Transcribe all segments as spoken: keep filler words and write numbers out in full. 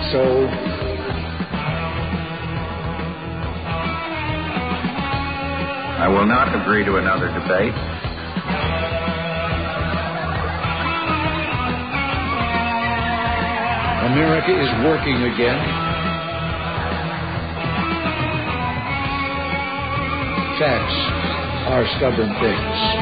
so. I will not agree to another debate. America is working again. Facts are stubborn things.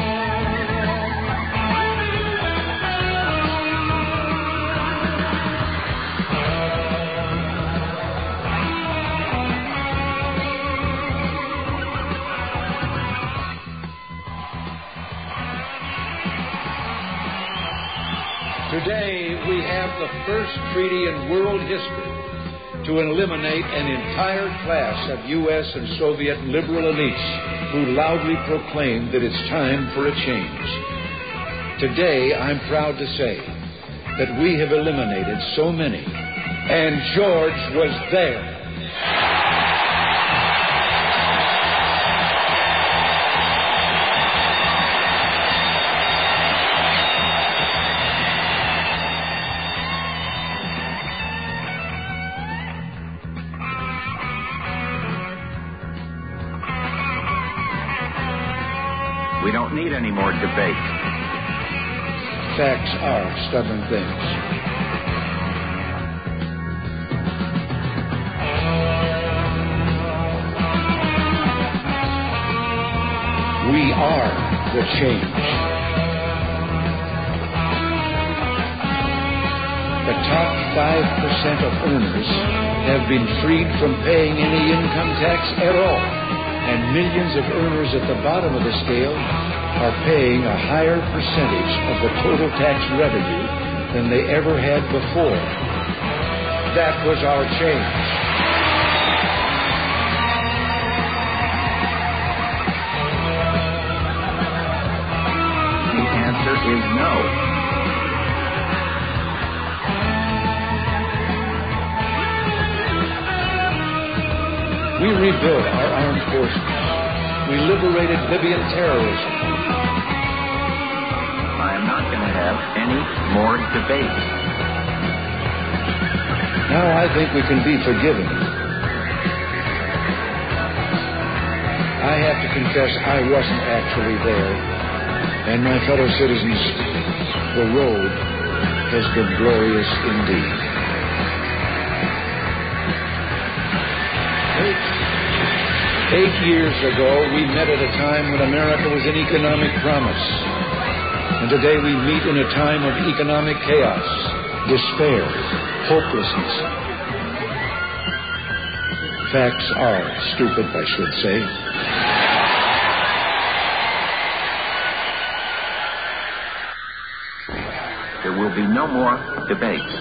Today, we have the first treaty in world history to eliminate an entire class of U S and Soviet liberal elites who loudly proclaim that it's time for a change. Today, I'm proud to say that we have eliminated so many, and George was there. We don't need any more debate. Facts are stubborn things. We are the change. The top five percent of earners have been freed from paying any income tax at all. And millions of earners at the bottom of the scale are paying a higher percentage of the total tax revenue than they ever had before. That was our change. The answer is no. We rebuilt our armed forces. We liberated Libyan terrorism. I am not going to have any more debate. Now I think we can be forgiven. I have to confess I wasn't actually there. And my fellow citizens, the road has been glorious indeed. Eight years ago, we met at a time when America was an economic promise. And today we meet in a time of economic chaos, despair, hopelessness. Facts are stupid, I should say. There will be no more debates.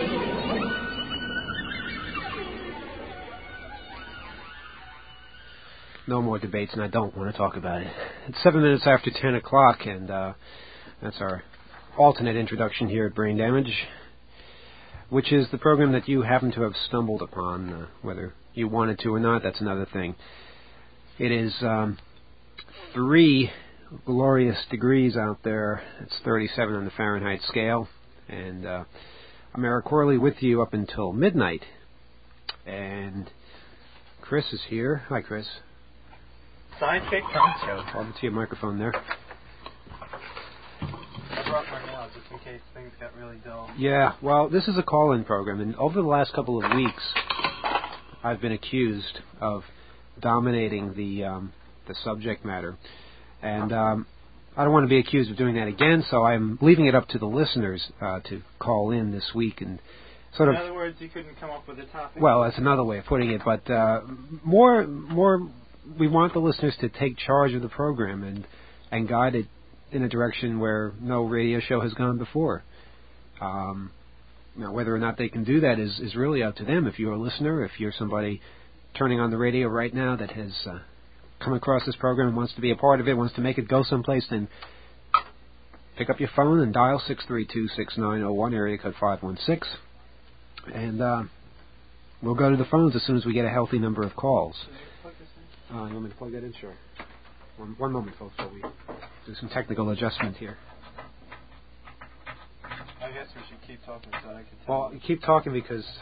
No more debates, and I don't want to talk about it. It's seven minutes after ten o'clock, and uh, that's our alternate introduction here at Brain Damage, which is the program that you happen to have stumbled upon. Uh, whether you wanted to or not, that's another thing. It is um, three glorious degrees out there. It's thirty-seven on the Fahrenheit scale, and uh, I'm Eric Corley with you up until midnight. And Chris is here. Hi, Chris. Sidekick Concho. Hold it to your microphone there. I brought my nails just in case things got really dull. Yeah, well, this is a call-in program, and over the last couple of weeks, I've been accused of dominating the um, the subject matter, and um, I don't want to be accused of doing that again. So I'm leaving it up to the listeners uh, to call in this week and sort of. In other words, you couldn't come up with a topic. Well, that's another way of putting it, but uh, more more. We want the listeners to take charge of the program and, and guide it in a direction where no radio show has gone before. Um, now, whether or not they can do that is, is really up to them. If you're a listener, if you're somebody turning on the radio right now that has uh, come across this program and wants to be a part of it, wants to make it go someplace, then pick up your phone and dial six three two, six nine zero one, area code five one six, and uh, we'll go to the phones as soon as we get a healthy number of calls. Uh, you want me to plug that in? Sure. One, one moment, folks, while we do some technical adjustment here. I guess we should keep talking so I can tell. Well, keep talking because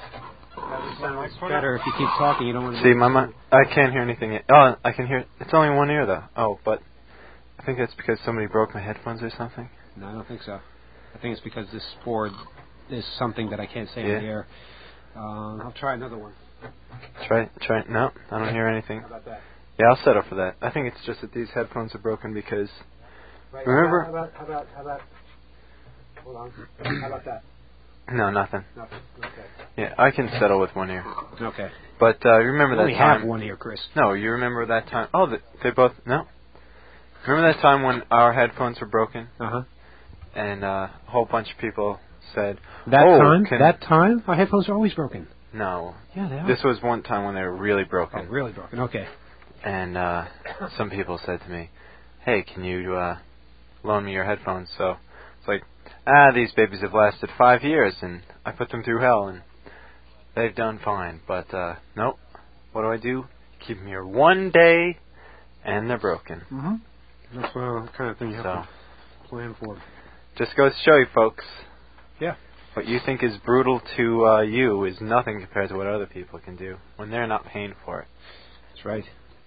That sounds better if you keep talking. You don't want to See, my mi- I can't hear anything. Yet. Oh, I can hear. It's only one ear though. Oh, but I think that's because somebody broke my headphones or something. No, I don't think so. I think it's because this board is something that I can't say Yeah. in the air. Um, I'll try another one. Try, try. No, I don't hear anything. How about that? Yeah, I'll settle for that. I think it's just that these headphones are broken because. Right, Remember? How about, how about, how about, hold on. How about that? No, nothing. Nothing. Okay. Yeah, I can settle with one ear. Okay. But uh, you remember I that only time? have one ear, Chris. No, you remember that time? Oh, they, they both. No. Remember that time when our headphones were broken Uh-huh. and uh, a whole bunch of people said, That "Oh, time? can-" That time? Our headphones are always broken. No. Yeah, they are. This was one time when they were really broken. Oh, really broken. Okay. And uh, some people said to me, "Hey, can you uh, loan me your headphones?" So it's like, ah, these babies have lasted five years, and I put them through hell, and they've done fine. But uh, nope. What do I do? Keep them here one day, and they're broken. Mm-hmm. That's what kind of thing you have So to plan for. just goes to show you, folks. Yeah. What you think is brutal to uh, you is nothing compared to what other people can do when they're not paying for it. That's right.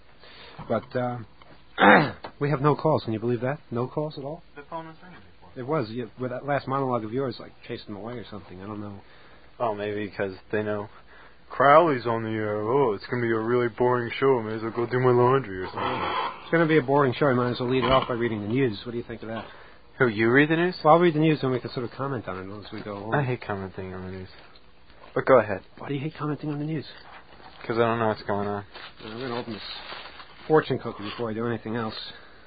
But uh, we have no calls. Can you believe that? No calls at all? The phone was ringing before. It was. You, with that last monologue of yours, like chasing them away or something. I don't know. Oh, maybe because they know Crowley's on the air. Oh, it's going to be a really boring show. May as well go do my laundry or something. It's going to be a boring show. I might as well lead it off by reading the news. What do you think of that? Who, you read the news? Well, I'll read the news and we can sort of comment on it as we go along. I hate commenting on the news. But go ahead. Why do you hate commenting on the news? Because I don't know what's going on. Uh, I'm going to open this fortune cookie before I do anything else.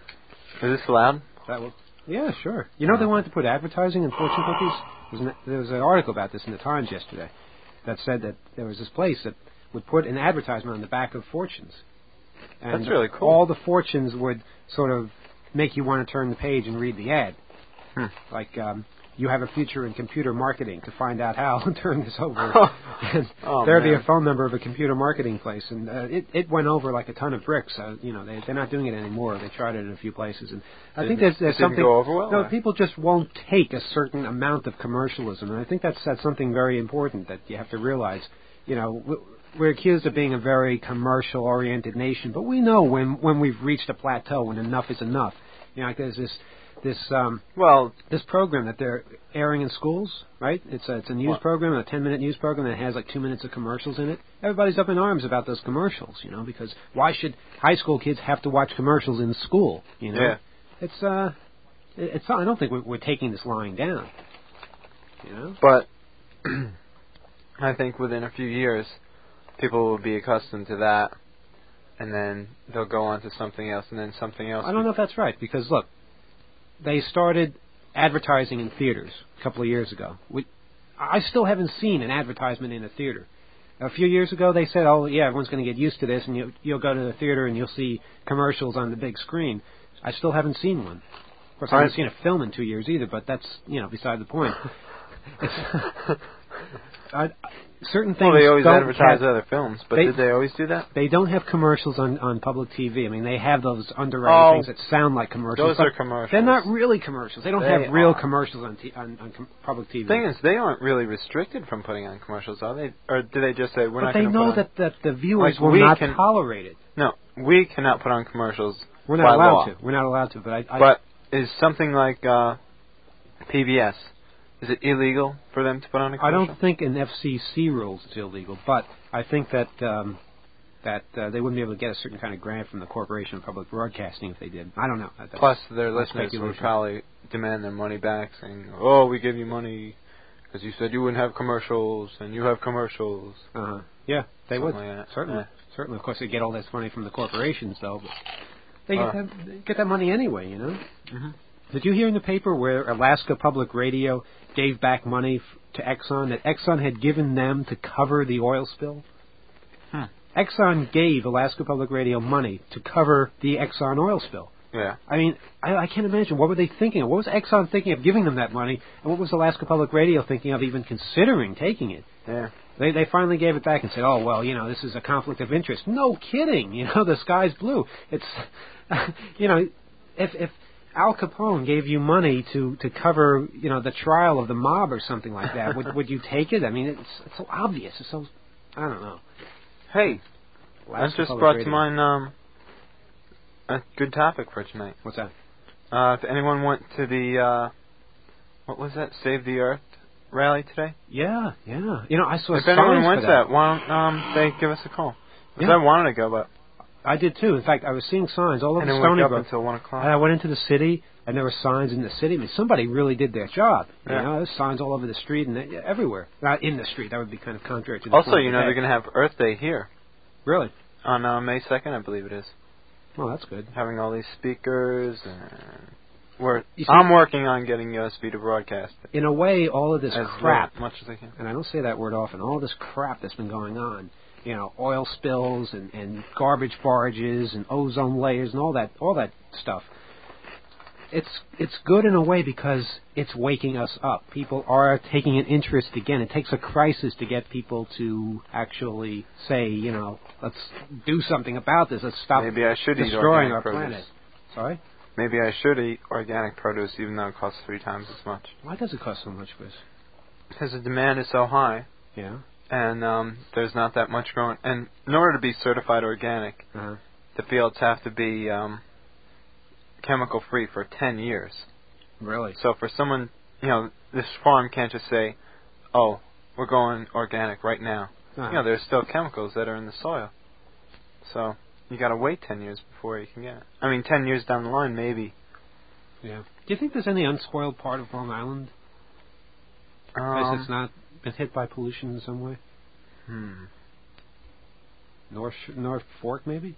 Is this loud? That will. Yeah, sure. You know they wanted to put advertising in fortune cookies? There was, an, there was an article about this in the Times yesterday that said that there was this place that would put an advertisement on the back of fortunes. And That's really cool. all the fortunes would sort of make you want to turn the page and read the ad. Hmm. Like, um, you have a future in computer marketing. To find out how, turn this over. and Oh, there'd be man. a phone number of a computer marketing place. And uh, it, it went over like a ton of bricks. Uh, you know, they, they're not doing it anymore. They tried it in a few places. And I Did think it- there's, there's it didn't something... go over well, no, or? people just won't take a certain amount of commercialism. And I think that's, that's something very important that you have to realize. You know, w- we're accused of being a very commercial-oriented nation, but we know when, when we've reached a plateau, when enough is enough. You know, like there's this this um, Well, this program that they're airing in schools, right? It's a, it's a news What? program, a ten-minute news program that has like two minutes of commercials in it. Everybody's up in arms about those commercials, you know, because why should high school kids have to watch commercials in school? You know, Yeah. it's uh, it- it's. I don't think we're, we're taking this lying down. You know, but I think within a few years, people will be accustomed to that, and then they'll go on to something else, and then something else. I don't know if that's right because look, they started advertising in theaters a couple of years ago. We, I still haven't seen an advertisement in a theater. A few years ago, they said, "Oh, yeah, everyone's going to get used to this, and you, you'll go to the theater and you'll see commercials on the big screen." I still haven't seen one. Of course, I haven't I- seen a film in two years either, but that's you know beside the point. It's, I, certain things Well, they always don't advertise have, other films, but they- did they always do that? They don't have commercials on, on public T V. I mean, they have those underwriting Oh, things that sound like commercials. Those but are commercials. They're not really commercials. They don't They have real are. commercials on, t- on, on com- public T V. The thing is, they aren't really restricted from putting on commercials, are they? Or do they just say we're but not they going to know put on... that, that the viewers Like, will we not can- tolerate it. No, we cannot put on commercials We're not by allowed law. to. We're not allowed to. But I, I But is something like uh, P B S, is it illegal for them to put on a I commercial? don't think in F C C rules it's illegal. But I think that um, that uh, they wouldn't be able to get a certain kind of grant from the Corporation of Public Broadcasting if they did. I don't know. That- that's Plus, their my listeners would speculation. probably demand their money back, saying, "Oh, we gave you money because you said you wouldn't have commercials, and you have commercials." Uh-huh. Yeah, they would. Something like that. Certainly. Yeah. Certainly. Of course, they get all this money from the corporations, though. But they Uh. get, that, they get that money anyway, you know? Mm-hmm. Did you hear in the paper where Alaska Public Radio gave back money f- to Exxon, that Exxon had given them to cover the oil spill? Hmm. Exxon gave Alaska Public Radio money to cover the Exxon oil spill. Yeah. I mean, I, I can't imagine. What were they thinking of? What was Exxon thinking of giving them that money? And what was Alaska Public Radio thinking of even considering taking it? Yeah. They they finally gave it back and said, "Oh well, you know, this is a conflict of interest." No kidding, you know, the sky's blue. It's, you know, if if Al Capone gave you money to to cover, you know, the trial of the mob or something like that, would would you take it? I mean, it's it's so obvious. It's so I don't know. Hey, Last that just Public brought to Radio. mind um, a good topic for tonight. What's that? Uh, if anyone went to the, uh, what was that, Save the Earth rally today? Yeah, yeah. You know, I saw If signs anyone for went to that. that, why don't um, they give us a call? Because Yeah. I wanted to go, but I did too. In fact, I was seeing signs all over I didn't Stony wake up Brook. until one o'clock. And I went into the city, and there were signs in the city. I mean, somebody really did their job. You Yeah. know, there's signs all over the street and yeah, everywhere. Not in the street. That would be kind of contrary to the Also, point you of know, the they're day. going to have Earth Day here Really? on uh, May second, I believe it is. Well, that's good. Having all these speakers, and we're, You see- I'm working on getting U S B to broadcast In a way, all of this as crap, much as I can. and I don't say that word often, all this crap that's been going on, you know, oil spills and, and garbage barges and ozone layers and all that, all that stuff. It's it's good in a way because it's waking us up. People are taking an interest again. It takes a crisis to get people to actually say, you know, let's do something about this. Let's stop Maybe I should eat destroying organic our produce. planet. Sorry? Maybe I should eat organic produce even though it costs three times as much. Why does it cost so much, Chris? Because the demand is so high, Yeah. and um, there's not that much growing. And in order to be certified organic, Uh-huh. the fields have to be um, chemical free for ten years. Really? So for someone, you know, this farm can't just say, "Oh, we're going organic right now." Uh-huh. You know, there's still chemicals that are in the soil. So you got to wait ten years before you can get it. I mean, ten years down the line, maybe. Yeah. Do you think there's any unspoiled part of Long Island? Because Um, it's not been hit by pollution in some way? hmm. North North Fork, maybe?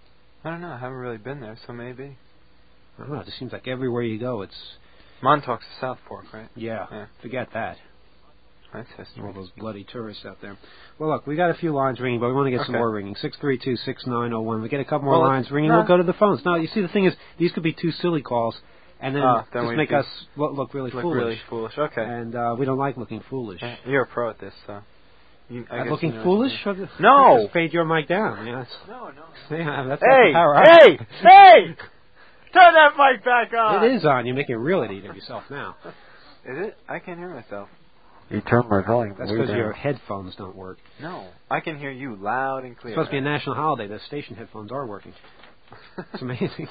I don't know. I haven't really been there, so maybe. I don't know. It just seems like everywhere you go, it's... Montauk's the South Fork, right? Yeah, Yeah. forget that. That's history. All those bloody tourists out there. Well, look, we got a few lines ringing, but we want to get some Okay. more ringing. six three two, six nine zero one. We get a couple more Well, lines ringing, no. we'll go to the phones. Now, you see, the thing is, these could be two silly calls, and then, Ah, then just we make do us look, look really Look foolish. really foolish. Okay. And uh, we don't like looking foolish. Yeah, You're a pro at this, so. You, I Uh, guess looking you know foolish? what you No! No! Just fade your mic down. Yeah, that's, mean. No, no. yeah, that's, Hey! that's the power. Hey! Hey! Turn that mic back on! It is on. You're making a real idiot of yourself now. Is it? I can't hear myself. You turn my volume. That's because your headphones don't work. No. I can hear you loud and It's clear. supposed to be a national holiday. The station headphones are working. It's amazing.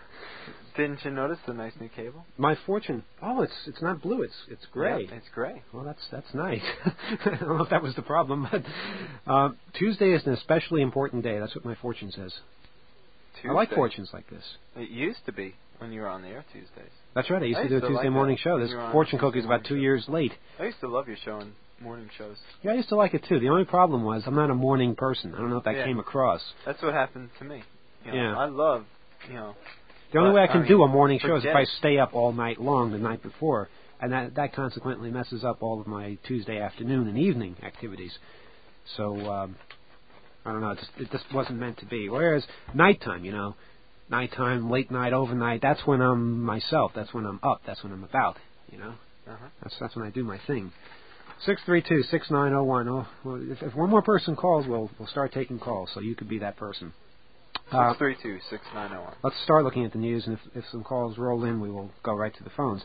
Didn't you notice the nice new cable? My fortune. Oh, it's it's not blue. It's it's gray. Yeah, it's gray. Well, that's that's nice. I don't know if that was the problem, but uh, Tuesday is an especially important day. That's what my fortune says. Tuesday. I like fortunes like this. It used to be when you were on the air Tuesdays. That's right. I used I to do a used to Tuesday like morning that show. when This you were on fortune Tuesday cookie is about morning two show. years late. I used to love your show and morning shows. Yeah, I used to like it too. The only problem was I'm not a morning person. I don't know if that Yeah. came across. That's what happened to me. You know, Yeah. I love, you know, The only But, way I I can mean, do a morning show is if forget I it. stay up all night long the night before, and that that consequently messes up all of my Tuesday afternoon and evening activities. So um, I don't know. It just, it just wasn't meant to be. Whereas nighttime, you know, nighttime, late night, overnight, that's when I'm myself. That's when I'm up. That's when I'm about. You know, uh-huh. that's that's when I do my thing. Six three two six nine zero one. Oh, well, if, if one more person calls, we'll we'll start taking calls. So you could be that person. Uh, six three two, six nine zero one. Let's start looking at the news, and if, if some calls roll in, we will go right to the phones.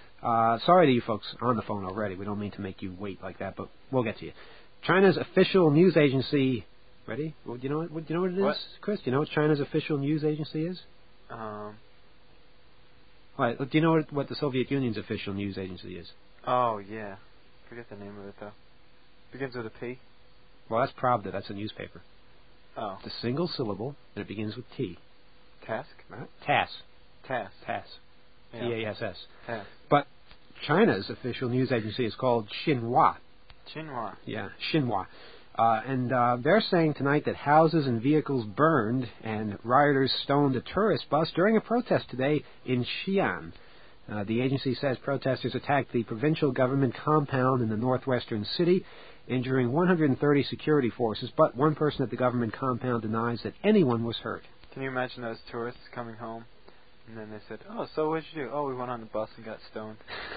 Uh, sorry to you folks on the phone already. We don't mean to make you wait like that, but we'll get to you. China's official news agency. Ready? Well, do you know what? Do you know what it is, What? Chris? Do you know what China's official news agency is? Um, All right. Do you know what, what the Soviet Union's official news agency is? oh, yeah. Forget the name of it, though. Begins with a P. Well, that's Pravda. That's a newspaper. Oh. It's a single syllable, and it begins with T. Task? Right? TASS. Task. TASS. Yeah. T A S S. Task. But China's official news agency is called Xinhua. Xinhua. Yeah, Xinhua. Uh, and uh, they're saying tonight that houses and vehicles burned and rioters stoned a tourist bus during a protest today in Xi'an. Uh, the agency says protesters attacked the provincial government compound in the northwestern city, injuring one hundred thirty security forces, but one person at the government compound denies that anyone was hurt. Can you imagine those tourists coming home? And then they said, oh, so what'd you do? Oh, we went on the bus and got stoned.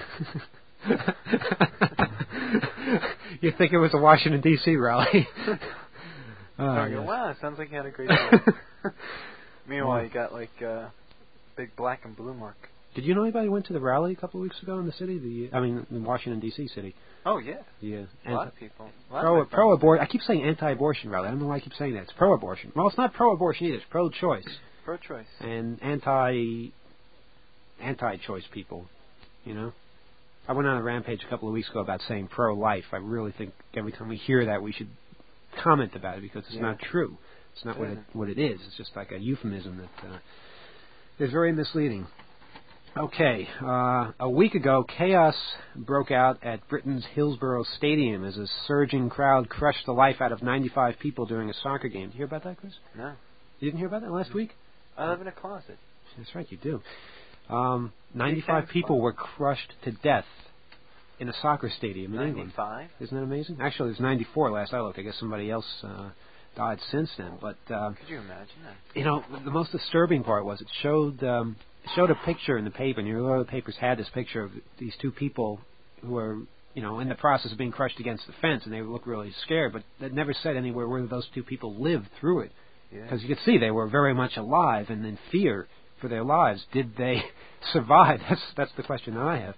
You think it was a Washington, D C rally? Oh, I go, yes. wow, it sounds like you had a great time. Meanwhile, Well- you got like a big black and blue mark. Did you know anybody who went to the rally a couple of weeks ago in the city? The I mean, in Washington D C city. Oh yeah. Yeah. A lot of people. A lot Pro of my pro abortion. I keep saying anti-abortion rally. I don't know why I keep saying that. It's pro-abortion. Well, it's not pro-abortion either. It's pro-choice. Pro-choice. And anti anti-choice people. You know. I went on a rampage a couple of weeks ago about saying pro-life. I really think every time we hear that, we should comment about it because it's Yeah. not true. It's not It what it isn't. what it is. It's just like a euphemism that uh, is very misleading. Okay, uh, a week ago, chaos broke out at Britain's Hillsborough Stadium as a surging crowd crushed the life out of ninety-five people during a soccer game. Did you hear about that, Chris? No. You didn't hear about that last week? I live in a closet. That's right, you do. Um, ninety-five people were crushed to death in a soccer stadium in England. ninety-five? Isn't that amazing? Actually, there's ninety-four last I looked. I guess somebody else uh, died since then. But uh, Could you imagine that? you know, the most disturbing part was it showed um, it showed a picture in the paper, and a lot of the papers had this picture of these two people who were, you know, in the process of being crushed against the fence, and they looked really scared. But it never said anywhere where those two people lived through it, Yeah. because you could see they were very much alive and in fear for their lives. Did they survive? That's that's the question that I have.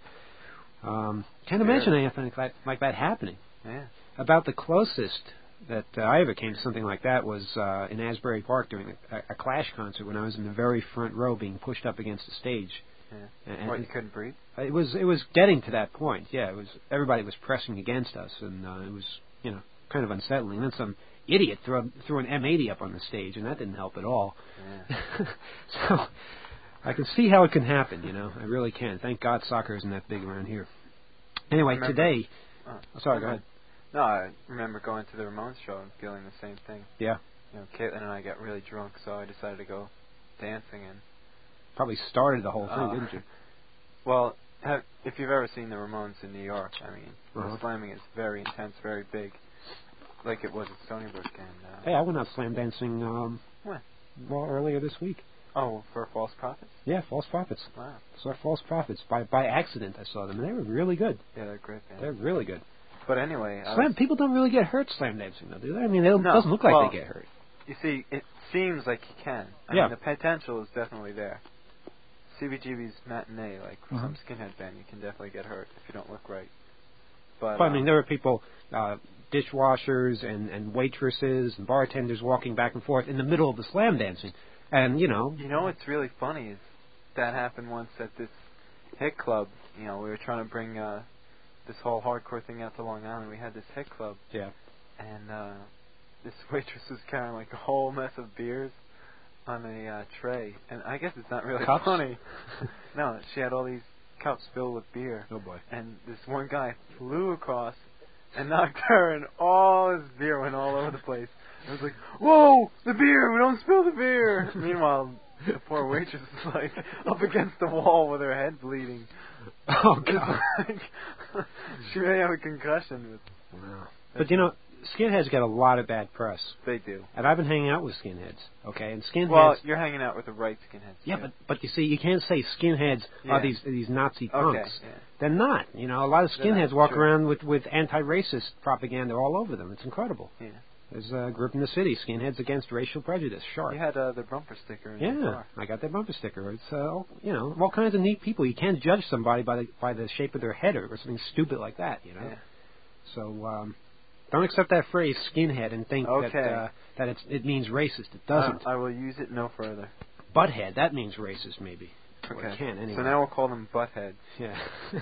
Um, can't Fair. imagine anything like that, like that happening. Yeah. About the closest that uh, I ever came to something like that was uh, in Asbury Park during a, a Clash concert when I was in the very front row being pushed up against the stage. Yeah. And What, it, you couldn't breathe? it was it was getting to that point. Yeah, it was everybody was pressing against us, and uh, it was you know kind of unsettling. And then some idiot threw threw an M eighty up on the stage, and that didn't help at all. Yeah. So I can see how it can happen. You know, I really can. Thank God soccer isn't that big around here. Anyway, Remember- today. Oh, Oh, sorry, go ahead. No, I remember going to the Ramones show and feeling the same thing. Yeah. You know, Caitlin and I got really drunk, so I decided to go dancing. And Probably started the whole thing, Uh, didn't you? well, have, if you've ever seen the Ramones in New York, I mean, Uh-huh. the slamming is very intense, very big, like it was at Stony Brook. And uh, Hey, I went out slam dancing. Um, When? Well, earlier this week. oh, for False Prophets? Yeah, False Prophets. Wow. Saw False Prophets by by accident. I saw them, and they were really good. Yeah, they're great bands. They're really good. But anyway, I Slam was- people don't really get hurt slam dancing, though, do they? I mean, it No, doesn't look like well, they get hurt. you see, it seems like you can. I Yeah. mean, the potential is definitely there. C B G B's matinee, like for Mhm. some skinhead band, you can definitely get hurt if you don't look right. But, But I uh, mean, there were people, uh, dishwashers and and waitresses and bartenders walking back and forth in the middle of the slam dancing, and you know. You know what's really funny is that happened once at this hit club. You know, we were trying to bring uh, this whole hardcore thing out to Long Island. We had this hit club, Yeah. and uh, this waitress was carrying like a whole mess of beers on a uh, tray. And I guess it's not really Cups? funny. No, she had all these cups filled with beer. Oh boy. And this one guy flew across and knocked her, and all his beer went all over the place. I was like, "Whoa, the beer! We don't spill the beer!" Meanwhile, the poor waitress is like up against the wall with her head bleeding. Oh It's God. like, she may have a concussion. But Wow. But you know, skinheads get a lot of bad press, they do. and I've been hanging out with skinheads. Okay, and skinheads. Well, you're hanging out with the right skinheads. Yeah, too. but but you see, you can't say skinheads are Yeah. these these Nazi punks. Okay, yeah. They're not. You know, a lot of They're skinheads not, walk sure. around with with anti-racist propaganda all over them. It's incredible. Yeah. There's a group in the city, Skinheads Against Racial Prejudice. Sharp. You had uh, the bumper sticker in your Yeah, car. I got that bumper sticker. It's uh, all, you know, all kinds of neat people. You can't judge somebody by the by the shape of their head or, or something stupid like that. You know. Yeah. So um, don't accept that phrase skinhead and think Okay. that uh, that it's, it means racist. It doesn't. Uh, I will use it no further. Butthead, that means racist maybe. Or Okay. it can anyway. So now we'll call them buttheads. Yeah.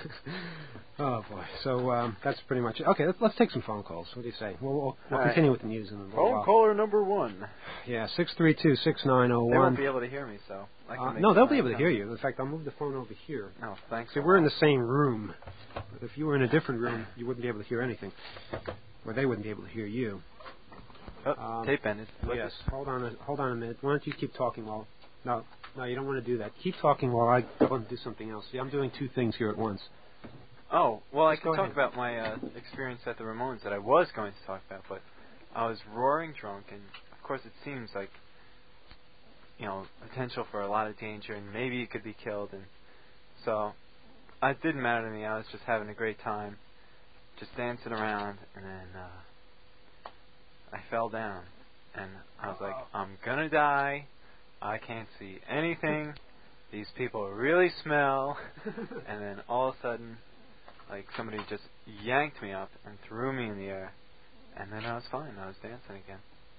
Oh boy. So um, that's pretty much it. Okay, let's, let's take some phone calls. What do you say? We'll we'll, we'll All right. continue with the news in a little Phone while. caller number one. Yeah, six three two six nine zero They won't one. be able to hear me, so I can Uh, make no, they'll be mine able to up. hear you. In fact, I'll move the phone over here. Oh, thanks. See, a we're in lot. the same room. If you were in a different room, you wouldn't be able to hear anything, or they wouldn't be able to hear you. Oh, um, tape ended. Look Yes. at- Hold on. A, hold on a minute. Why don't you keep talking while? No, no, you don't want to do that. Keep talking while I go and do something else. See, I'm doing two things here at once. Oh, well, I Just go can talk ahead. about my uh, experience at the Ramones that I was going to talk about, but I was roaring drunk, and of course it seems like, you know, potential for a lot of danger, and maybe you could be killed, and so it didn't matter to me. I was just having a great time, just dancing around, and then uh, I fell down, and I was like, I'm gonna die. I can't see anything. these people really smell. And then all of a sudden, like somebody just yanked me up and threw me in the air. And then I was fine. I was dancing again.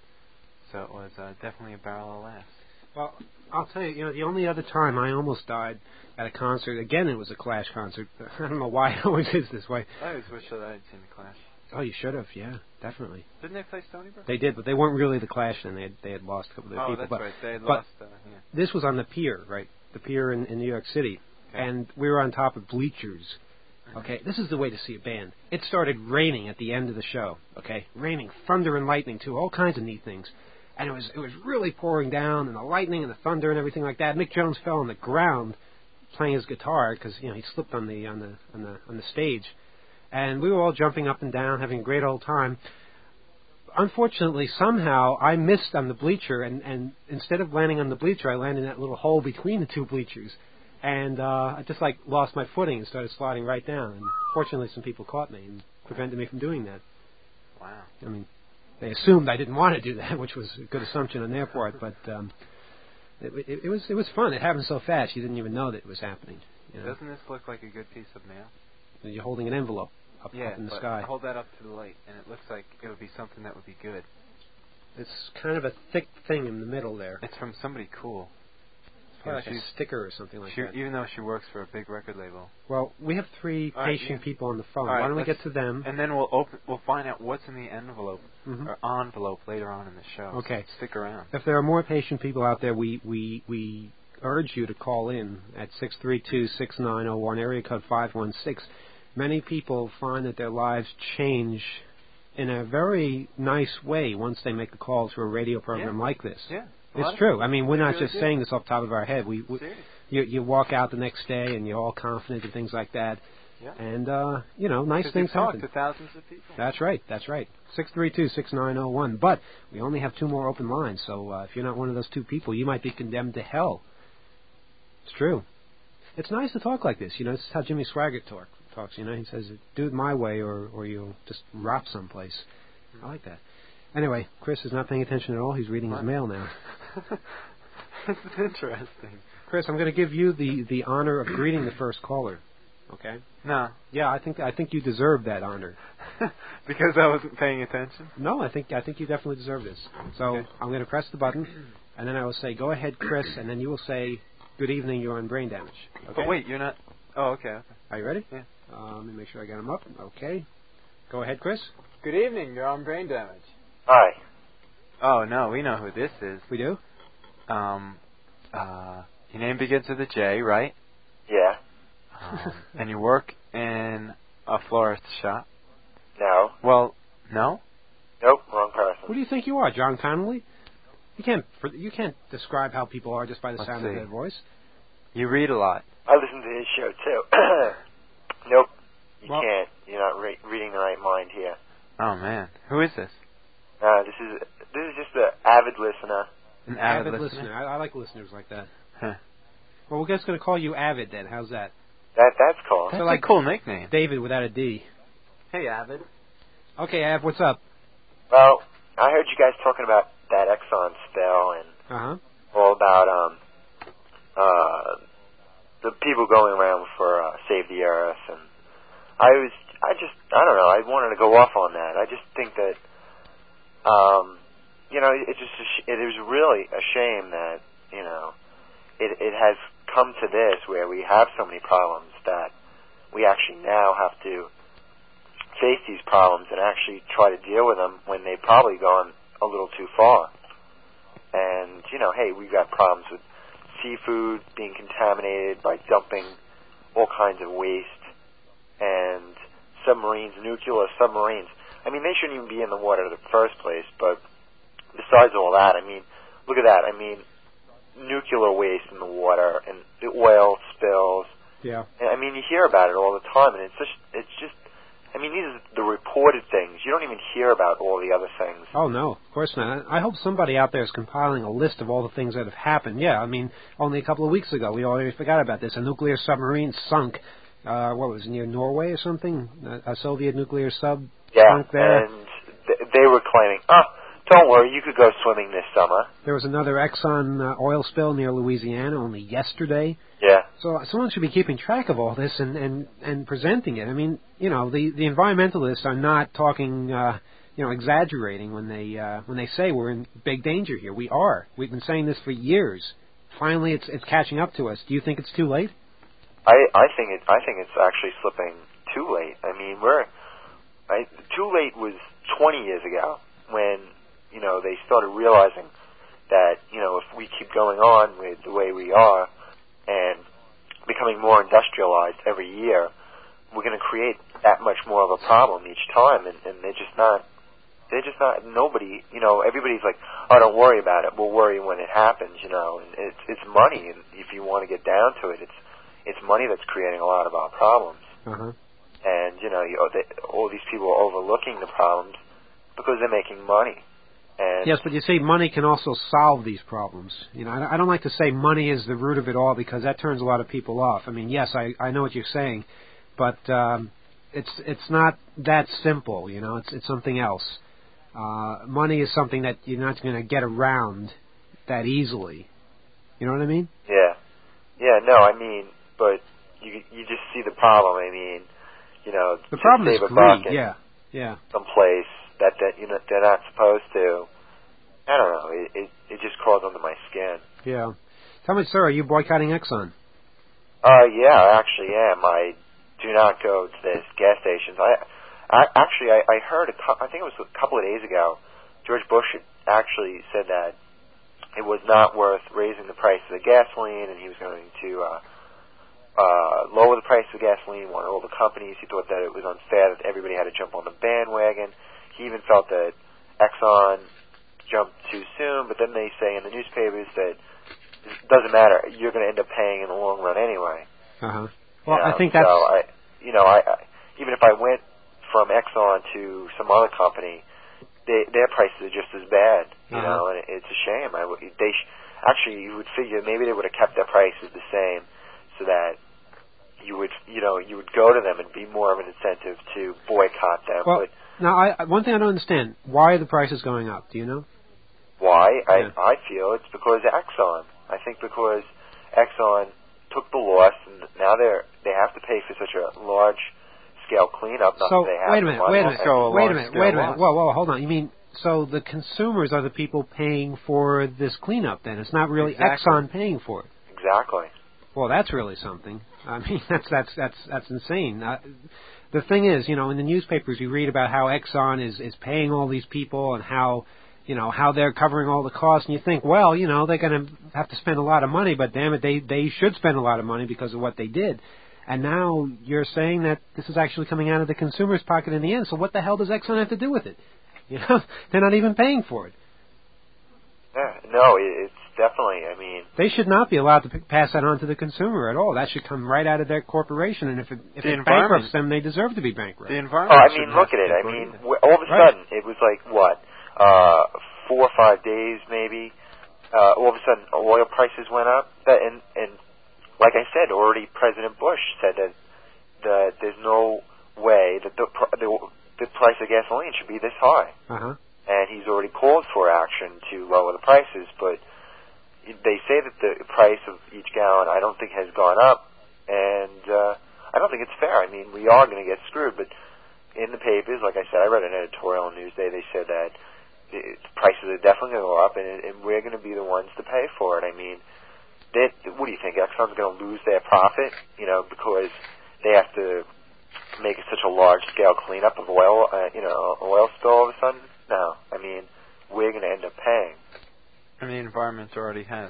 So it was uh, definitely a barrel of laughs. Well, I'll tell you, you know, the only other time I almost died at a concert, again, it was a Clash concert. I don't know why it always is this way. I always wish that I had seen the Clash. Oh, you should have, yeah, definitely. Didn't they play Stony Brook? They did, but they weren't really the Clash then. They had, they had lost a couple of their oh, people. that's but, right. They had but lost, uh, yeah. This was on the pier, right? The pier in, in New York City. Okay. And we were on top of bleachers. Okay, this is the way to see a band. It started raining at the end of the show. Okay, raining, thunder and lightning too, all kinds of neat things. And it was it was really pouring down, and the lightning and the thunder and everything like that. Mick Jones fell on the ground playing his guitar because you know he slipped on the on the on the on the stage, and we were all jumping up and down, having a great old time. Unfortunately, somehow I missed on the bleacher, and, and instead of landing on the bleacher, I landed in that little hole between the two bleachers. And uh, I just like lost my footing and started sliding right down. And fortunately, some people caught me and prevented me from doing that. Wow. I mean, they assumed I didn't want to do that, which was a good assumption on their part. But um, it, it, it was it was fun. It happened so fast, you didn't even know that it was happening. You know? Doesn't this look like a good piece of mail? You're holding an envelope up, yeah, up in the but sky. Hold that up to the light, and it looks like it would be something that would be good. It's kind of a thick thing in the middle there. It's from somebody cool. Probably like a sticker or something like she, that. Even though she works for a big record label. Well, we have three All right, patient yeah. people on the phone. All Why right, don't we get to them? And then we'll open. We'll find out what's in the envelope Mm-hmm. or envelope later on in the show. Okay. So stick around. If there are more patient people out there, we we we urge you to call in at six three two, six nine zero one, area code five one six. Many people find that their lives change in a very nice way once they make a call to a radio program yeah. like this. Yeah. It's true. I mean, we're not really just do. saying this off the top of our head. We, we you, you walk out the next day and you're all confident and things like that. Yeah. And, uh, you know, nice things you talk happen. to thousands of people. That's right. That's right. six three two, six nine zero one. But we only have two more open lines, so uh, if you're not one of those two people, you might be condemned to hell. It's true. It's nice to talk like this. You know, this is how Jimmy Swaggart talk, talks. You know, he says, do it my way or, or you'll just rot someplace. I like that. Anyway, Chris is not paying attention at all. He's reading what? his mail now. This is interesting. Chris, I'm going to give you the, the honor of greeting the first caller. Okay? No. Yeah, I think I think you deserve that honor. Because I wasn't paying attention? No, I think I think you definitely deserve this. So okay. I'm going to press the button, and then I will say, go ahead, Chris, and then you will say, good evening, you're on Brain Damage. Okay? But wait, you're not... Oh, okay, okay. Are you ready? Yeah. Uh, let me make sure I got him up. Okay. Go ahead, Chris. Good evening, you're on Brain Damage. Hi. Oh, no, we know who this is. We do? Um, uh, your name begins with a J, right? Yeah. Um, and you work in a florist shop? No. Well, no? Nope, wrong person. Who do you think you are, John Connolly? You can't you can't describe how people are just by the Let's sound see. of their voice. You read a lot. I listen to his show, too. Nope. You Well- can't. You're not re- reading the right mind here. Oh, man. Who is this? Uh, this is this is just an avid listener. An avid, listener. listener? I, I like listeners like that. Huh. Well, we're just going to call you Avid then. How's that? That That's cool. That's like- a cool nickname. David without a D. Hey, Avid. Okay, Av, what's up? Well, I heard you guys talking about that Exxon spill and Uh-huh. all about um uh the people going around for uh, Save the Earth, and I was I just I don't know I wanted to go off on that. I just think that um you know it just a sh- it is really a shame that you know it it has come to this where we have so many problems that we actually now have to face these problems and actually try to deal with them when they've probably gone a little too far. And, you know, hey, we've got problems with seafood being contaminated by dumping all kinds of waste, and submarines, nuclear submarines. I mean, they shouldn't even be in the water in the first place, but besides all that, I mean, look at that. I mean, nuclear waste in the water and the oil spills. Yeah. I mean, you hear about it all the time, and it's just, it's just, I mean, these are the reported things. You don't even hear about all the other things. Oh, no, of course not. I hope somebody out there is compiling a list of all the things that have happened. Yeah, I mean, only a couple of weeks ago, we already forgot about this. A nuclear submarine sunk, uh, what was it, near Norway or something? A, a Soviet nuclear sub Yeah, sunk there. and th- they were claiming, oh, don't worry, you could go swimming this summer. There was another Exxon uh, oil spill near Louisiana only yesterday. Yeah. So someone should be keeping track of all this and, and, and presenting it. I mean, you know, the, the environmentalists are not talking, uh, you know, exaggerating when they uh, when they say we're in big danger here. We are. We've been saying this for years. Finally, it's it's catching up to us. Do you think it's too late? I I think it I think it's actually slipping too late. I mean, we're I, too late was twenty years ago when, you know, they started realizing that, you know, if we keep going on with the way we are and becoming more industrialized every year, we're going to create that much more of a problem each time, and, and they're just not, they're just not, nobody, you know, everybody's like, oh, don't worry about it, we'll worry when it happens, you know, and it's, it's money, and if you want to get down to it, it's, it's money that's creating a lot of our problems. Uh-huh. And, you know, you, they, all these people are overlooking the problems because they're making money. And yes, but you see, money can also solve these problems. You know, I don't like to say money is the root of it all because that turns a lot of people off. I mean, yes, I, I know what you're saying, but um, it's it's not that simple. You know, it's it's something else. Uh, money is something that you're not going to get around that easily. You know what I mean? Yeah, yeah. No, I mean, but you you just see the problem. I mean, you know, the problem save is a buck greed. Yeah, yeah. Someplace that that you know they're not supposed to. I don't know. It, it it just crawls under my skin. Yeah. Tell me, sir, are you boycotting Exxon? Uh, yeah, I actually am. I do not go to this gas stations. I, I actually I, I heard a cu- I think it was a couple of days ago, George Bush had actually said that it was not worth raising the price of the gasoline, and he was going to uh, uh, lower the price of gasoline. He wanted all the companies. He thought that it was unfair that everybody had to jump on the bandwagon. He even felt that Exxon jumped too soon, but then they say in the newspapers that it doesn't matter, you're going to end up paying in the long run anyway. Uh-huh. Well, you know? I think that's... So, I, you know, I, I, even if I went from Exxon to some other company, they, their prices are just as bad, you uh-huh. know, and it, it's a shame. I, they sh- actually, you would figure maybe they would have kept their prices the same so that you would, you know, you would go to them and be more of an incentive to boycott them. Well, but now, I, one thing I don't understand, why are the prices going up? Do you know? Why? Yeah. I, I feel it's because of Exxon. I think because Exxon took the loss, and now they're they have to pay for such a large scale cleanup. Not So that they have wait a minute, money. wait a minute, So a wait a large minute, scale wait a minute. loss. Whoa, whoa, hold on. You mean so the consumers are the people paying for this cleanup? Then it's not really Exactly. Exxon paying for it. Exactly. Well, that's really something. I mean, that's that's that's that's insane. Uh, the thing is, you know, in the newspapers you read about how Exxon is is paying all these people and how, you know, how they're covering all the costs, and you think, well, you know, they're going to have to spend a lot of money, but damn it, they they should spend a lot of money because of what they did. And now you're saying that this is actually coming out of the consumer's pocket in the end. So what the hell does Exxon have to do with it? You know, they're not even paying for it. Yeah. No, it, it's definitely. I mean, They should not be allowed to p- pass that on to the consumer at all. That should come right out of their corporation. And if it, if The it environment- bankrupts them, they deserve to be bankrupt. The oh, environment. I shouldn't mean, look have at it. to I pay mean, for it. w- all of a Right. sudden, it was like what, uh, four or five days maybe. Uh, all of a sudden, oil prices went up, that, and and like I said, already President Bush said that that there's no way that the pr- the, the price of gasoline should be this high. Uh-huh. And he's already called for action to lower the prices, but they say that the price of each gallon I don't think has gone up, and uh, I don't think it's fair. I mean, we are going to get screwed, but in the papers, like I said, I read an editorial in Newsday, they said that the prices are definitely going to go up, and, and we're going to be the ones to pay for it. I mean, they, what do you think, Exxon's going to lose their profit, you know, because they have to make such a large-scale cleanup of oil, uh, you know, oil spill all of a sudden? No. I mean, we're going to end up paying. And the environment already has.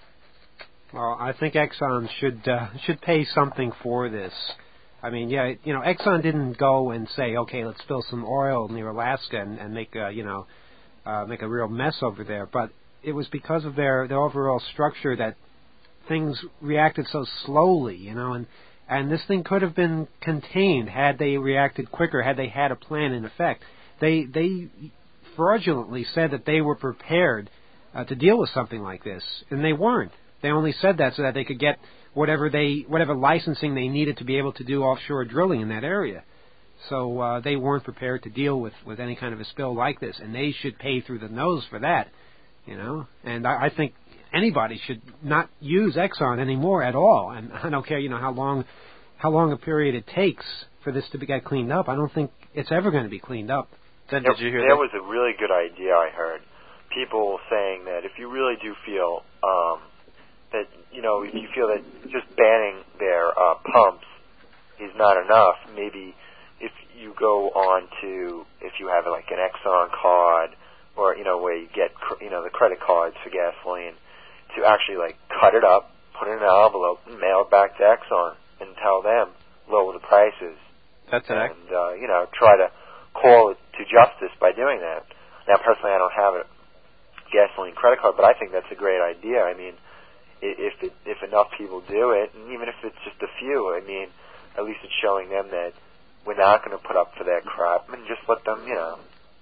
Well, I think Exxon should uh, should pay something for this. I mean, yeah, you know, Exxon didn't go and say, okay, let's spill some oil near Alaska and, and make a, you know, uh, make a real mess over there. But it was because of their, their overall structure that things reacted so slowly, you know, and and this thing could have been contained had they reacted quicker, had they had a plan in effect. They they fraudulently said that they were prepared uh, to deal with something like this, and they weren't. They only said that so that they could get whatever they whatever licensing they needed to be able to do offshore drilling in that area. So uh, they weren't prepared to deal with, with any kind of a spill like this, and they should pay through the nose for that, you know. And I, I think anybody should not use Exxon anymore at all. And I don't care, you know, how long how long a period it takes for this to be, get cleaned up. I don't think it's ever going to be cleaned up. Then there, did you hear there that? was a really good idea I heard. People saying that if you really do feel um, that, you know, if you feel that just banning their uh, pumps is not enough, maybe if you go on to, if you have like an Exxon card or, you know, where you get, cr- you know, the credit cards for gasoline, to actually like cut it up, put it in an envelope, and mail it back to Exxon and tell them lower the prices. That's an and uh, you know, try to call it to justice by doing that. Now, personally, I don't have a gasoline credit card, but I think that's a great idea. I mean, if it, if enough people do it, and even if it's just a few, I mean, at least it's showing them that we're not going to put up for that crap, and just let them, you know,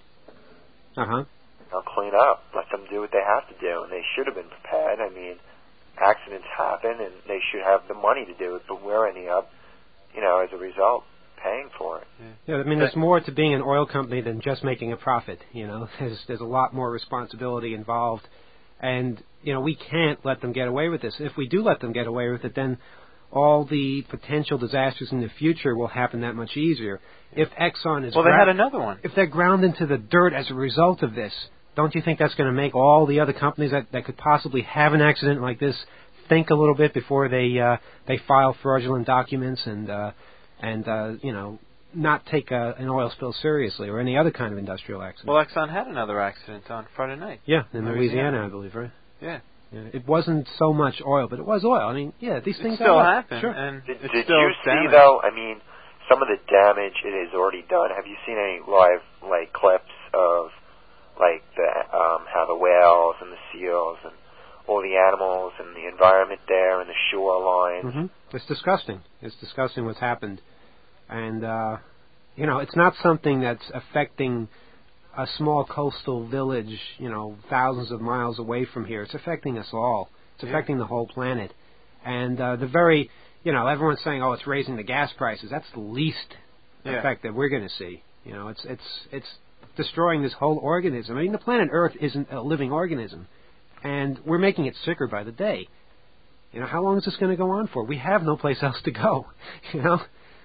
Uh-huh. you know, clean up. Let them do what they have to do, and they should have been prepared. I mean, accidents happen, and they should have the money to do it, but we're ending up, you know, as a result, paying for it. Yeah, I mean, there's more to being an oil company than just making a profit, you know. There's, there's a lot more responsibility involved, and, you know, we can't let them get away with this. If we do let them get away with it, then all the potential disasters in the future will happen that much easier. If Exxon is... Well, they gra- had another one. If they're ground into the dirt as a result of this, don't you think that's going to make all the other companies that, that could possibly have an accident like this think a little bit before they uh, they file fraudulent documents and, uh, and uh, you know, not take a, an oil spill seriously or any other kind of industrial accident? Well, Exxon had another accident on Friday night. Yeah, in Louisiana, Louisiana, I believe, right? Yeah. Yeah. It wasn't so much oil, but it was oil. I mean, yeah, these things It still add up. happen, Sure. and Did, it's did still you see, damage. though, I mean, some of the damage it has already done? Have you seen any live, like, clips of, like, the um, how the whales and the seals and all the animals and the environment there and the shoreline? Mm-hmm. It's disgusting. It's disgusting what's happened. And, uh, you know, it's not something that's affecting a small coastal village, you know, thousands of miles away from here. It's affecting us all. It's affecting the whole planet. And uh, the very, you know, everyone's saying, oh, it's raising the gas prices. That's the least Yeah. effect that we're going to see. You know, it's it's it's destroying this whole organism. I mean, the planet Earth isn't a living organism, and we're making it sicker by the day. You know, how long is this going to go on for? We have no place else to go. You know.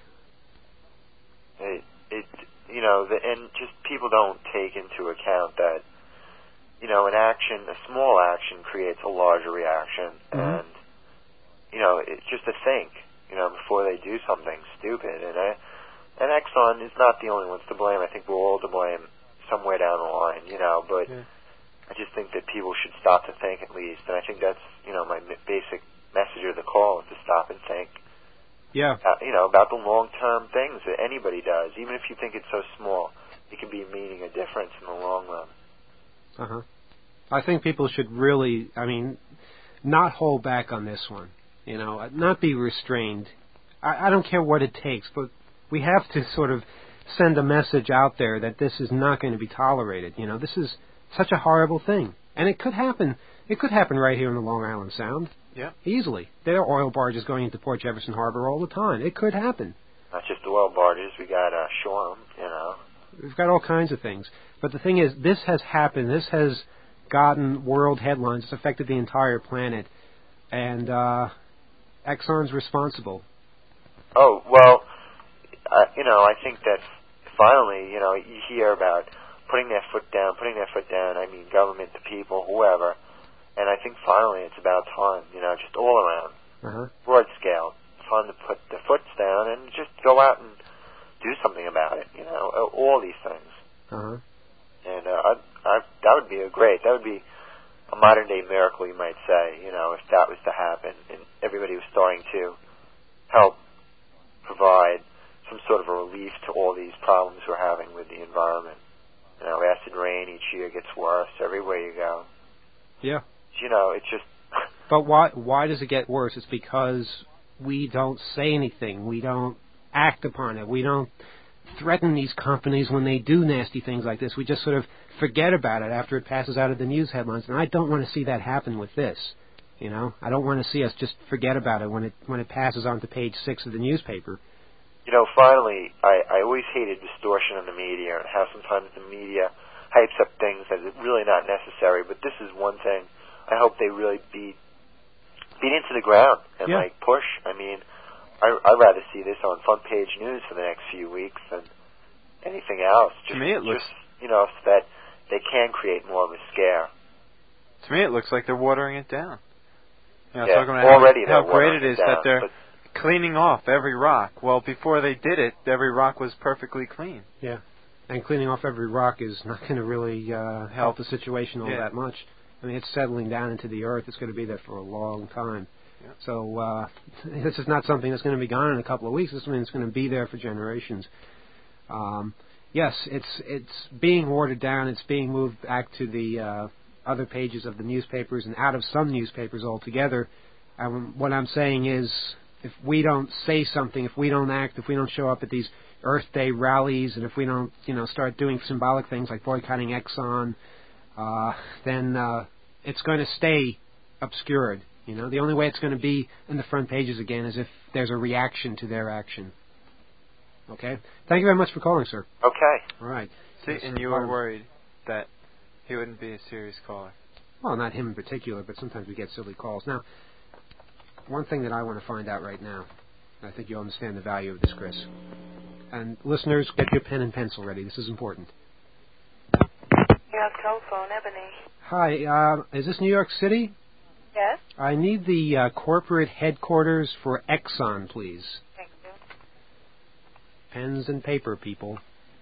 It, it, you know, the, and just people don't take into account that, you know, an action, a small action creates a larger reaction, Mm-hmm. and, you know, it's just to think, you know, before they do something stupid. And I, and Exxon is not the only ones to blame. I think we're all to blame somewhere down the line, you know, but Yeah. I just think that people should stop to think at least, and I think that's, you know, my m- basic message of the call is to stop and think. Yeah. Uh, you know, about the long-term things that anybody does. Even if you think it's so small, it can be meaning a difference in the long run. Uh-huh. I think people should really, I mean, not hold back on this one. You know, not be restrained. I, I don't care what it takes, but we have to sort of send a message out there that this is not going to be tolerated. You know, this is such a horrible thing. And it could happen. It could happen right here in the Long Island Sound. Yeah. Easily. There are oil barges going into Port Jefferson Harbor all the time. It could happen. Not just oil barges, we got uh, Shoreham, you know. We've got all kinds of things. But the thing is, this has happened. This has gotten world headlines. It's affected the entire planet. And uh, Exxon's responsible. Oh, well, uh, you know, I think that finally, you know, you hear about putting their foot down, putting their foot down, I mean government, the people, whoever. And I think finally it's about time, you know, just all around, Uh-huh. broad scale, time to put the foots down and just go out and do something about it, you know, all these things. Uh-huh. And uh, I, I, that would be a great, that would be a modern day miracle, you might say, you know, if that was to happen and everybody was starting to help provide some sort of a relief to all these problems we're having with the environment. You know, acid rain each year gets worse everywhere you go. Yeah. You know, it's just... But why why does it get worse? It's because we don't say anything. We don't act upon it. We don't threaten these companies when they do nasty things like this. We just sort of forget about it after it passes out of the news headlines. And I don't want to see that happen with this. You know, I don't want to see us just forget about it when it when it passes on to page six of the newspaper. you know, finally, I, I always hated distortion in the media and how sometimes the media hypes up things that are really not necessary. But this is one thing I hope they really beat beat into the ground and yeah. like push. I mean, I, I'd rather see this on front page news for the next few weeks than anything else. Just, to me, it looks, just you know, so that they can create more of a scare. To me, it looks like they're watering it down. You know, yeah, talking about already how, how great watering it is it down, that they're but cleaning off every rock. Well, before they did it, every rock was perfectly clean. Yeah, and cleaning off every rock is not going to really uh, help the situation all yeah. that much. I mean, it's settling down into the earth. It's going to be there for a long time. Yeah. So uh, this is not something that's going to be gone in a couple of weeks. This is something that's going to be there for generations. Um, yes, it's it's being watered down. It's being moved back to the uh, other pages of the newspapers and out of some newspapers altogether. Um, what I'm saying is, if we don't say something, if we don't act, if we don't show up at these Earth Day rallies, and if we don't, you know, start doing symbolic things like boycotting Exxon, uh, then uh, it's going to stay obscured. You know, the only way it's going to be in the front pages again is if there's a reaction to their action. Okay? Thank you very much for calling, sir. okay. All right. See, and you were worried that he wouldn't be a serious caller. Well, not him in particular, but sometimes we get silly calls. Now, one thing that I want to find out right now, I think you'll understand the value of this, Chris. And listeners, get your pen and pencil ready. This is important. You have telephone, Ebony. Hi, uh, is this New York City? Yes. I need the uh, corporate headquarters for Exxon, please. Thank you. Pens and paper, people.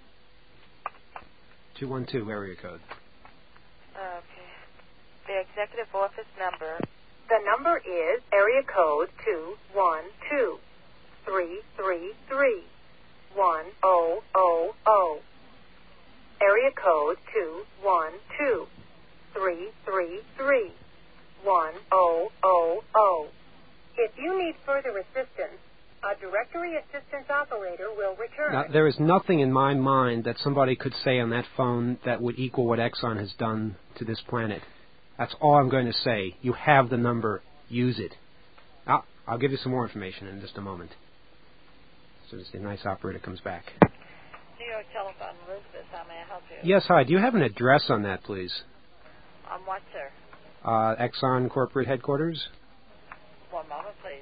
two one two, area code. Okay. The executive office number. The number is area code two one two, three three three, one zero zero zero. Area code two one two, three three three, one zero zero zero. If you need further assistance, a directory assistance operator will return. Now, there is nothing in my mind that somebody could say on that phone that would equal what Exxon has done to this planet. That's all I'm going to say. You have the number. Use it. I'll, I'll give you some more information in just a moment, as soon as the nice operator comes back. New York Telephone, Elizabeth, how may I help you? Yes, hi. Do you have an address on that, please? On what, sir? Uh, Exxon corporate headquarters? One moment, please.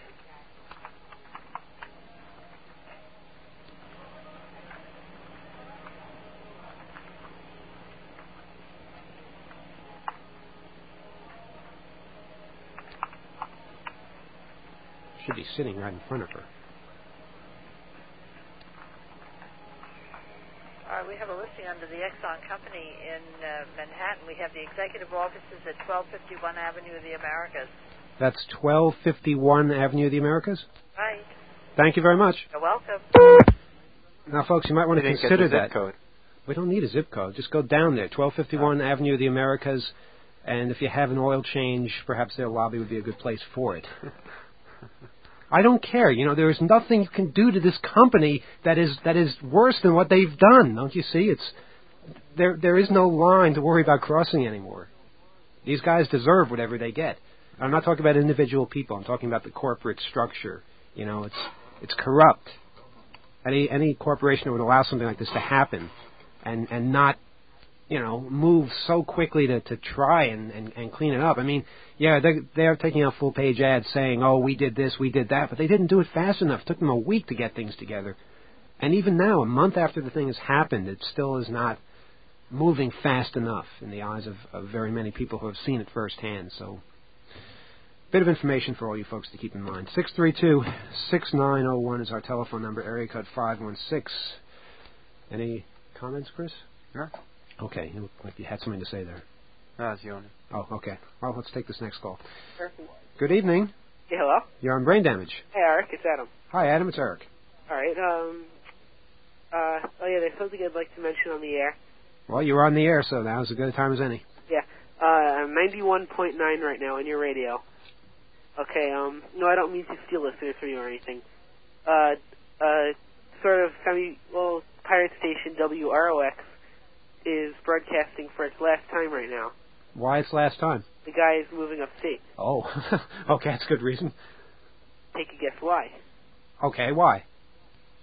Should be sitting right in front of her. All right, we have a listing under the Exxon Company in uh, Manhattan. We have the executive offices at twelve fifty-one Avenue of the Americas. That's twelve fifty-one Avenue of the Americas? Right. Thank you very much. You're welcome. Now, folks, you might want to You didn't consider get the that. zip code. We don't need a zip code. Just go down there, twelve fifty-one oh. Avenue of the Americas, and if you have an oil change, perhaps their lobby would be a good place for it. I don't care. You know, there is nothing you can do to this company that is that is worse than what they've done. Don't you see? It's there. There is no line to worry about crossing anymore. These guys deserve whatever they get. I'm not talking about individual people. I'm talking about the corporate structure. You know, it's it's corrupt. Any any corporation that would allow something like this to happen, and and not, you know, move so quickly to, to try and, and, and clean it up. I mean, yeah, they're, they're taking out full-page ads saying, oh, we did this, we did that, but they didn't do it fast enough. It took them a week to get things together. And even now, a month after the thing has happened, it still is not moving fast enough in the eyes of, of very many people who have seen it firsthand. So, bit of information for all you folks to keep in mind. six three two, six nine zero one is our telephone number, area code five one six. Any comments, Chris? No. Okay, you look like you had something to say there. No, it's Yoni. Oh, okay. Well, let's take this next call. Sure. Good evening. Yeah, hello? You're on Brain Damage. Hey, Eric, it's Adam. Hi, Adam, it's Eric. All right, um, uh, oh yeah, there's something I'd like to mention on the air. Well, you're on the air, so now's as good a time as any. Yeah, uh, I'm ninety-one point nine right now on your radio. Okay, um, no, I don't mean to steal listeners from you or anything. Uh, uh, sort of semi, well, pirate station W R O X is broadcasting for its last time right now. Why it's last time? The guy is moving upstate. Oh, okay, that's a good reason. Take a guess why. Okay, why?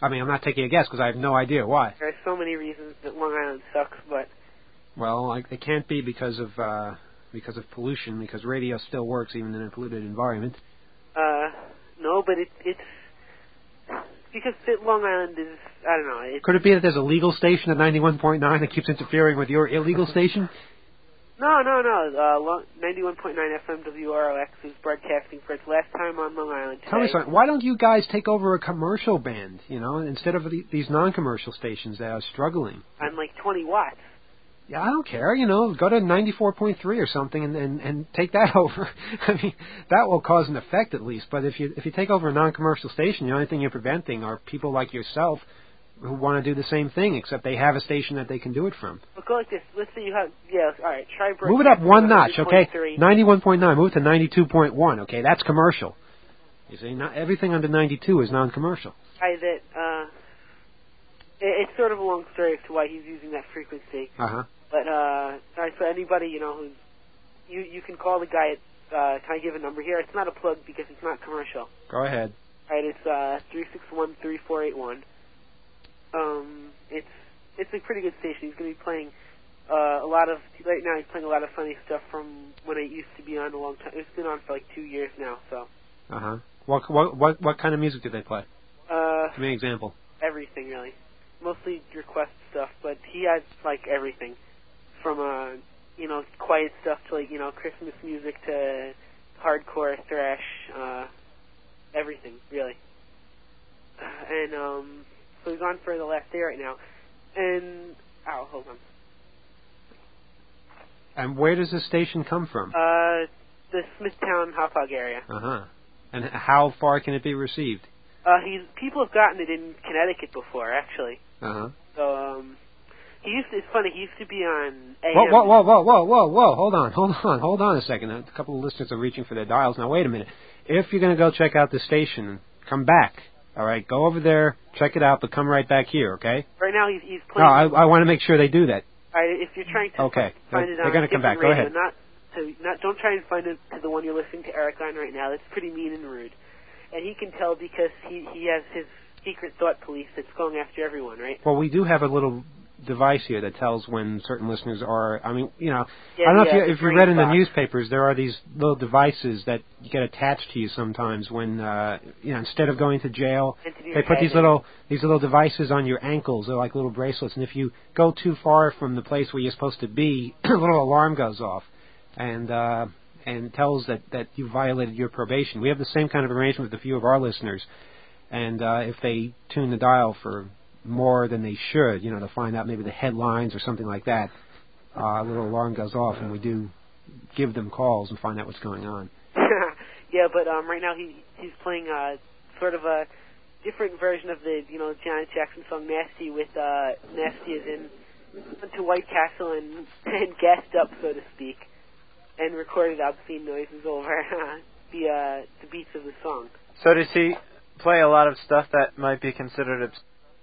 I mean, I'm not taking a guess because I have no idea why. There are so many reasons that Long Island sucks, but Well, like, it can't be because of uh, because of pollution, because radio still works even in a polluted environment. uh, no, but it, it's because it, Long Island is, I don't know. It, Could it be that there's a legal station at ninety-one point nine that keeps interfering with your illegal station? no, no, no. Uh, Long, ninety-one point nine F M W R O X is broadcasting for its last time on Long Island today. Tell me something. Why don't you guys take over a commercial band, you know, instead of the, these non-commercial stations that are struggling? I'm like twenty watts. Yeah, I don't care. You know, go to ninety-four point three or something and, and, and take that over. I mean, that will cause an effect at least. But if you if you take over a non-commercial station, the only thing you're preventing are people like yourself who want to do the same thing, except they have a station that they can do it from. Well, go like this. Let's say you have, yeah, all right, try broadcasting. Move it up one notch, okay? one hundred point three. ninety-one point nine, move it to ninety-two point one, okay? That's commercial. You see, not everything under ninety-two is non-commercial. Guy that, uh, it, it's sort of a long story as to why he's using that frequency. Uh-huh. But, uh, all right, so anybody, you know, who's, you, you can call the guy at, uh, can I give a number here? It's not a plug because it's not commercial. Go ahead. All right, it's, uh, three six one, three four eight one. Um, it's, it's a pretty good station. He's going to be playing, uh, a lot of, right now he's playing a lot of funny stuff from when it used to be on a long time. It's been on for like two years now, so. Uh-huh. What, what, what, what kind of music do they play? Uh, Give me an example. Everything, really. Mostly request stuff, but he has, like, everything. From, uh, you know, quiet stuff to, like, you know, Christmas music to hardcore, thrash, uh, everything, really. And, um, so he's on for the last day right now. And, oh, hold on. And where does this station come from? Uh, the Smithtown Hop Hog area. Uh-huh. And how far can it be received? Uh, he's, people have gotten it in Connecticut before, actually. Uh-huh. So, um, he used to, it's funny, he used to be on A M. Whoa, whoa, whoa, whoa, whoa, whoa, whoa, hold on, hold on, hold on a second. A couple of listeners are reaching for their dials. Now, wait a minute. If you're going to go check out the station, come back. All right, go over there, check it out, but come right back here, okay? Right now, he's, he's No, playing... I, I want to make sure they do that. All right, if you're trying to Okay, find they're, it they're on going a to come back. different Go radio, ahead. Not to, not, don't try and find it to the one you're listening to Eric on right now. That's pretty mean and rude. And he can tell because he, he has his secret thought police that's going after everyone, right? Well, we do have a little device here that tells when certain listeners are, I mean, you know, Yeah, I don't know yeah, if you, the if you brain read in the box. newspapers, there are these little devices that get attached to you sometimes when, uh, you know, instead of going to jail, Into your they put head these and- little, these little devices on your ankles. They're like little bracelets. And if you go too far from the place where you're supposed to be, a little alarm goes off and, uh, and tells that, that you violated your probation. We have the same kind of arrangement with a few of our listeners. And, uh, if they tune the dial for more than they should, you know, to find out maybe the headlines or something like that, uh, a little alarm goes off, and we do give them calls and find out what's going on. Yeah, but um, right now he he's playing uh, sort of a different version of the, you know, Janet Jackson song "Nasty" with uh, Nasty as in went to White Castle and, and gassed up, so to speak, and recorded obscene noises over the uh, the beats of the song. So does he play a lot of stuff that might be considered obs-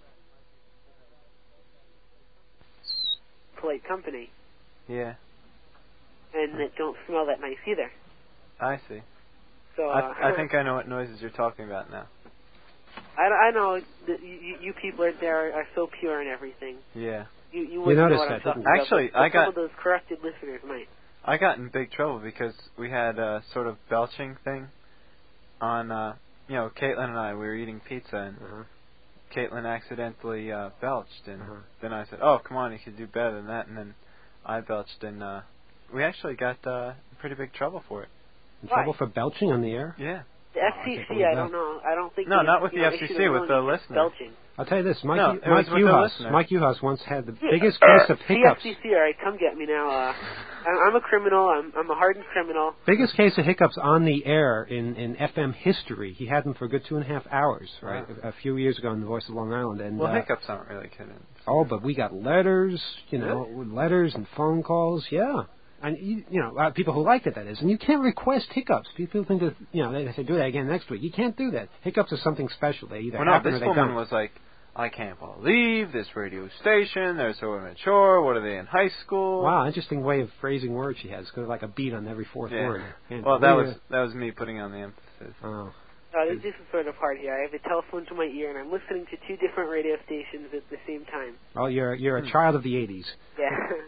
Polite company, Yeah, and that don't smell that nice either. I see. So uh, I, I think I know what noises you're talking about now. I, I know that you, you people are there are so pure and everything. Yeah. You you You wouldn't know noticed what I'm that, talking didn't about. Actually, but I some got- of those corrupted listeners might. I got in big trouble because we had a sort of belching thing on, uh, you know, Caitlin and I, we were eating pizza, and Uh-huh. Caitlin accidentally uh, belched, and Uh-huh. then I said, oh, come on, you could do better than that, and then I belched, and uh, we actually got uh, in pretty big trouble for it. In Why? trouble for belching on the air? Yeah. The Oh, I F C can't C, believe I that. don't know. I don't think. No, they, not with you the know, F C C, issued a with the ruling against listener. Belching. I'll tell you this, Mike, No, U- it was Mike with the Uhas, listener. Mike Uhas once had the Yeah, biggest uh, case of hiccups. The F C C, all right, come get me now. Uh, I'm, I'm a criminal. I'm, I'm a hardened criminal. Biggest case of hiccups on the air in, in F M history. He had them for a good two and a half hours, right? Wow. A, a few years ago on The Voice of Long Island. And Well, uh, hiccups aren't really kidding. oh, but we got letters, you know, letters and phone calls, yeah. And, you, you know, uh, people who liked it, that is. And you can't request hiccups. People think that, you know, they, they say, do that again next week. You can't do that. Hiccups are something special. They either Well, no, happen this or they woman don't. was like, I can't believe this radio station. They're so immature. What are they in high school? Wow, interesting way of phrasing words she has. Kind of like a beat on every fourth Yeah. word. Can't Well, that believe was it. that was me putting on the emphasis. Oh. Uh, this this is sort of hard here. I have a telephone to my ear, and I'm listening to two different radio stations at the same time. Oh, you're you're a child of the eighties. Yeah.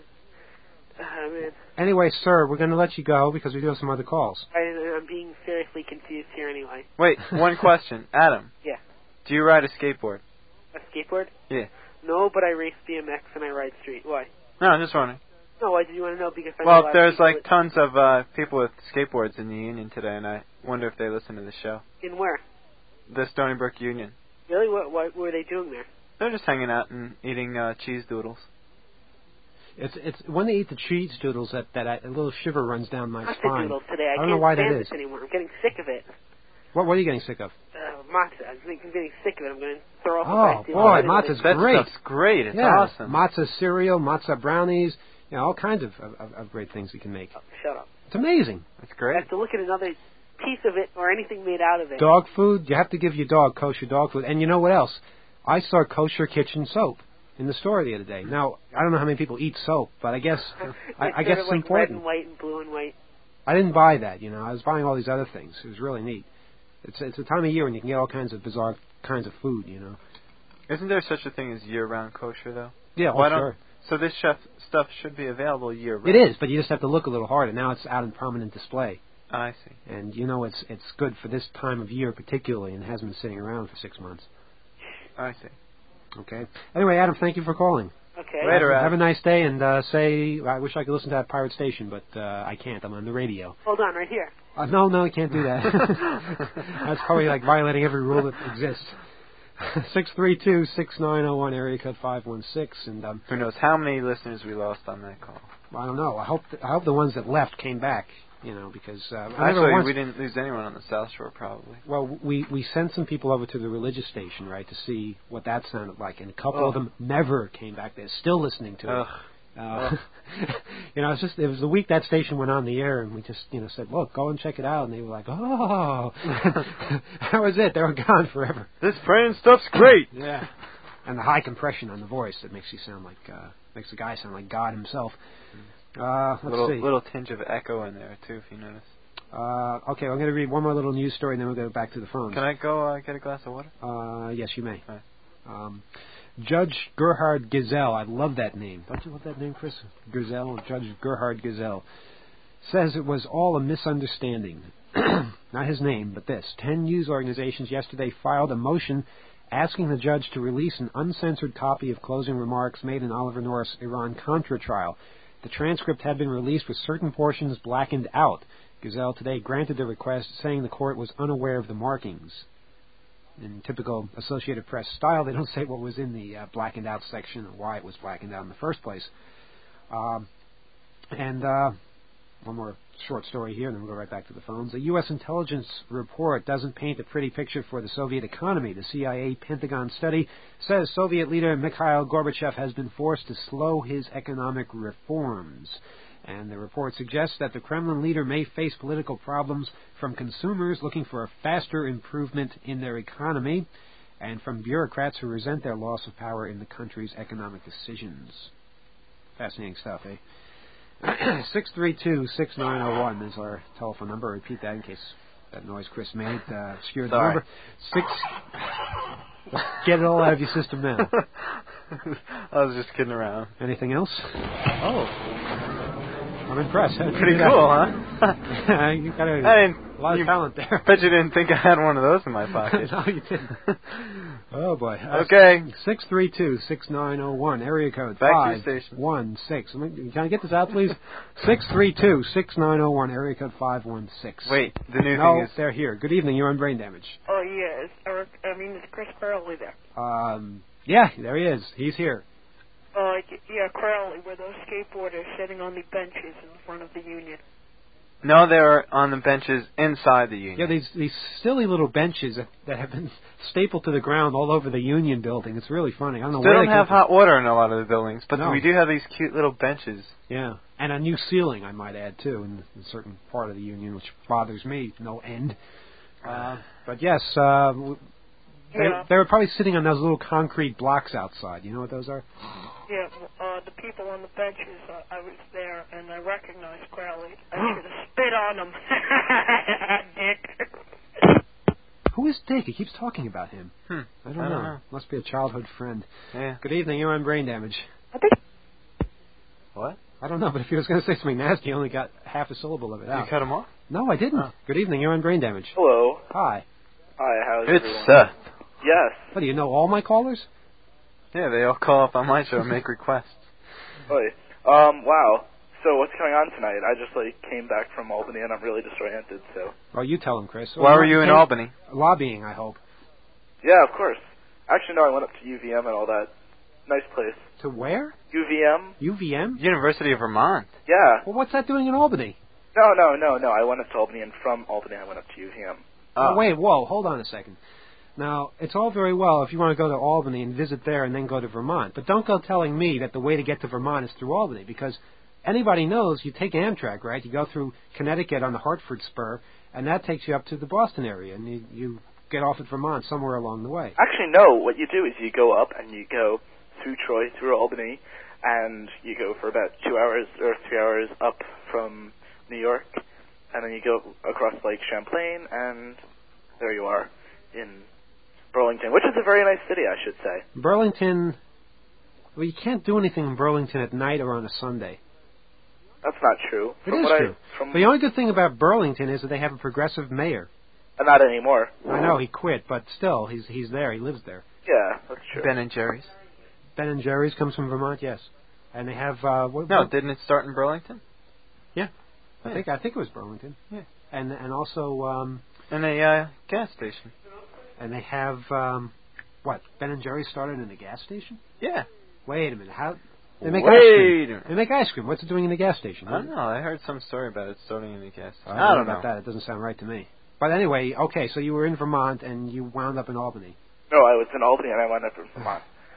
uh, man. Anyway, sir, we're going to let you go because we do have some other calls. I, I'm being seriously confused here anyway. Wait, one question. Adam. Yeah. Do you ride a skateboard? A skateboard? Yeah. No, but I race B M X and I ride street. Why? No, I'm just wondering. No, why did you want to know? Because I know a Well, lot of there's people like tons of uh, people with skateboards in the union today, and I wonder if they listen to the show. In where? The Stony Brook Union. Really? What, what were they doing there? They're just hanging out and eating uh, cheese doodles. It's it's when they eat the cheese doodles that that I, a little shiver runs down my Matzo spine. doodles today. I, I don't can't know why that stand is. this anymore. I'm getting sick of it. What what are you getting sick of? Uh, matzo. I'm getting sick of it. I'm going to throw up. Oh if I do boy, it. matzo's That great. stuff's great. It's yeah, awesome. matzo cereal, matzo brownies, you know, all kinds of, of, of great things you can make. Oh, shut up. It's amazing. It's I great. have to look at another piece of it or anything made out of it. Dog food, you have to give your dog kosher dog food. And you know what else? I saw kosher kitchen soap in the store the other day. Now, I don't know how many people eat soap, but I guess I, it's I guess sort of it's like important. red and white and blue and white. I didn't buy that, you know. I was buying all these other things. It was really neat. It's it's a time of year when you can get all kinds of bizarre kinds of food, you know. Isn't there such a thing as year-round kosher, though? Yeah, Why well, don't- sure. So this chef stuff should be available year-round. It is, but you just have to look a little harder. Now it's out in prominent display. I see. And you know it's it's good for this time of year particularly, and it hasn't been sitting around for six months. I see. Okay. Anyway, Adam, thank you for calling. Okay. Later, have, Adam. have a nice day, and uh, say I wish I could listen to that pirate station, but uh, I can't. I'm on the radio. Hold on, right here. Uh, no, no, you can't do that. That's probably like violating every rule that exists. Six three two six nine zero one area code five one six, and um, Who knows how many listeners we lost on that call? I don't know. I hope th- I hope the ones that left came back. You know, because uh, I never Actually, once, we didn't lose anyone on the South Shore, probably. Well, we we sent some people over to the religious station, right, to see what that sounded like, and a couple Oh. of them never came back. They're still listening to Ugh. it. Uh, you know, it's just it was the week that station went on the air, and we just you know said, "Look, go and check it out," and they were like, "Oh," that was it. They were gone forever. This praying stuff's great. Yeah, and the high compression on the voice that makes you sound like uh, makes the guy sound like God himself. Uh, let's little see. little tinge of echo in there too, if you notice. Uh, okay, I'm going to read one more little news story, and then we'll go back to the phones. Can I go uh, get a glass of water? Uh, yes, you may. All right. Um, Judge Gerhard Gesell, I love that name. Don't you love that name, Chris? Gesell, Judge Gerhard Gesell, says it was all a misunderstanding. Not his name, but this. Ten news organizations yesterday filed a motion asking the judge to release an uncensored copy of closing remarks made in Oliver North's Iran-Contra trial. The transcript had been released with certain portions blackened out. Gesell today granted the request, saying the court was unaware of the markings. In typical Associated Press style, they don't say what was in the uh, blackened out section or why it was blackened out in the first place. Um, and uh, one more short story here, and then we'll go right back to the phones. A U S intelligence report doesn't paint a pretty picture for the Soviet economy. The C I A Pentagon study says Soviet leader Mikhail Gorbachev has been forced to slow his economic reforms. And the report suggests that the Kremlin leader may face political problems from consumers looking for a faster improvement in their economy and from bureaucrats who resent their loss of power in the country's economic decisions. Fascinating stuff, eh? six three two six nine zero one is our telephone number. Repeat that in case that noise Chris made uh, obscured the Sorry. number. Six. Get it all out of your system now. I was just kidding around. Anything else? Oh. I'm impressed. How did you Pretty do that? cool, huh? You got a, I didn't, a lot you of talent there. Bet you didn't think I had one of those in my pocket. No, you didn't. Oh boy. Uh, Okay. Six three two six nine zero one area code Back to five your station. one six. Can I get this out, please? Six three two six nine zero one area code five one six. Wait, the new no, thing is they're here. Good evening. You're on Brain Damage. Oh, yeah. It's Eric, I mean, it's Chris Crowley there. Um. Yeah, there he is. He's here. Uh, y- yeah, Crowley, where those skateboarders sitting on the benches in front of the Union. no, they were on the benches inside the union. Yeah, these these silly little benches that, that have been stapled to the ground all over the Union building. It's really funny. I don't know Still where don't they have came from. hot water in a lot of the buildings, but No. we do have these cute little benches. Yeah, and a new ceiling, I might add, too, in a certain part of the Union, which bothers me no end. Uh, but yes, uh, w- they, Yeah. they were probably sitting on those little concrete blocks outside. You know what those are? Yeah, uh, the people on the benches, uh, I was there, and I recognized Crowley. I should have spit on him. Dick. Who is Dick? He keeps talking about him. Hmm. I don't, I don't know. know. Must be a childhood friend. Yeah. Good evening. You're on Brain Damage. What? I don't know, but if he was going to say something nasty, he only got half a syllable of it Did out. you cut him off? No, I didn't. Oh. Good evening. You're on Brain Damage. Hello. Hi. Hi, how's It's everyone? Seth. Yes. What, do you know all my callers? Yeah, they all call up on my show and make requests. Oi. Um, wow. So what's going on tonight? I just, like, came back from Albany and I'm really disoriented, so. Well, you tell him, Chris. Why were you in Albany? Lobbying, I hope. Yeah, of course. Actually, no, I went up to U V M and all that. Nice place. To where? U V M? U V M? University of Vermont. Yeah. Well, what's that doing in Albany? No, no, no, no. I went up to Albany and from Albany I went up to U V M. Oh. Wait, whoa, hold on a second. Now, it's all very well if you want to go to Albany and visit there and then go to Vermont, but don't go telling me that the way to get to Vermont is through Albany, because anybody knows you take Amtrak, right? You go through Connecticut on the Hartford spur, and that takes you up to the Boston area, and you, you get off at Vermont somewhere along the way. Actually, no. What you do is you go up and you go through Troy, through Albany, and you go for about two hours or three hours up from New York, and then you go across Lake Champlain, and there you are in Burlington, which is a very nice city, I should say. Burlington, well, you can't do anything in Burlington at night or on a Sunday. That's not true. It From is what true. I, from The only good thing about Burlington is that they have a progressive mayor. Uh, not anymore. I know, he quit, but still, he's he's there, he lives there. Yeah, that's true. Ben and Jerry's. Ben and Jerry's comes from Vermont, yes. And they have, uh... What, No, what? didn't it start in Burlington? Yeah. I Yeah. think I think it was Burlington. Yeah. And and also, um... In a uh, gas station. And they have, um... What, Ben and Jerry's started in a gas station? Yeah. Wait a minute, how... They make Wait ice a cream. minute. They make ice cream. What's it doing in a gas station? I don't know. I heard some story about it starting in a gas station. I I don't don't know about know. that. It doesn't sound right to me. But anyway, okay, so you were in Vermont and you wound up in Albany. No, I was in Albany and I wound up in Vermont.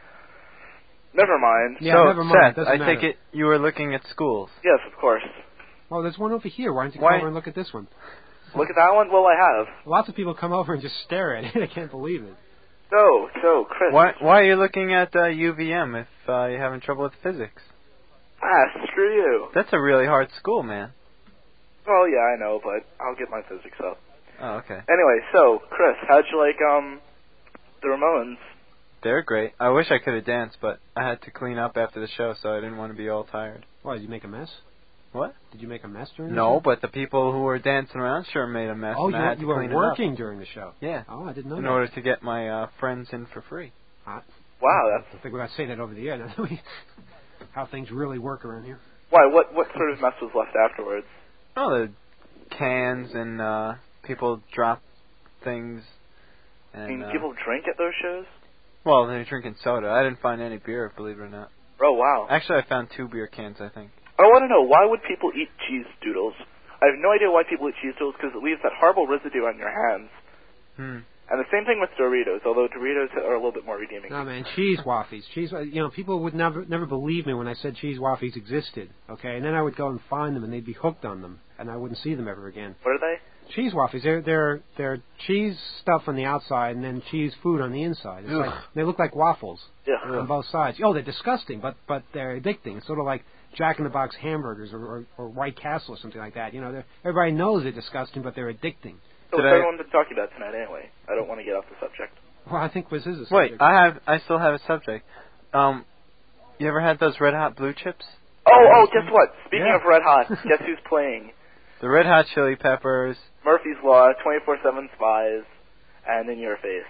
Never mind. Yeah, so, never mind. Seth, Doesn't I matter. take it you were looking at schools. Yes, of course. Oh, there's one over here. Why don't you come Why- over and look at this one? Look at that one. Well, I have. Lots of people come over and just stare at it. I can't believe it. So, so, Chris. Why Why are you looking at uh, U V M if uh, you're having trouble with physics? Ah, screw you. That's a really hard school, man. Well, yeah, I know, but I'll get my physics up. Oh, okay. Anyway, so, Chris, how'd you like, um, the Ramones? They're great. I wish I could have danced, but I had to clean up after the show, so I didn't want to be all tired. Why, did you make a mess? What? Did you make a mess during the No, show? but the people who were dancing around sure made a mess. Oh, and you, I were- had to you were clean working it up. during the show. Yeah. Oh, I didn't know In that. order to get my uh, friends in for free. Huh? Wow, I that's... think we got to say that over the air. Now that we- how things really work around here. Why, what, what sort of mess was left afterwards? Oh, the cans and uh, people drop things. And, I mean, uh, people drink at those shows? Well, they're drinking soda. I didn't find any beer, believe it or not. Oh, wow. Actually, I found two beer cans, I think. I want to know, why would people eat cheese doodles? I have no idea why people eat cheese doodles, because it leaves that horrible residue on your hands. Hmm. And the same thing with Doritos, although Doritos are a little bit more redeeming. No, man, cheese waffies. Cheese, you know, people would never never believe me when I said cheese waffies existed, okay? And then I would go and find them, and they'd be hooked on them, and I wouldn't see them ever again. What are they? Cheese waffies. They're they're they're cheese stuff on the outside, and then cheese food on the inside. It's like, they look like waffles Yeah. on both sides. Oh, they're disgusting, but but they're addicting. It's sort of like Jack in the Box hamburgers or, or, or White Castle or something like that. You know, they're- everybody knows they're disgusting, but they're addicting. So Did what's I- everyone been talking about tonight anyway? I don't want to get off the subject. Well, I think this is a Wait, subject. I have. I still have a subject. Um, you ever had those Red Hot Blue Chips? Oh, oh, guess what? Speaking Yeah. of Red Hot, guess who's playing? The Red Hot Chili Peppers. Murphy's Law, twenty-four seven Spies, and In Your Face.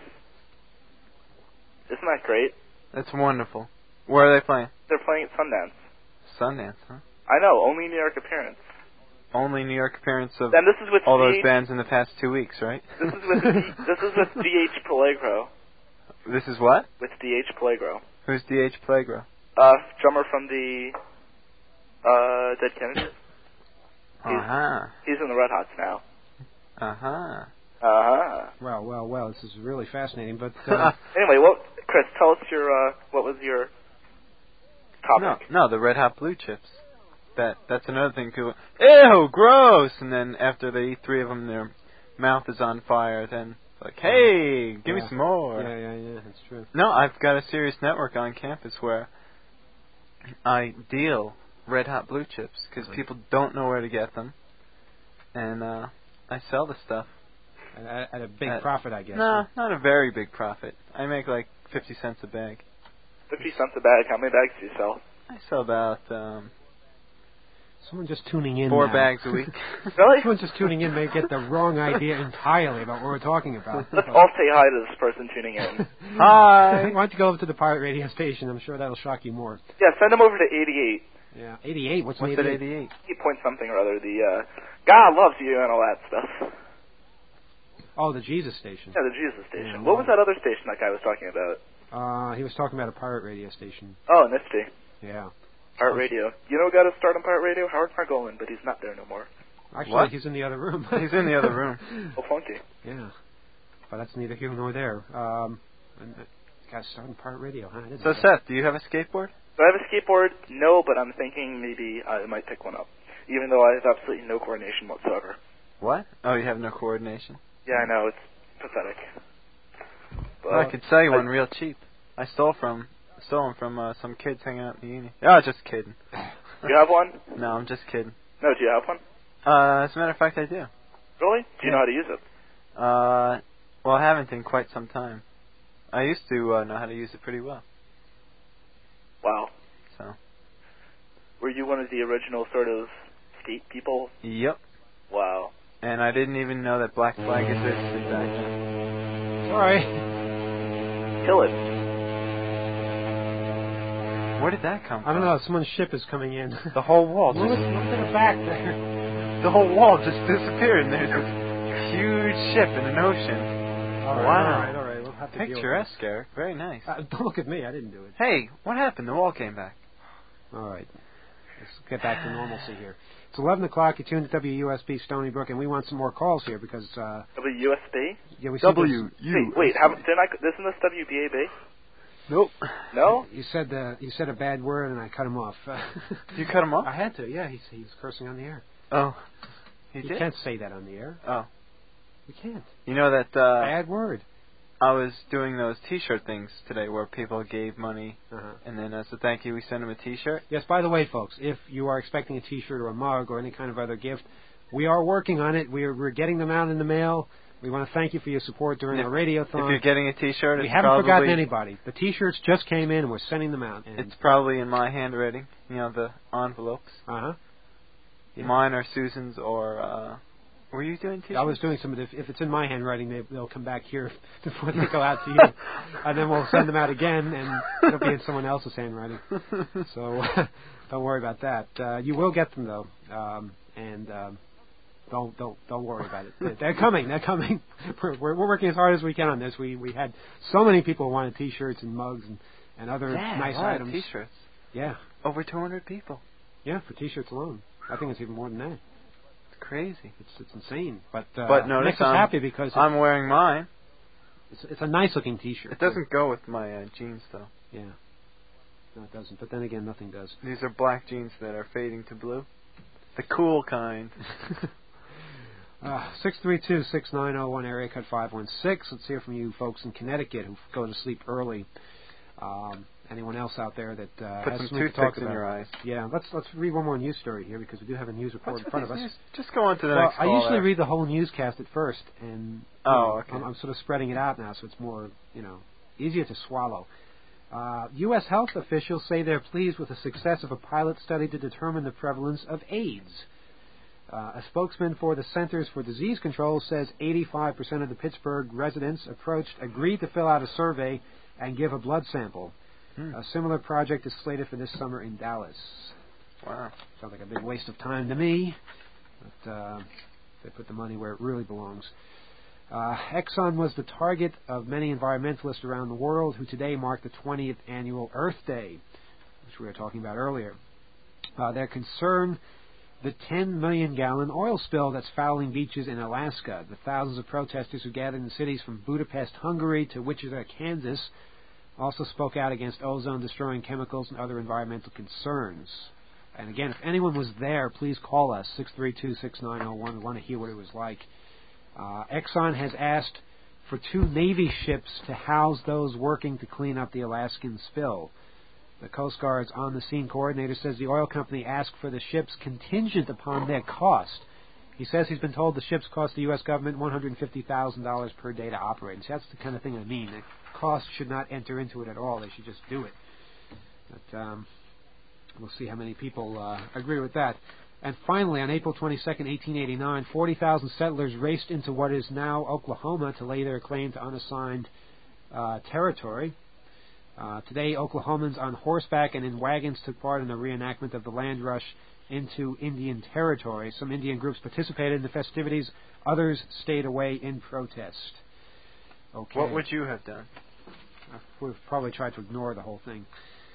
Isn't that great? That's wonderful. Where are they playing? They're playing at Sundance. Sundance, huh? I know, only New York appearance. Only New York appearance of And this is with all D H those bands in the past two weeks, right? This is with D- this is with D H Peligro. This is what? With D H Peligro. Who's D H Peligro? Uh, drummer from the uh Dead Kennedys. Uh huh. He's in the Red Hots now. Uh huh. Uh huh. Well, well, well. This is really fascinating, but uh, Anyway, what, Chris? Tell us your uh, what was your No, topic? no, the Red Hot Blue Chips. That that's another thing. People, ew, gross. And then after they eat three of them, their mouth is on fire. Then it's like, hey, give yeah. me some more. Yeah, yeah, yeah. That's true. No, I've got a serious network on campus where I deal Red Hot Blue Chips because people don't know where to get them, and uh, I sell the stuff. At, at a big At- profit, I guess. No, not a very big profit. I make like fifty cents a bag. Fifty cents a bag. How many bags do you sell? I sell about um, Someone just tuning in four now. bags a week. Really? Someone just tuning in may get the wrong idea entirely about what we're talking about. Let's all say hi to this person tuning in. Hi. Why don't you go over to the pirate radio station? I'm sure that'll shock you more. Yeah, send them over to eighty-eight. Yeah, eighty-eight. What's, What's an at eighty-eight? eighty-eight? Eight point something or other. The uh, God loves you and all that stuff. Oh, the Jesus station. Yeah, the Jesus station. Yeah, What was that other station that guy was talking about? Uh, he was talking about a pirate radio station. Oh, Nifty. Yeah. Pirate Radio. You know who got to start on Pirate Radio? Howard Margolin, but he's not there no more. Actually, What? he's in the other room. He's in the other room. Oh, funky. Yeah. But that's neither here nor there. Um, and, uh, got to start on pirate radio, huh? I didn't So, know that. Seth, do you have a skateboard? Do I have a skateboard? No, but I'm thinking maybe I might pick one up. Even though I have absolutely no coordination whatsoever. What? Oh, you have no coordination? Yeah, I know. It's pathetic. But Well, I could sell you I- one real cheap. I stole from stole them from uh, some kids hanging out in the uni. Oh, just kidding. You have one? No, I'm just kidding. No, do you have one? Uh, as a matter of fact, I do. Really? Do you Yeah. know how to use it? Uh, well, I haven't in quite some time. I used to uh, know how to use it pretty well. Wow. So. Were you one of the original sort of skate people? Yep. Wow. And I didn't even know that Black Flag existed back then. Sorry. Kill it. Where did that come from? I don't know. Someone's ship is coming in. The whole wall Look just look to the back there. the whole wall just disappeared, and there's this huge ship in an ocean. All right, Wow. all right, all right. We'll have to deal with Picturesque, Eric. Very nice. this. Uh, don't look at me. I didn't do it. Hey, what happened? The wall came back. All right. Let's get back to normalcy here. It's eleven o'clock. You tuned to W U S B Stony Brook, and we want some more calls here because uh, W U S B? yeah, we W see Wait, wait, haven't, didn't I, isn't this W B A B? Nope. No? this, you said uh, you said a bad word, and I cut him off. You cut him off? I had to. Yeah, he he was cursing on the air. Oh. He You did? can't say that on the air. Oh. You can't. You know that uh, Bad word. I was doing those T-shirt things today where people gave money, Uh-huh. and then as a thank you, we sent them a T-shirt. Yes, by the way, folks, if you are expecting a T-shirt or a mug or any kind of other gift, we are working on it. We are, we're getting them out in the mail. We want to thank you for your support during If- our radiothon. If you're getting a T-shirt, we it's haven't probably, forgotten anybody. The T-shirts just came in, and we're sending them out. And It's probably in my handwriting. You know, the envelopes. uh-huh. Yeah. Mine or Susan's or. Uh, were you doing T-shirts? I was doing some of this. If it's in my handwriting, they, they'll come back here before they go out to you. And then we'll send them out again, and it'll be in someone else's handwriting. So don't worry about that. Uh, you will get them, though. Um, and um, don't don't don't worry about it. They're coming. They're coming. We're, we're, we're working as hard as we can on this. We we had so many people who wanted T-shirts and mugs and, and other Yeah, nice a lot of items. T-shirts. Yeah. Over two hundred people. Yeah, for T-shirts alone. I think it's even more than that. It's crazy. It's it's insane. But uh, But notice makes us I'm, happy because it's, I'm wearing mine. it's, it's a nice looking T-shirt. It doesn't go with my uh, jeans, though. Yeah. No, it doesn't. But then again, nothing does. These are black jeans that are fading to blue. The cool kind. Uh, six three two, six nine zero one, area code five one six. Let's hear from you folks in Connecticut who go to sleep early. Um, anyone else out there that uh, Put has some something to talk toothpicks in about? your eyes. Yeah, let's let's read one more news story here because we do have a news report What's in front of with us. these news? Just go on to the well, next I call usually there. read the whole newscast at first, and you Oh, know, okay. I'm, I'm sort of spreading it out now, so it's more, you know, easier to swallow. Uh, U S health officials say they're pleased with the success of a pilot study to determine the prevalence of AIDS. Uh, a spokesman for the Centers for Disease Control says eighty-five percent of the Pittsburgh residents approached agreed to fill out a survey and give a blood sample. Hmm. A similar project is slated for this summer in Dallas. Wow. Sounds like a big waste of time to me, but uh, they put the money where it really belongs. Uh, Exxon was the target of many environmentalists around the world who today mark the twentieth annual Earth Day, which we were talking about earlier. Uh, they're concerned the ten million gallon oil spill that's fouling beaches in Alaska. The thousands of protesters who gathered in cities from Budapest, Hungary to Wichita, Kansas also spoke out against ozone-destroying chemicals and other environmental concerns. And again, if anyone was there, please call us, six three two, six nine zero one. We want to hear what it was like. Uh, Exxon has asked for two Navy ships to house those working to clean up the Alaskan spill. The Coast Guard's on-the-scene coordinator says the oil company asked for the ships contingent upon their cost, He says he's been told the ships cost the U S government one hundred fifty thousand dollars per day to operate. And see, that's the kind of thing I mean. The cost should not enter into it at all. They should just do it. But um, we'll see how many people uh, agree with that. And finally, on April twenty-second, eighteen eighty-nine, forty thousand settlers raced into what is now Oklahoma to lay their claim to unassigned uh, territory. Uh, today, Oklahomans on horseback and in wagons took part in the reenactment of the land rush into Indian territory. Some Indian groups participated in the festivities. Others stayed away in protest. Okay. What would you have done? Uh, we've probably tried to ignore the whole thing.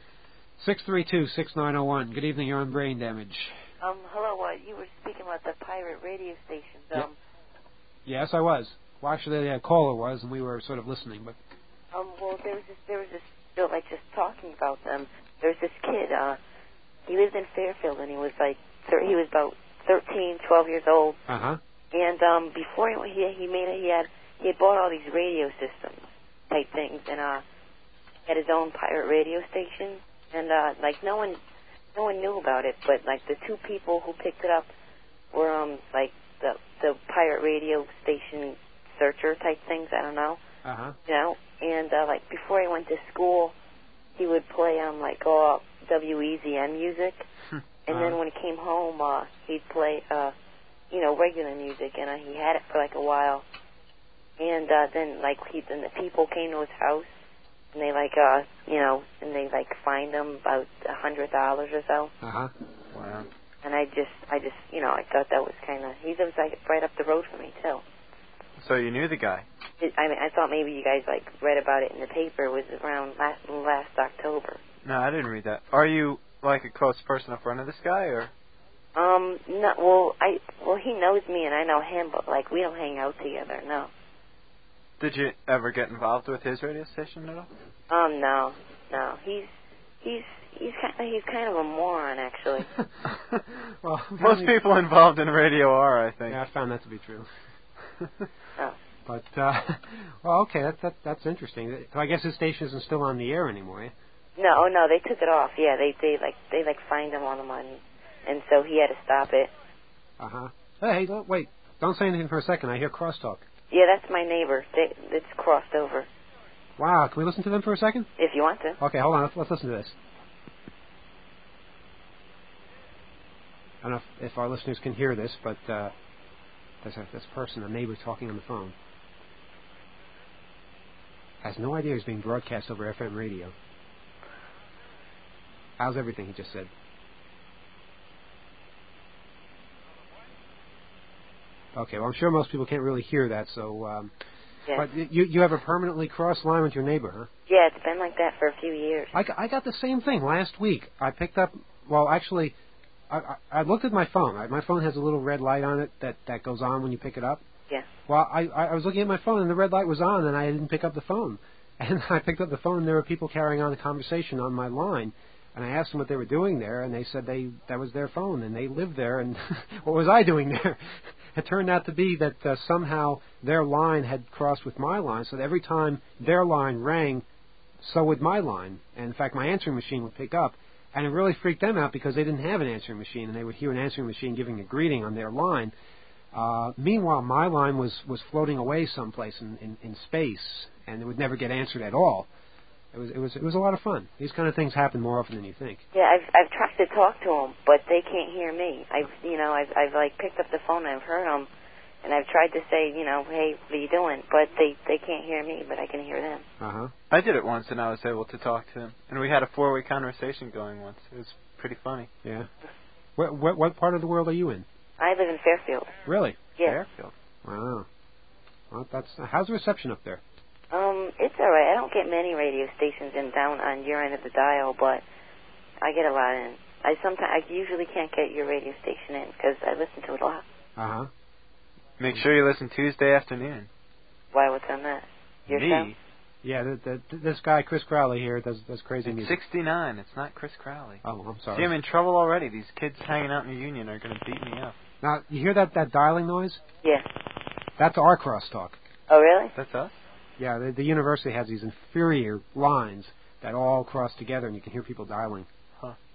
six three two, six nine zero one. Good evening. You're on Brain Damage. Um, hello. Uh, you were speaking about the pirate radio stations. Um, yeah. Yes, I was. Well, actually, the caller was, and we were sort of listening. But um, well, there was this, there was this, still like just talking about them. There was this kid. Uh, he lived in Fairfield, and he was like, thir- he was about thirteen, twelve years old. Uh huh. And um, before he he he made it, he had he had bought all these radio systems type things, and uh, had his own pirate radio station. And uh, like no one. No one knew about it, but like the two people who picked it up were um like the the pirate radio station searcher type things. I don't know. Uh huh. You know, and uh, like before he went to school, he would play um like all W E Z M music, and uh-huh. then when he came home, uh, he'd play uh you know regular music, and uh, he had it for like a while, and uh, then like he then the people came to his house. And they like, uh, you know, and they like fined him about a hundred dollars or so. Uh huh. Wow. And I just, I just, you know, I thought that was kind of. He lives like right up the road from me too. So you knew the guy? It, I mean, I thought maybe you guys like read about it in the paper. It was around last last October. No, I didn't read that. Are you like a close personal friend of this guy, or? Um, no. Well, I, well, he knows me and I know him, but like we don't hang out together. No. Did you ever get involved with his radio station at all? Um, no, no. He's he's he's kind of, he's kind of a moron, actually. Well, most people involved in radio are, I think. Yeah, I found that to be true. Oh. But uh, well, okay, that's that, that's interesting. So I guess his station isn't still on the air anymore. Eh? No, oh no, they took it off. Yeah, they they like they like fined him all the money, and so he had to stop it. Uh huh. Hey, don't, wait! Don't say anything for a second. I hear crosstalk. Yeah, that's my neighbor. They, it's crossed over. Wow, can we listen to them for a second? If you want to. Okay, hold on. Let's, let's listen to this. I don't know if, if our listeners can hear this, but uh, there's a, this person, a neighbor, talking on the phone. Has no idea he's being broadcast over F M radio. How's everything he just said? Okay, well, I'm sure most people can't really hear that, so... Um, yes. But you you have a permanently crossed line with your neighbor, huh? Yeah, it's been like that for a few years. I, I got the same thing last week. I picked up... Well, actually, I, I, I looked at my phone. I, my phone has a little red light on it that, that goes on when you pick it up. Yeah. Well, I, I was looking at my phone, and the red light was on, and I didn't pick up the phone. And I picked up the phone, and there were people carrying on the conversation on my line. And I asked them what they were doing there, and they said they that was their phone, and they lived there, and what was I doing there? It turned out to be that uh, somehow their line had crossed with my line, so that every time their line rang, so would my line. And in fact, my answering machine would pick up, and it really freaked them out because they didn't have an answering machine, and they would hear an answering machine giving a greeting on their line. Uh, meanwhile, my line was, was floating away someplace in, in, in space, and it would never get answered at all. It was it was it was a lot of fun. These kind of things happen more often than you think. Yeah, I've I've tried to talk to them, but they can't hear me. I've you know I've I've like picked up the phone and I've heard them, and I've tried to say you know hey what are you doing, but they they can't hear me, but I can hear them. Uh huh. I did it once and I was able to talk to them, and we had a four way conversation going once. It was pretty funny. Yeah. What what what part of the world are you in? I live in Fairfield. Really? Yeah. Fairfield. Wow. Well, that's how's the reception up there? Um, it's all right. I don't get many radio stations in down on your end of the dial, but I get a lot in. I sometimes I usually can't get your radio station in because I listen to it a lot. Uh huh. Make sure you listen Tuesday afternoon. Why? What's on that? Your Me? show? Yeah, the, the, this guy Chris Crowley here does does crazy It's music. sixty-nine. It's not Chris Crowley. Oh, I'm sorry. See, I'm in trouble already. These kids hanging out in the Union are going to beat me up. Now, you hear that that dialing noise? Yeah. That's our crosstalk. Oh, really? That's us? Yeah, the, the university has these inferior lines that all cross together, and you can hear people dialing. Huh.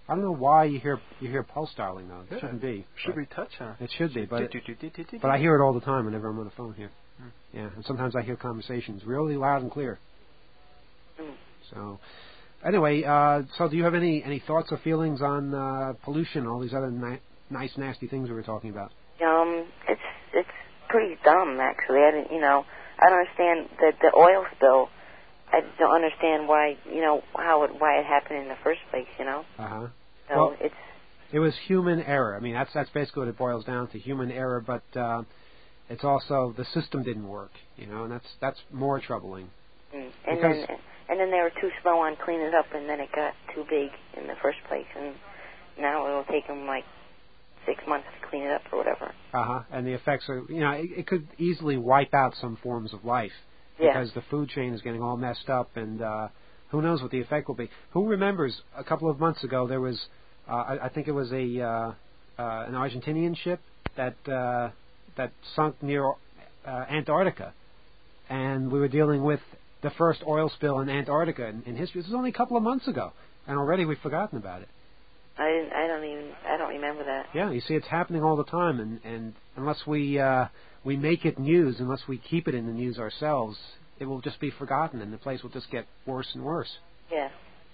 I don't know why you hear you hear pulse dialing though. It Yeah. shouldn't be. Should be touch, huh? It should be, but it, Do-do-do-do-do-do. but I hear it all the time whenever I'm on the phone here. Hmm. Yeah, and sometimes I hear conversations really loud and clear. Mm. So, anyway, uh, so do you have any, any thoughts or feelings on uh, pollution, all these other ni- nice, nasty things we were talking about? Um, it's it's pretty dumb, actually. I didn't, you know, I don't understand the the oil spill. I don't understand why, you know, how it why it happened in the first place. You know. Uh huh. So well, it's it was human error. I mean, that's that's basically what it boils down to: human error. But uh, it's also the system didn't work. You know, and that's that's more troubling. mm. and because then and then they were too slow on cleaning it up, and then it got too big in the first place, and now it'll take them like six months to clean it up or whatever. Uh huh. And the effects are, you know, it, it could easily wipe out some forms of life Yeah. because the food chain is getting all messed up, and uh, who knows what the effect will be. Who remembers a couple of months ago there was, uh, I, I think it was a uh, uh, an Argentinian ship that uh, that sunk near uh, Antarctica, and we were dealing with the first oil spill in Antarctica in, in history. This was only a couple of months ago, and already we've forgotten about it. I didn't. I don't even. I don't remember that. Yeah, you see, it's happening all the time, and, and unless we uh, we make it news, unless we keep it in the news ourselves, it will just be forgotten, and the place will just get worse and worse. Yeah.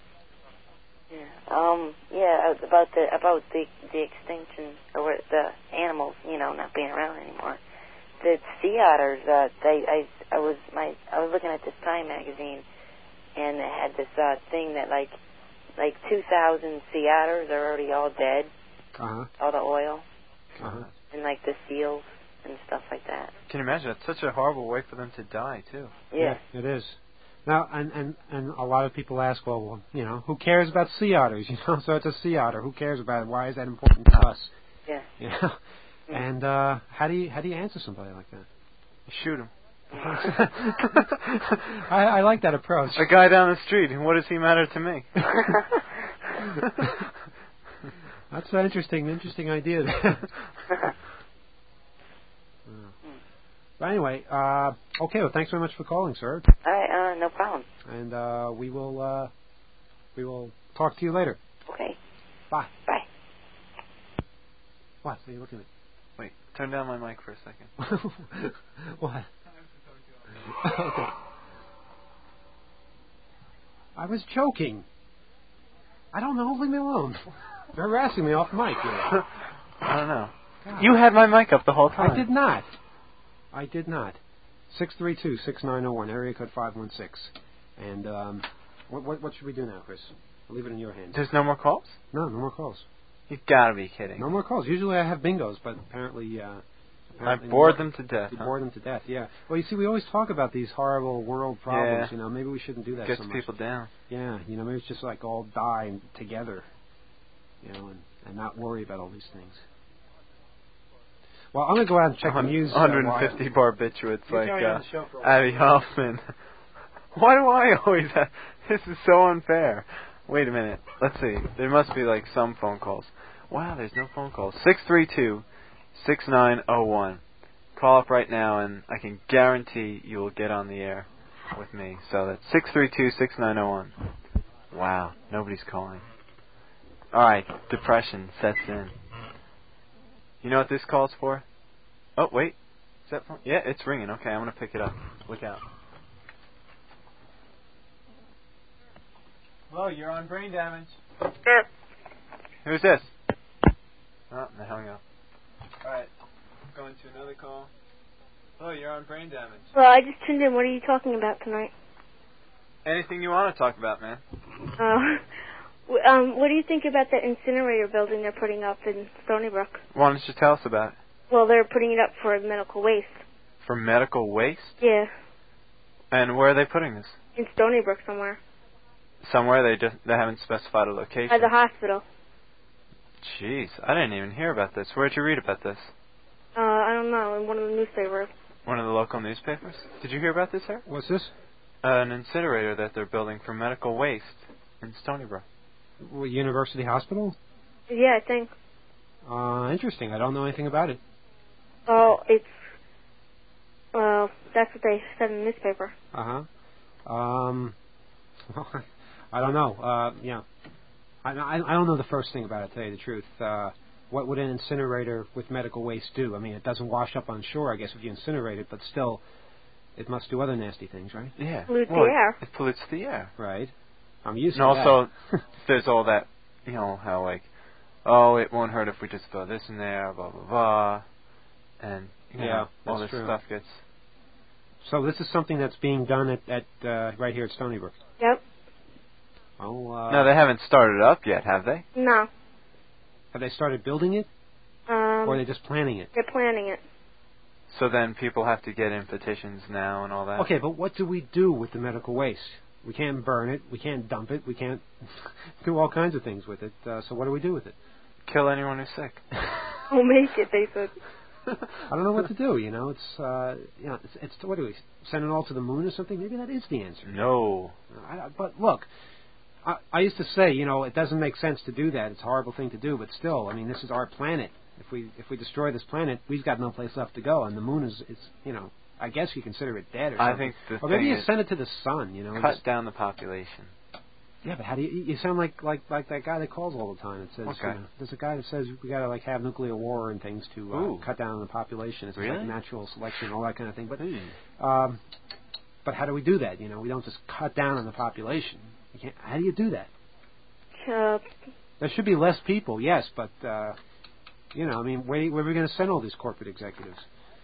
Yeah. Um. Yeah. uh, About the about the the extinction or the animals, you know, not being around anymore. The sea otters. Uh, they. I. I was my. I was looking at this Time magazine, and it had this uh, thing that like. Like two thousand sea otters are already all dead. Uh-huh. All the oil. Uh-huh. And like the seals and stuff like that. Can you imagine? It's such a horrible way for them to die, too. Yeah. yeah it is. Now, and, and, and a lot of people ask, well, well, you know, who cares about sea otters? You know, so it's a sea otter. Who cares about it? Why is that important to us? Yeah. You know? Mm. And uh, how do you how do you answer somebody like that? You shoot him. I, I like that approach. A guy down the street, and what does he matter to me? That's an interesting, interesting idea. But anyway, uh, okay. Well, thanks very much for calling, sir. All right, uh, no problem. And uh, we will uh, we will talk to you later. Okay. Bye. Bye. What? What are you looking at? Wait, turn down my mic for a second. What? Okay. I was joking. I don't know. Leave me alone. You're harassing me off mic. You know. I don't know. God. You had my mic up the whole time. I did not. I did not. Six three two six nine zero one area code five one six. And um, what, what what should we do now, Chris? I'll leave it in your hands. There's no more calls? No, no more calls. You've got to be kidding. No more calls. Usually I have bingos, but apparently. Uh, I bored them to death. You huh? bored them to death, yeah. Well, you see, we always talk about these horrible world problems. Yeah. You know, maybe we shouldn't do that Gets so much. people down. Yeah, you know, maybe it's just like all die together, you know, and, and not worry about all these things. Well, I'm going to go out and check the news. Uh, one hundred fifty barbiturates You're like carrying on uh, the show for a Abby Hoffman. Why do I always have... This is so unfair. Wait a minute. Let's see. There must be like some phone calls. Wow, there's no phone calls. six three two six nine zero one. Call up right now, and I can guarantee you will get on the air with me. So that's six three two six nine zero one. Wow, nobody's calling. All right, depression sets in. You know what this call's for? Oh, wait. Is that phone? Yeah, it's ringing. Okay, I'm going to pick it up. Look out. Hello, you're on brain damage. Who's this? Oh, they hung up. All right. Going to another call. Oh, you're on brain damage. Well, I just tuned in. What are you talking about tonight? Anything you want to talk about, man. Uh, w- um, what do you think about that incinerator building they're putting up in Stony Brook? Why don't you tell us about it? Well, they're putting it up for medical waste. For medical waste? Yeah, And where are they putting this? in Stony Brook somewhere. Somewhere they just they haven't specified a location. By the hospital. Jeez, I didn't even hear about this. Where'd you read about this? Uh, I don't know, in one of the newspapers. One of the local newspapers? Did you hear about this, sir? What's this? Uh, an incinerator that they're building for medical waste in Stony Brook. Well, University Hospital? Yeah, I think. Uh, interesting. I don't know anything about it. Oh, it's... Well, that's what they said in the newspaper. Uh-huh. Um, I don't know. Uh, yeah. I, I I don't know the first thing about it, to tell you the truth. Uh, what would an incinerator with medical waste do? I mean, it doesn't wash up on shore, I guess, if you incinerate it, but still, it must do other nasty things, right? Yeah. Pollute well, the air. It pollutes the air. Right. I'm used and to also, that. there's all that, you know, how like, oh, it won't hurt if we just throw this in there, blah, blah, blah. And, you know, yeah, all that's this true. stuff gets... So this is something that's being done at, at uh, right here at Stony Brook. Yep. Oh, uh, No, they haven't started up yet, have they? No. Have they started building it? Um, or are they just planning it? They're planning it. So then people have to get in petitions now and all that? Okay, but what do we do with the medical waste? We can't burn it. We can't dump it. We can't do all kinds of things with it. Uh, so what do we do with it? Kill anyone who's sick. We'll make it, they said. I don't know what to do. You know, it's uh, you know, it's, it's what do we send it all to the moon or something? Maybe that is the answer. No. I, but look, I, I used to say, you know, it doesn't make sense to do that. It's a horrible thing to do. But still, I mean, this is our planet. If we if we destroy this planet, we've got no place left to go, and the moon is, is you know, I guess you consider it dead or something. I think the or maybe thing you is send it to the sun. You know, cut just, down the population. Yeah, but how do you? You sound like like like that guy that calls all the time. It says, Okay. you know, there's a guy that says we got to like have nuclear war and things to Ooh. uh, cut down on the population. It's Really? like natural selection, all that kind of thing. But Hmm. um, but how do we do that? You know, we don't just cut down on the population. You can't. How do you do that? Uh, There should be less people, yes, but uh, you know, I mean, where, where are we going to send all these corporate executives?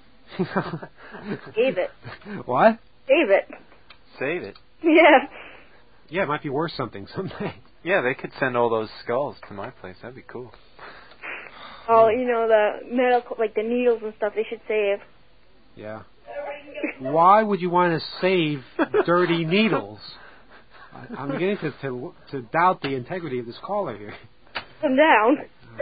Save it. What? Save it. Save it. Yeah. Yeah, it might be worth something someday. Yeah, they could send all those skulls to my place. That'd be cool. Oh, you know, the medical, like the needles and stuff, they should save. Yeah. Why would you want to save dirty needles? I, I'm beginning to, to to doubt the integrity of this caller here. Come down.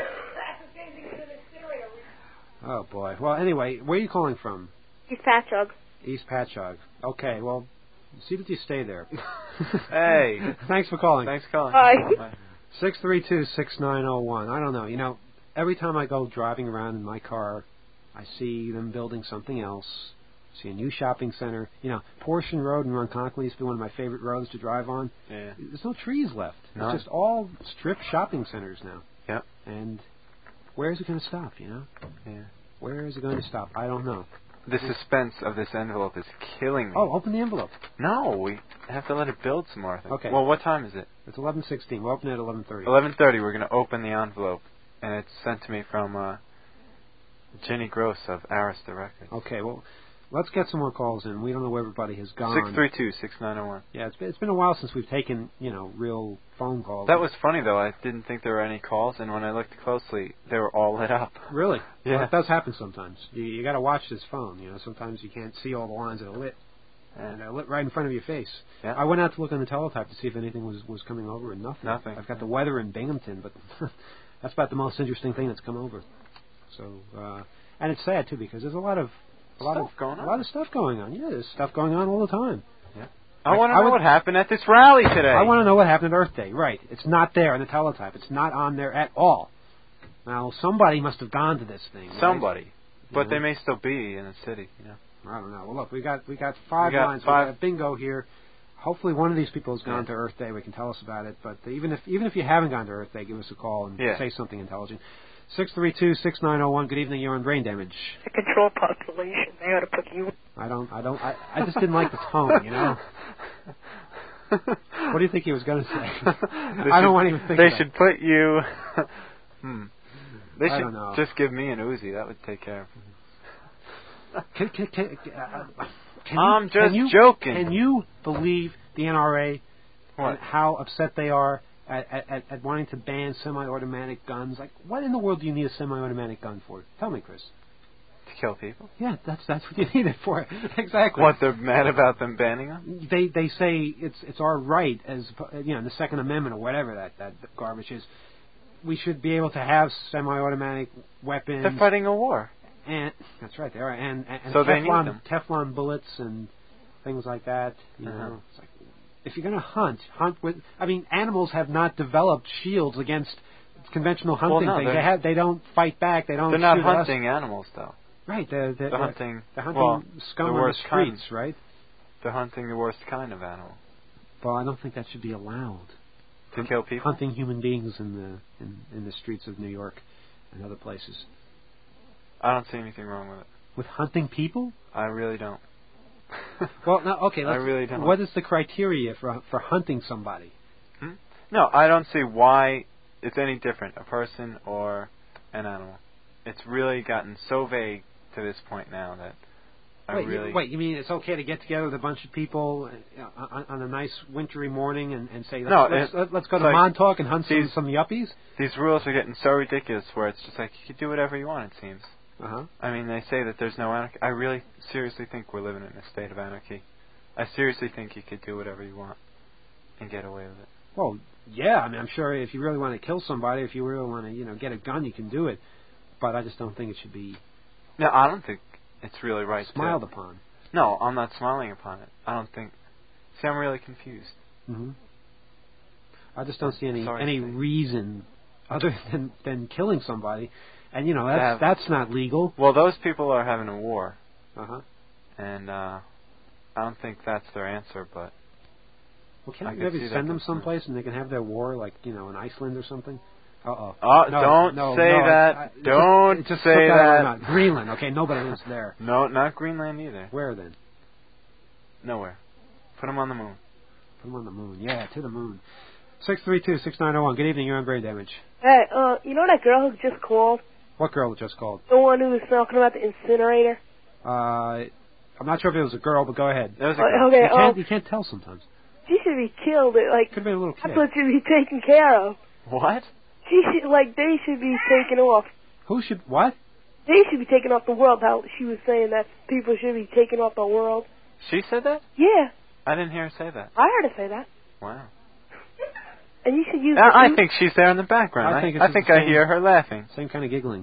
Oh boy. Well, anyway, where are you calling from? East Patchogue. East Patchogue. Okay. Well, see that you stay there. Hey. Thanks for calling. Thanks for calling. Bye. Six three two six nine zero one. I don't know. You know, every time I go driving around in my car, I see them building something else. See a new shopping center. You know, Portion Road in Ronkonkoma used to be one of my favorite roads to drive on. Yeah. There's no trees left. No. It's just all strip shopping centers now. Yep. And where is it going to stop? You know? Yeah. Where is it going to stop? I don't know. The suspense of this envelope is killing me. Oh, open the envelope. No, we have to let it build some more, I think. Okay. Well, what time is it? It's eleven sixteen. We'll open it at eleven thirty. eleven thirty, we're going to open the envelope. And it's sent to me from uh, Jenny Gross of Arista Records. Okay, well, let's get some more calls in. We don't know where everybody has gone. six three two six nine zero one. Yeah, it's been, it's been a while since we've taken, you know, real phone calls. That was funny, though. I didn't think there were any calls, and when I looked closely, they were all lit up. Really? Yeah. Well, it does happen sometimes. You, you got to watch this phone. You know, sometimes you can't see all the lines that are lit. And they're lit right in front of your face. Yeah. I went out to look on the teletype to see if anything was, was coming over, and nothing. Nothing. I've got the weather in Binghamton, but that's about the most interesting thing that's come over. So, uh, and it's sad too because there's a lot of a lot Stuff of going a on. lot of stuff going on. Yeah, there's stuff going on all the time. Yeah. I want to I know would- what happened at this rally today. I want to know what happened at Earth Day. Right. It's not there on the teletype. It's not on there at all. Now, somebody must have gone to this thing. Right? Somebody. But Yeah. they may still be in the city, you know. I don't know. Well, look, we got we got five We got lines. five- We got a bingo here. Hopefully, one of these people has gone Yeah. to Earth Day. We can tell us about it. But even if even if you haven't gone to Earth Day, give us a call and Yeah. say something intelligent. Six three two six nine zero one. Good evening. You're on Brain Damage. To control population, they ought to put you. I don't. I don't. I, I just didn't like the tone. You know. What do you think he was going to say? They I don't should- want to even think. They about should put you. hmm. They I should don't know. just give me an Uzi. That would take care of it. Can, can, can, uh, can I'm you, just can you, joking. Can you believe the N R A What? and how upset they are at, at, at wanting to ban semi-automatic guns? Like, what in the world do you need a semi-automatic gun for? Tell me, Chris. To kill people? Yeah, that's that's what you need it for. Exactly. What, they're mad about them banning them? They they say it's it's our right as you know, the Second Amendment or whatever that that garbage is. We should be able to have semi-automatic weapons. They're fighting a war. And that's right, they are. And, and, and So they Teflon, need them. Teflon bullets and things like that. You Uh-huh. know, it's like, if you're going to hunt, hunt with. I mean, animals have not developed shields against conventional hunting Well, no, things. they're- They have. They don't fight back. They don't. They're not shoot us. hunting animals, though. Right. They're, they're, They're hunting. They're hunting well, scum the on the worst streets, kind. right? They're hunting the worst kind of animal. Well, I don't think that should be allowed. To kill people? Hunting human beings in the in, in the streets of New York and other places. I don't see anything wrong with it. With hunting people? I really don't. Well, no, okay. Let's, I really don't. What is the criteria for for hunting somebody? Hmm? No, I don't see why it's any different, a person or an animal. It's really gotten so vague to this point now that I wait, really... You, wait, you mean it's okay to get together with a bunch of people uh, on, on a nice wintry morning and, and say, let's, no, let's, it, let's go to like Montauk and hunt these, some, some yuppies? These rules are getting so ridiculous where it's just like, you can do whatever you want, it seems. Uh-huh. I mean, they say that there's no anarchy. I really seriously think we're living in a state of anarchy. I seriously think you could do whatever you want and get away with it. Well, yeah, I mean, I'm sure if you really want to kill somebody, if you really want to, you know, get a gun, you can do it. But I just don't think it should be... No, I don't think it's really right smiled to... upon. No, I'm not smiling upon it. I don't think... See, I'm really confused. Mm-hmm. I just don't see any Sorry any reason other than, than killing somebody. And, you know, that's have, that's not legal. Well, those people are having a war. Uh-huh. And uh, I don't think that's their answer, but... Well, can't you maybe send them someplace and they can have their war, like, you know, in Iceland or something? Uh-oh. Oh, no, don't no, say no, that. I, I, don't just, just say that. that. Greenland. Okay, nobody lives there. No, not Greenland either. Where then? Nowhere. Put them on the moon. Put them on the moon. Yeah, to the moon. six three two, six nine zero one. Good evening. You're on Brain Damage. Hey, uh, you know that girl who just called? What girl just called? The one who was talking about the incinerator. Uh, I'm not sure if it was a girl, but go ahead. It was a girl. Uh, okay, you, can't, um, you can't tell sometimes. She should be killed. It, like, could be a little kid. That's what should be taken care of. What? She should, like, they should be taken off. Who should, what? They should be taken off the world. How she was saying that people should be taken off the world. She said that? Yeah. I didn't hear her say that. I heard her say that. Wow. And you should use. I, I think she's there in the background. I I think, I, I, think I hear her laughing. Same kind of giggling.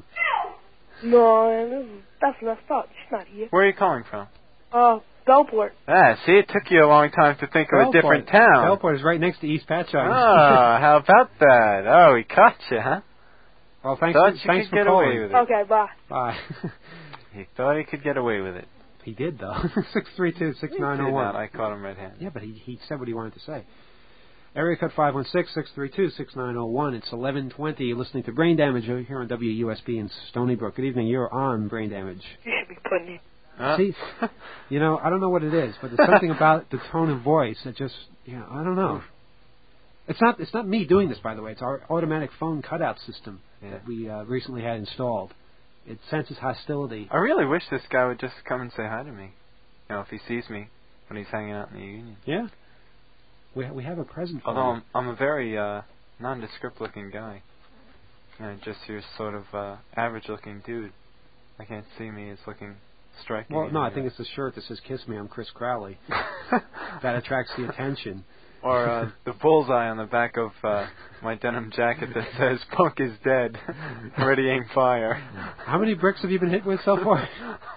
No, that's messed up. She's not here. Where are you calling from? Uh, Bellport. Ah, see, it took you a long time to think Bellport. of a different town. Bellport is right next to East Patchogue. Ah, how about that? Oh, he caught you, huh? Well, thanks, thought for, you thanks could for get calling. away with it. Okay, bye. Bye. He thought he could get away with it. He did, though. six three two, six nine zero one. I caught him red-handed. Yeah, but he, he said what he wanted to say. Area code five one six, six three two, six nine zero one. It's eleven twenty. You're listening to Brain Damage here on W U S B in Stony Brook. Good evening. You're on Brain Damage. You should be putting it. Uh. See, you know, I don't know what it is, but there's something about the tone of voice that just, you know, I don't know. It's not it's not me doing this, by the way. It's our automatic phone cutout system yeah. that we uh, recently had installed. It senses hostility. I really wish this guy would just come and say hi to me. You know, if he sees me when he's hanging out in the Union. Yeah. We we have a present for Although you. I'm, I'm a very uh, nondescript-looking guy. You know, just your sort of uh, average-looking dude. I can't see me as looking striking. Well, no, I think it's the shirt that says "Kiss Me, I'm Chris Crowley." That attracts the attention. Or uh, the bullseye on the back of uh, my denim jacket that says "Punk is dead, ready aim fire." How many bricks have you been hit with so far?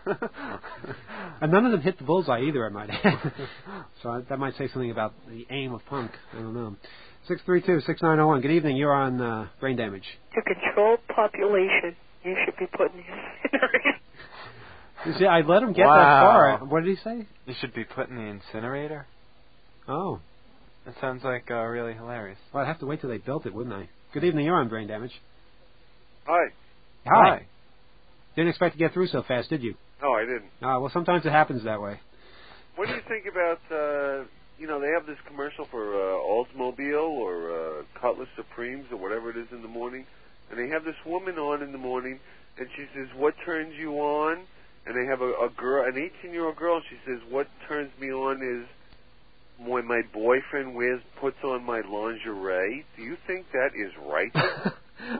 And none of them hit the bullseye either, I might add. So I, that might say something about the aim of Punk. I don't know. six three two, six nine zero one. Good evening. You're on uh, Brain Damage. To control population, you should be putting incinerator. You see, I let him get wow. that far. What did he say? You should be put in the incinerator? Oh. That sounds like uh, really hilarious. Well, I'd have to wait till they built it, wouldn't I? Good evening. You're on Brain Damage. Hi. Hi. Hi. Didn't expect to get through so fast, did you? No, I didn't. Uh, well, sometimes it happens that way. What do you think about, uh, you know, they have this commercial for uh, Oldsmobile or uh, Cutlass Supremes or whatever it is in the morning, and they have this woman on in the morning, and she says, "What turns you on?" And they have a, a girl, an eighteen-year-old girl, and she says, "What turns me on is when my boyfriend wears puts on my lingerie." Do you think that is right?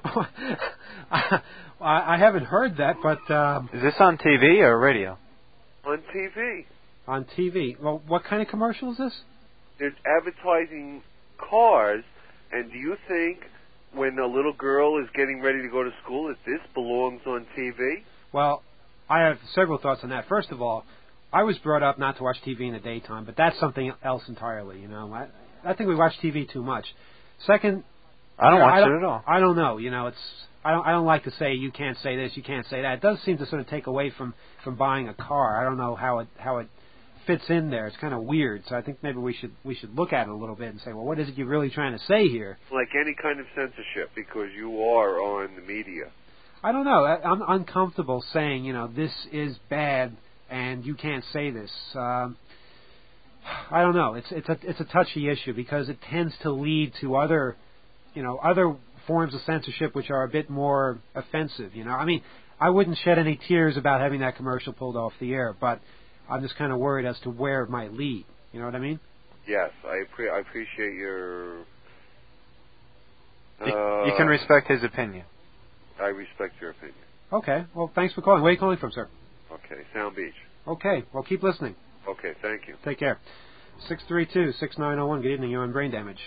I, I haven't heard that, but um, is this on T V or radio? On T V. On T V. Well, what kind of commercial is this? There's advertising cars, and do you think when a little girl is getting ready to go to school that this belongs on T V? Well, I have several thoughts on that. First of all, I was brought up not to watch T V in the daytime, but that's something else entirely. You know, I, I think we watch T V too much. Second, I don't watch I don't, it at all. I don't know. You know, it's I don't I don't like to say you can't say this, you can't say that. It does seem to sort of take away from, from buying a car. I don't know how it how it fits in there. It's kind of weird. So I think maybe we should we should look at it a little bit and say, well, what is it you're really trying to say here? Like any kind of censorship, because you are on the media. I don't know. I, I'm uncomfortable saying, you know, this is bad and you can't say this. Um, I don't know. It's it's a it's a touchy issue because it tends to lead to other, you know, other forms of censorship which are a bit more offensive. You know, I mean, I wouldn't shed any tears about having that commercial pulled off the air, but I'm just kind of worried as to where it might lead. You know what I mean? Yes, I pre- I appreciate your. Uh, you, you can respect his opinion. I respect your opinion. Okay. Well, thanks for calling. Where are you calling from, sir? Okay, Sound Beach. Okay. Well, keep listening. Okay, thank you. Take care. six three two, six nine zero one. Good evening. You're on Brain Damage.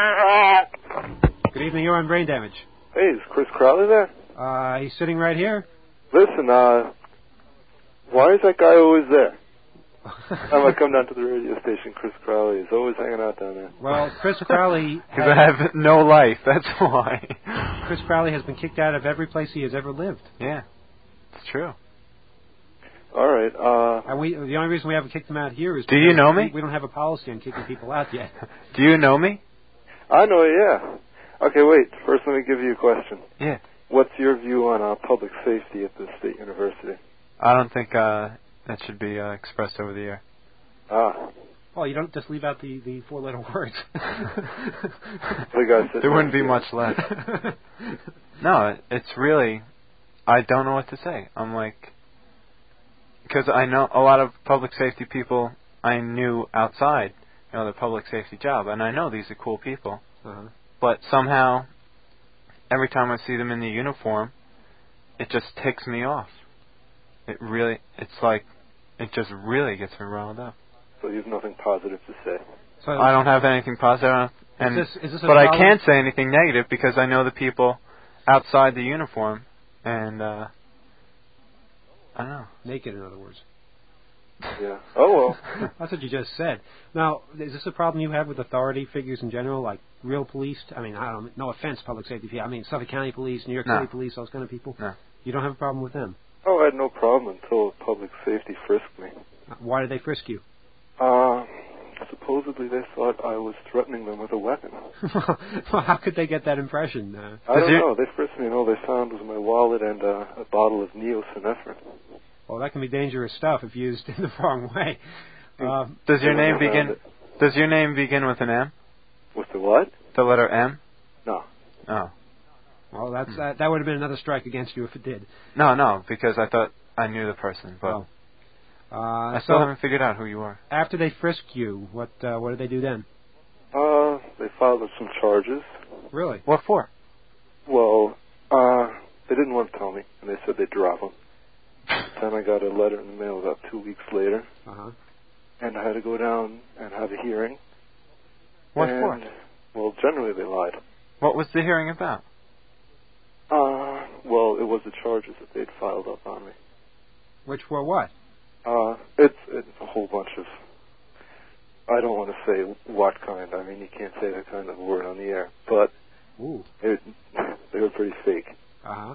Good evening. You're on Brain Damage. Hey, is Chris Crowley there? Uh, he's sitting right here. Listen, uh, why is that guy always there? Time I come down to the radio station, Chris Crowley is always hanging out down there. Well, Chris Crowley... Because I have no life, that's why. Chris Crowley has been kicked out of every place he has ever lived. Yeah, it's true. All right. Uh, and we, the only reason we haven't kicked him out here is... Do you know me? We, we don't have a policy on kicking people out yet. Do you know me? I know you, yeah. Okay, wait. First, let me give you a question. Yeah. What's your view on uh, public safety at the State University? I don't think uh, that should be uh, expressed over the air. Ah. Oh, you don't just leave out the, the four-letter words. The guy said there wouldn't be much left. No, it's really... I don't know what to say. I'm like... Because I know a lot of public safety people I knew outside, you know, the public safety job, and I know these are cool people. Uh-huh. But somehow, every time I see them in the uniform, it just ticks me off. It really, it's like, it just really gets me riled up. So you have nothing positive to say? So I don't have anything positive, and, is this, is this a but I problem? can't say anything negative because I know the people outside the uniform, and uh, I don't know. Naked, in other words. Yeah. Oh, well. That's what you just said. Now, is this a problem you have with authority figures in general, like real police? I mean, I don't. No offense, public safety people. I mean, Suffolk County Police, New York No. City Police, those kind of people. No. You don't have a problem with them? Oh, I had no problem until public safety frisked me. Why did they frisk you? Uh, supposedly they thought I was threatening them with a weapon. Well, how could they get that impression? Uh, I don't know. They frisked me and all they found was my wallet and uh, a bottle of neosynephrine. Well, that can be dangerous stuff if used in the wrong way. Uh, Does your name begin? Does your name begin with an M? With the what? The letter M? No. Oh. Well, that's uh, that would have been another strike against you if it did. No, no, because I thought I knew the person, but oh. uh, I still so haven't figured out who you are. After they frisked you, what uh, what did they do then? Uh, they filed some charges. Really? What for? Well, uh, they didn't want to tell me, and they said they'd drop them. Then I got a letter in the mail about two weeks later, uh-huh. and I had to go down and have a hearing. What and, for? Well, generally they lied. What was the hearing about? Uh, well, it was the charges that they'd filed up on me. Which were what? Uh, it's, it's a whole bunch of... I don't want to say what kind. I mean, you can't say that kind of word on the air. But Ooh. It, they were pretty fake. Uh-huh.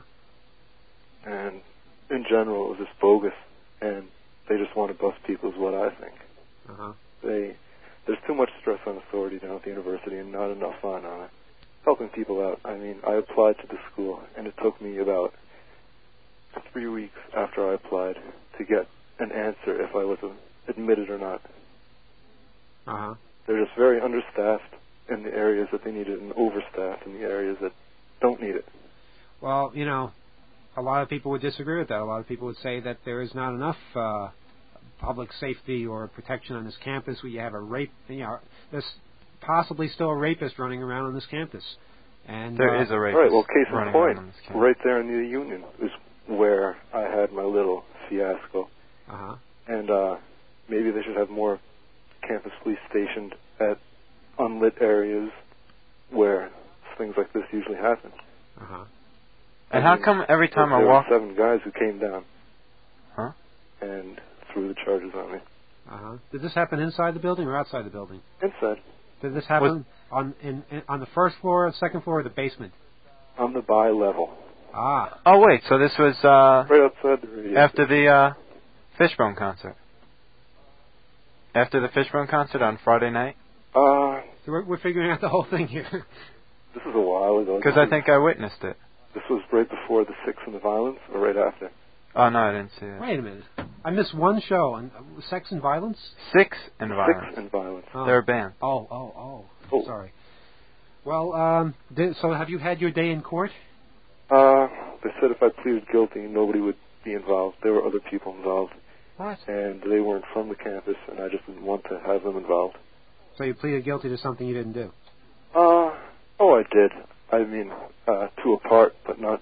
And in general, it was just bogus. And they just want to bust people is what I think. Uh-huh. They, there's too much stress on authority down at the university and not enough on uh, helping people out. I mean, I applied to the school, and it took me about three weeks after I applied to get an answer if I was admitted or not. Uh-huh. They're just very understaffed in the areas that they need it and overstaffed in the areas that don't need it. Well, you know, a lot of people would disagree with that. A lot of people would say that there is not enough uh, public safety or protection on this campus where you have a rape, you know, there's possibly still a rapist running around on this campus. And There uh, is a rapist. Right, well, case in running point, around on this campus. right there in the Union is where I had my little fiasco. Uh-huh. And uh, maybe they should have more campus police stationed at unlit areas where things like this usually happen. Uh-huh. And I how mean, come every time there I were walk... seven guys who came down. Huh? And threw the charges on me. Uh-huh. Did this happen inside the building or outside the building? Inside. Did this happen Was, on in, in on the first floor, second floor, or the basement? On the bi-level. Ah. Oh, wait, so this was uh, right outside the radio after the uh, Fishbone concert? After the Fishbone concert on Friday night? Uh, So we're, we're figuring out the whole thing here. this was a while ago. Because I think I witnessed it. This was right before the Six and the Violence, or right after? Oh, no, I didn't see it. Wait a minute. I missed one show on uh, Sex and Violence? Six and Violence. Six and Violence. Oh. They're a band. Oh, oh, oh. Oh. Sorry. Well, um, did, so have you had your day in court? Uh, they said if I pleaded guilty, nobody would be involved. There were other people involved. What? And they weren't from the campus, and I just didn't want to have them involved. So you pleaded guilty to something you didn't do? Uh, oh, I did. I mean, uh, to a part, but not,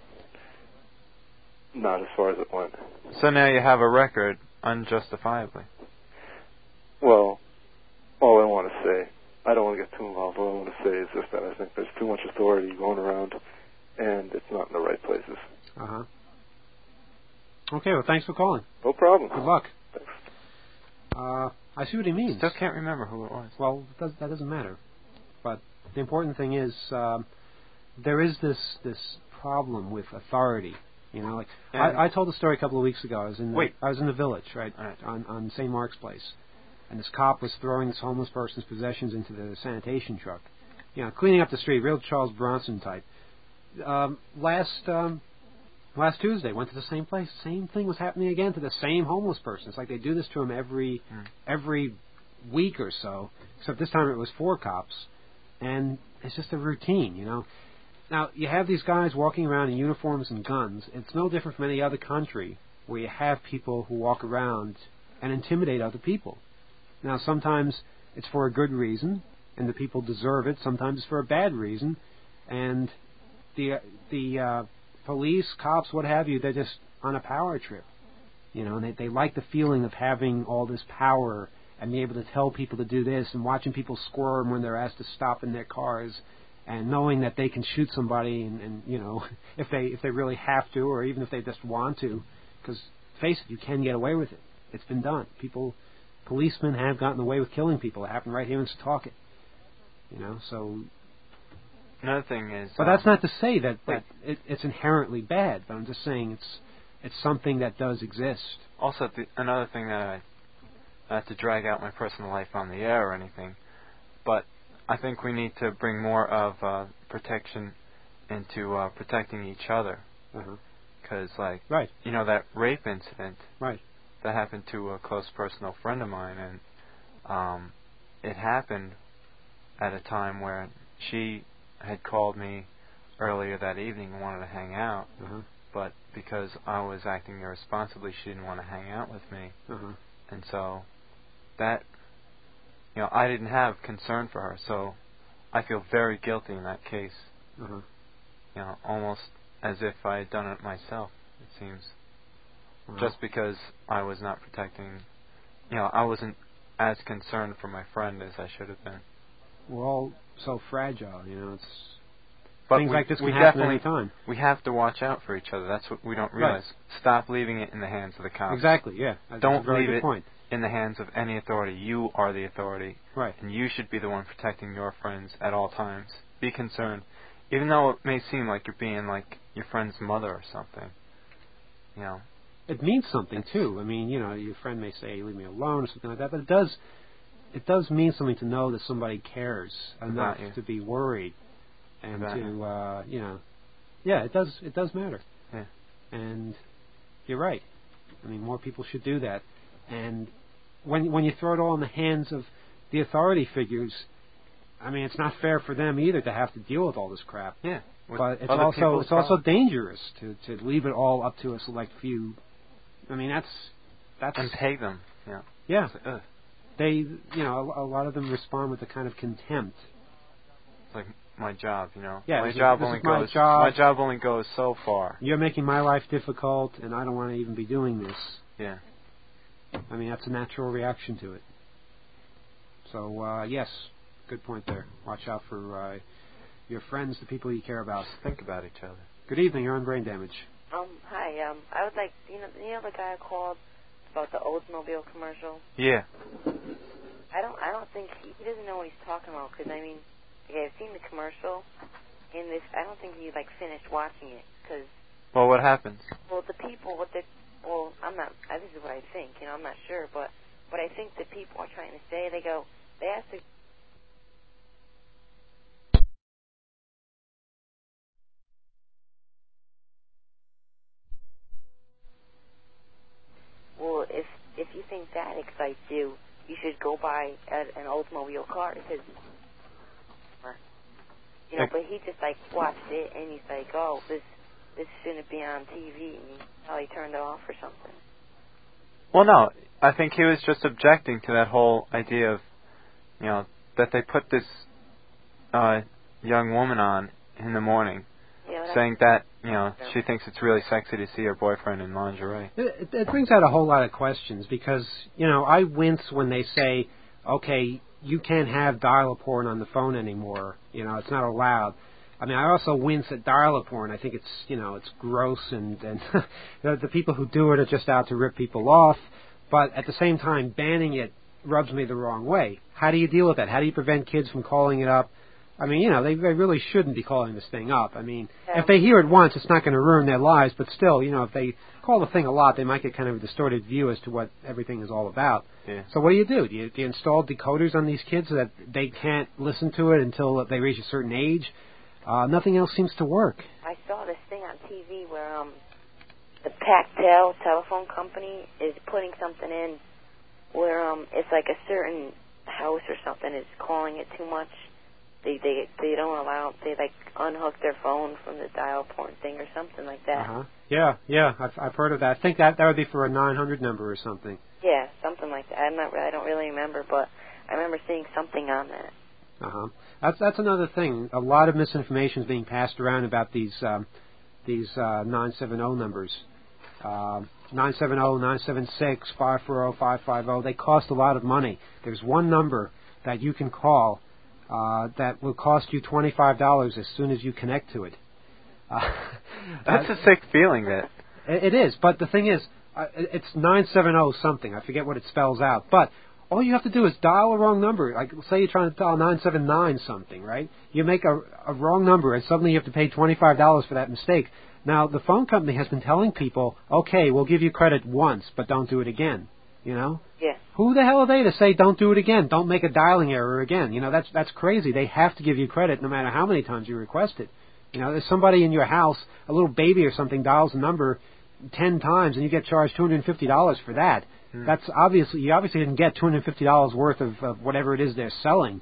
not as far as it went. So now you have a record unjustifiably. Well, all I want to say, I don't want to get too involved. All I want to say is just that I think there's too much authority going around, and it's not in the right places. Uh-huh. Okay, well, thanks for calling. No problem. Good luck. Thanks. Uh, I see what he means. Still can't remember who it was. Well, it does, that doesn't matter. But the important thing is um, there is this this problem with authority. You know, like Yeah. I, I told the story a couple of weeks ago. I was in the, Wait. I was in the village, right, All right. on on Saint Mark's Place, and this cop was throwing this homeless person's possessions into the sanitation truck. You know, cleaning up the street, real Charles Bronson type. Um, last um, last Tuesday, went to the same place. Same thing was happening again to the same homeless person. It's like they do this to him every Mm. every week or so, except this time it was four cops, and it's just a routine, you know. Now, you have these guys walking around in uniforms and guns. It's no different from any other country where you have people who walk around and intimidate other people. Now, sometimes it's for a good reason, and the people deserve it. Sometimes it's for a bad reason, and the the uh, police, cops, what have you, they're just on a power trip. You know, and they, they like the feeling of having all this power and being able to tell people to do this and watching people squirm when they're asked to stop in their cars and knowing that they can shoot somebody and, and you know, if they if they really have to or even if they just want to. Because, face it, you can get away with it. It's been done. People, policemen have gotten away with killing people. It happened right here in Setauket. You know, so... Another thing is... But uh, that's not to say that, that it, it's inherently bad, but I'm just saying it's it's something that does exist. Also, the, another thing that I... Not to drag out my personal life on the air or anything, but I think we need to bring more of uh, protection into uh, protecting each other. Because, uh-huh. like, right. you know, that rape incident right. that happened to a close personal friend of mine, and um, it happened at a time where she had called me earlier that evening and wanted to hang out, uh-huh. but because I was acting irresponsibly, she didn't want to hang out with me. Uh-huh. And so that, you know, I didn't have concern for her, so I feel very guilty in that case. Uh-huh. You know, almost as if I had done it myself, it seems. Wow. Just because I was not protecting, you know, I wasn't as concerned for my friend as I should have been. We're all so fragile, you know, it's... But things we, like this can we happen definitely, any time. We have to watch out for each other. That's what we don't realize. Right. Stop leaving it in the hands of the cops. Exactly, yeah. That's don't a very leave good it point. in the hands of any authority. You are the authority. Right. And you should be the one protecting your friends at all times. Be concerned. Even though it may seem like you're being like your friend's mother or something. You know. It means something, too. I mean, you know, your friend may say, leave me alone or something like that, but it does it does mean something to know that somebody cares enough to be worried and About to, you. uh, you know, yeah, it does it does matter. Yeah. And you're right. I mean, more people should do that. And when when you throw it all in the hands of the authority figures, I mean, it's not fair for them either to have to deal with all this crap. Yeah. But it's other also people's it's also problems. dangerous to, to leave it all up to a select few. I mean, that's that's And pay them. Yeah. yeah. It's like, ugh. They, you know, a, a lot of them respond with a kind of contempt. It's like my job, you know. Yeah, my this is- job this only is my goes. job. My job only goes so far. You're making my life difficult, and I don't want to even be doing this. Yeah. I mean, that's a natural reaction to it. So, uh, yes, good point there. Watch out for uh, your friends, the people you care about. Think about each other. Good evening. You're on Brain Damage. Um, hi. Um, I would like, you know, you know the guy who called about the Oldsmobile commercial. Yeah. I don't, I don't think he, he doesn't know what he's talking about. Because I mean, okay, I've seen the commercial, and this, I don't think he like finished watching it. Because Well, what happens? well, the people, what they, well, I'm not. I, this is what I think. You know, I'm not sure, but what I think the people are trying to say. They go, they ask the well, if if you think that excites you, you should go buy a, an Oldsmobile car because, you know. But he just like watched it and he's like, oh, this this shouldn't be on T V, and he probably turned it off or something. Well, no, I think he was just objecting to that whole idea of, you know, that they put this uh, young woman on in the morning, yeah, saying that, you know, she thinks it's really sexy to see her boyfriend in lingerie. It, it brings out a whole lot of questions because, you know, I wince when they say, okay, you can't have dial-up porn on the phone anymore. You know, it's not allowed. I mean, I also wince at dial-up porn. I think it's, you know, it's gross, and, and the, the people who do it are just out to rip people off. But at the same time, banning it rubs me the wrong way. How do you deal with that? How do you prevent kids from calling it up? I mean, you know, they, they really shouldn't be calling this thing up. I mean, yeah. If they hear it once, it's not going to ruin their lives. But still, you know, if they call the thing a lot, they might get kind of a distorted view as to what everything is all about. Yeah. So what do you do? Do you, do you install decoders on these kids so that they can't listen to it until they reach a certain age? Uh, nothing else seems to work. I saw this thing on T V where um, the Pactel telephone company is putting something in where um, it's like a certain house or something is calling it too much. They they they don't allow, they like unhook their phone from the dial porn thing or something like that. Uh-huh. Yeah, yeah, I've I've heard of that. I think that that would be for a nine hundred number or something. Yeah, something like that. I'm not I don't really remember, but I remember seeing something on that. Uh-huh. That's that's another thing. A lot of misinformation is being passed around about these um, these uh, nine seven zero numbers. Uh, nine seven zero, nine seven six, five four zero, five five zero. They cost a lot of money. There's one number that you can call uh, that will cost you twenty-five dollars as soon as you connect to it. Uh, That's a sick feeling, that. It, it is, but the thing is, uh, it's nine seven zero something. I forget what it spells out, but all you have to do is dial a wrong number. Like, say you're trying to dial nine seven nine something, right? You make a, a wrong number, and suddenly you have to pay twenty-five dollars for that mistake. Now, the phone company has been telling people, okay, we'll give you credit once, but don't do it again, you know? Yeah. Who the hell are they to say don't do it again, don't make a dialing error again? You know, that's that's crazy. They have to give you credit no matter how many times you request it. You know, there's somebody in your house, a little baby or something, dials a number ten times, and you get charged two hundred fifty dollars for that. Hmm. That's obviously, you obviously didn't get two hundred fifty dollars worth of, of whatever it is they're selling.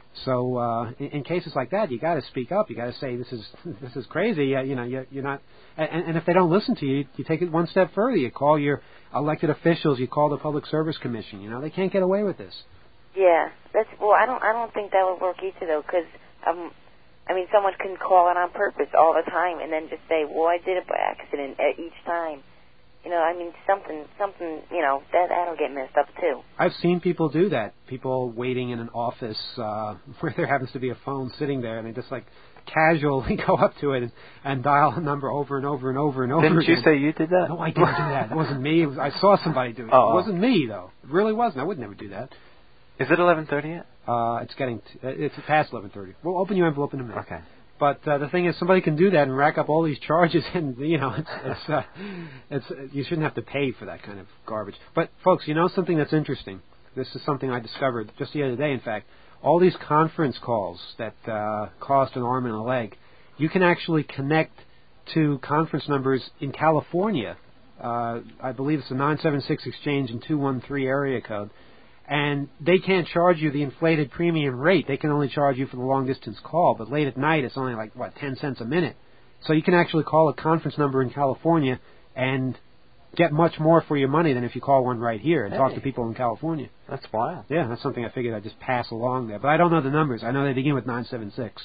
So uh, in, in cases like that, you got to speak up. You got to say this is this is crazy. Uh, you know, you, you're not. And, and if they don't listen to you, you take it one step further. You call your elected officials. You call the Public Service Commission. You know, they can't get away with this. Yeah, that's well. I don't. I don't think that would work either, though, because um, I mean, someone can call it on purpose all the time and then just say, "Well, I did it by accident each time." You know, I mean, something, something, you know, that, that'll get messed up, too. I've seen people do that. People waiting in an office uh, where there happens to be a phone sitting there, and they just, like, casually go up to it and, and dial a number over and over and over and over Didn't again. you say you did that? No, I didn't do that. It wasn't me. It was, I saw somebody do it. Oh, it wasn't me, though. It really wasn't. I would never do that. Is it eleven thirty yet? Uh, it's getting, t- it's past eleven thirty. We'll open your envelope in a minute. Okay. But uh, the thing is, somebody can do that and rack up all these charges, and you know, it's it's, uh, it's you shouldn't have to pay for that kind of garbage. But folks, you know something that's interesting. This is something I discovered just the other day. In fact, all these conference calls that uh, cost an arm and a leg, you can actually connect to conference numbers in California. Uh, I believe it's a nine seven six exchange and two one three area code. And they can't charge you the inflated premium rate. They can only charge you for the long-distance call. But late at night, it's only like, what, ten cents a minute. So you can actually call a conference number in California and get much more for your money than if you call one right here and hey. talk to people in California. That's wild. Yeah, that's something I figured I'd just pass along there. But I don't know the numbers. I know they begin with nine seven six.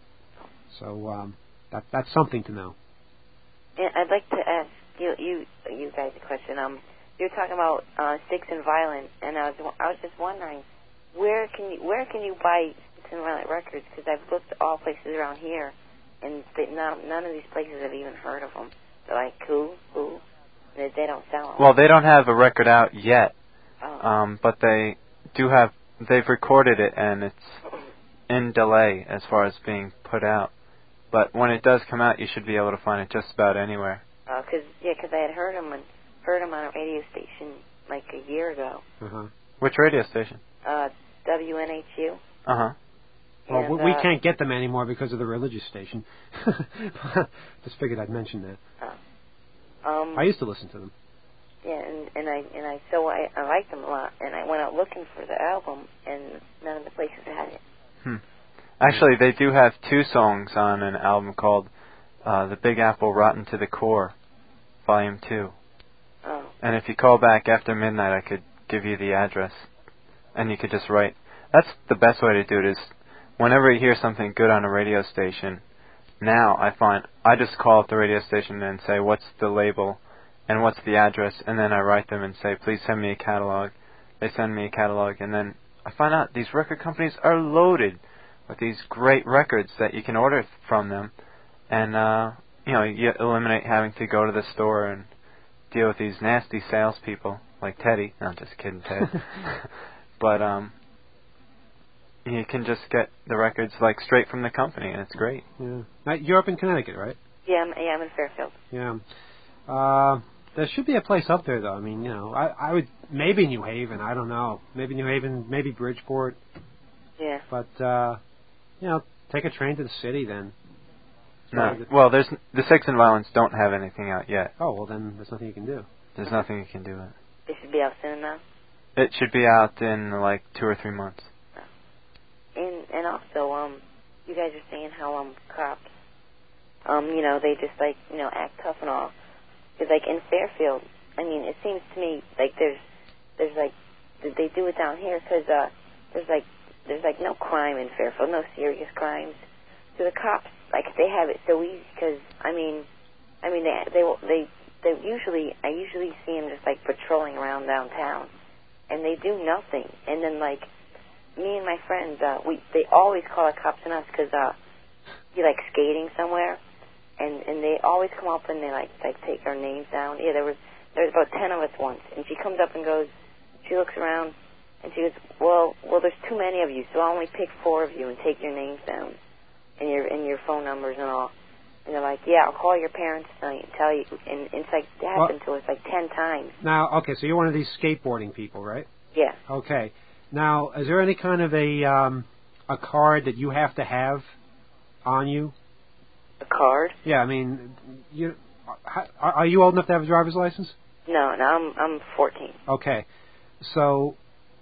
So um, that, that's something to know. Yeah, I'd like to ask you, you, you guys a question. Um. You're talking about uh, Sticks and Violent, and I was I was just wondering, where can you where can you buy Sticks and Violent records? Because I've looked at all places around here, and they, none, none of these places have even heard of them. They're like, who, who? They, they don't sell them. Well, they don't have a record out yet, oh. um, but they do have. They've recorded it, and it's in delay as far as being put out. But when it does come out, you should be able to find it just about anywhere. Because uh, yeah, because I had heard them and. heard them on a radio station like a year ago. Uh-huh. Which radio station? Uh, W N H U. Uh huh. Well, And, we we uh, can't get them anymore because of the religious station. Just figured I'd mention that. Oh. Um, I used to listen to them. Yeah, and and I and I so I I liked them a lot, and I went out looking for the album, and none of the places had it. Hmm. Actually, they do have two songs on an album called uh, "The Big Apple Rotten to the Core," Volume Two. Oh. And if you call back after midnight, I could give you the address, and you could just write. That's the best way to do it. Is whenever you hear something good on a radio station, now I find I just call up the radio station and say, "What's the label?" and what's the address, and then I write them and say, please send me a catalog. They send me a catalog, and then I find out these record companies are loaded with these great records that you can order from them, and uh, you know, you eliminate having to go to the store and deal with these nasty salespeople like Teddy. No, just kidding, Ted. But um, you can just get the records like straight from the company, and it's great. Yeah. Now, you're up in Connecticut, right? Yeah, I'm, yeah, I'm in Fairfield. Yeah. Uh, there should be a place up there, though. I mean, you know, I, I would maybe New Haven. I don't know. Maybe New Haven. Maybe Bridgeport. Yeah. But uh, you know, take a train to the city then. No. Well, there's the Sex and Violence don't have anything out yet. Oh well, then there's nothing you can do. There's nothing you can do. It. It should be out soon now. It should be out in like two or three months. And and also, um, you guys are saying how um cops, um, you know, they just like you know act tough and all. Because like in Fairfield, I mean, it seems to me like there's there's like they do it down here because uh, there's like there's like no crime in Fairfield, no serious crimes. So the cops like they have it so easy because I mean, I mean they they they they usually I usually see them just like patrolling around downtown, and they do nothing. And then like me and my friends, uh, we they always call the cops on us because uh, you're like skating somewhere. And and they always come up and they like like take our names down. Yeah, there was there was about ten of us once, and she comes up and goes, she looks around, and she goes, well, well, there's too many of you, so I'll only pick four of you and take your names down, and your and your phone numbers and all. And they're like, yeah, I'll call your parents tonight and tell you. And it's like it happened well, to us like ten times. Now, okay, so you're one of these skateboarding people, right? Yeah. Okay. Now, is there any kind of a um, a card that you have to have on you? A card? Yeah, I mean, you are, are you old enough to have a driver's license? No, no, I'm I'm fourteen. Okay, so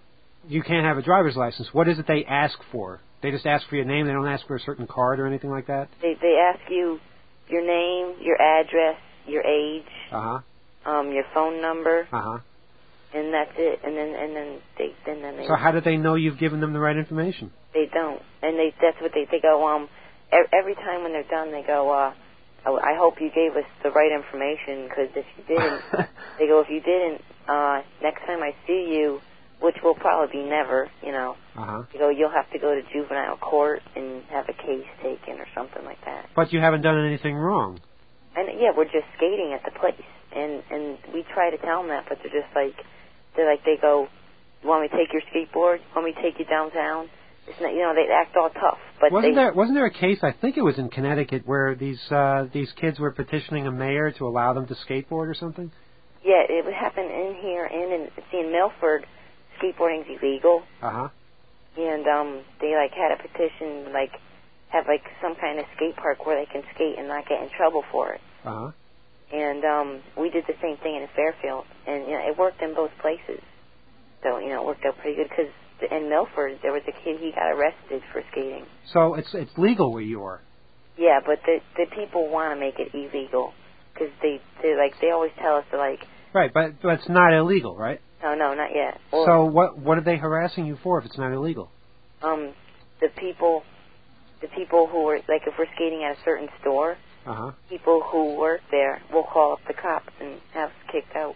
you can't have a driver's license. What is it they ask for? They just ask for your name. They don't ask for a certain card or anything like that. They they ask you your name, your address, your age, uh huh, um, your phone number, uh huh, and that's it. And then and then they and then they. So how do they know you've given them the right information? They don't, and they that's what they they go um. Every time when they're done, they go, uh, I hope you gave us the right information, because if you didn't, they go, if you didn't, uh, next time I see you, which will probably be never, you know, uh-huh. they go, you'll have to go to juvenile court and have a case taken or something like that. But you haven't done anything wrong. And, yeah, we're just skating at the place, and, and we try to tell them that, but they're just like, they're like, they go, you want me to take your skateboard? You want me to take you downtown? It's not, you know, they act all tough. But wasn't they, there wasn't there a case? I think it was in Connecticut where these uh, these kids were petitioning a mayor to allow them to skateboard or something. Yeah, it would happen in here and in see in Milford, skateboarding's illegal. Uh huh. And um, they like had a petition, like have like some kind of skate park where they can skate and not get in trouble for it. Uh huh. And um, we did the same thing in Fairfield, and you know, it worked in both places. So you know, it worked out pretty good because. In Milford, there was a kid, he got arrested for skating. So it's it's legal where you are? Yeah, but the the people want to make it illegal because they they like they always tell us to like. Right, but but it's not illegal, right? No, no, not yet. Or, so what what are they harassing you for if it's not illegal? Um, the people, the people who are like if we're skating at a certain store, uh-huh. people who work there will call up the cops and have us kicked out.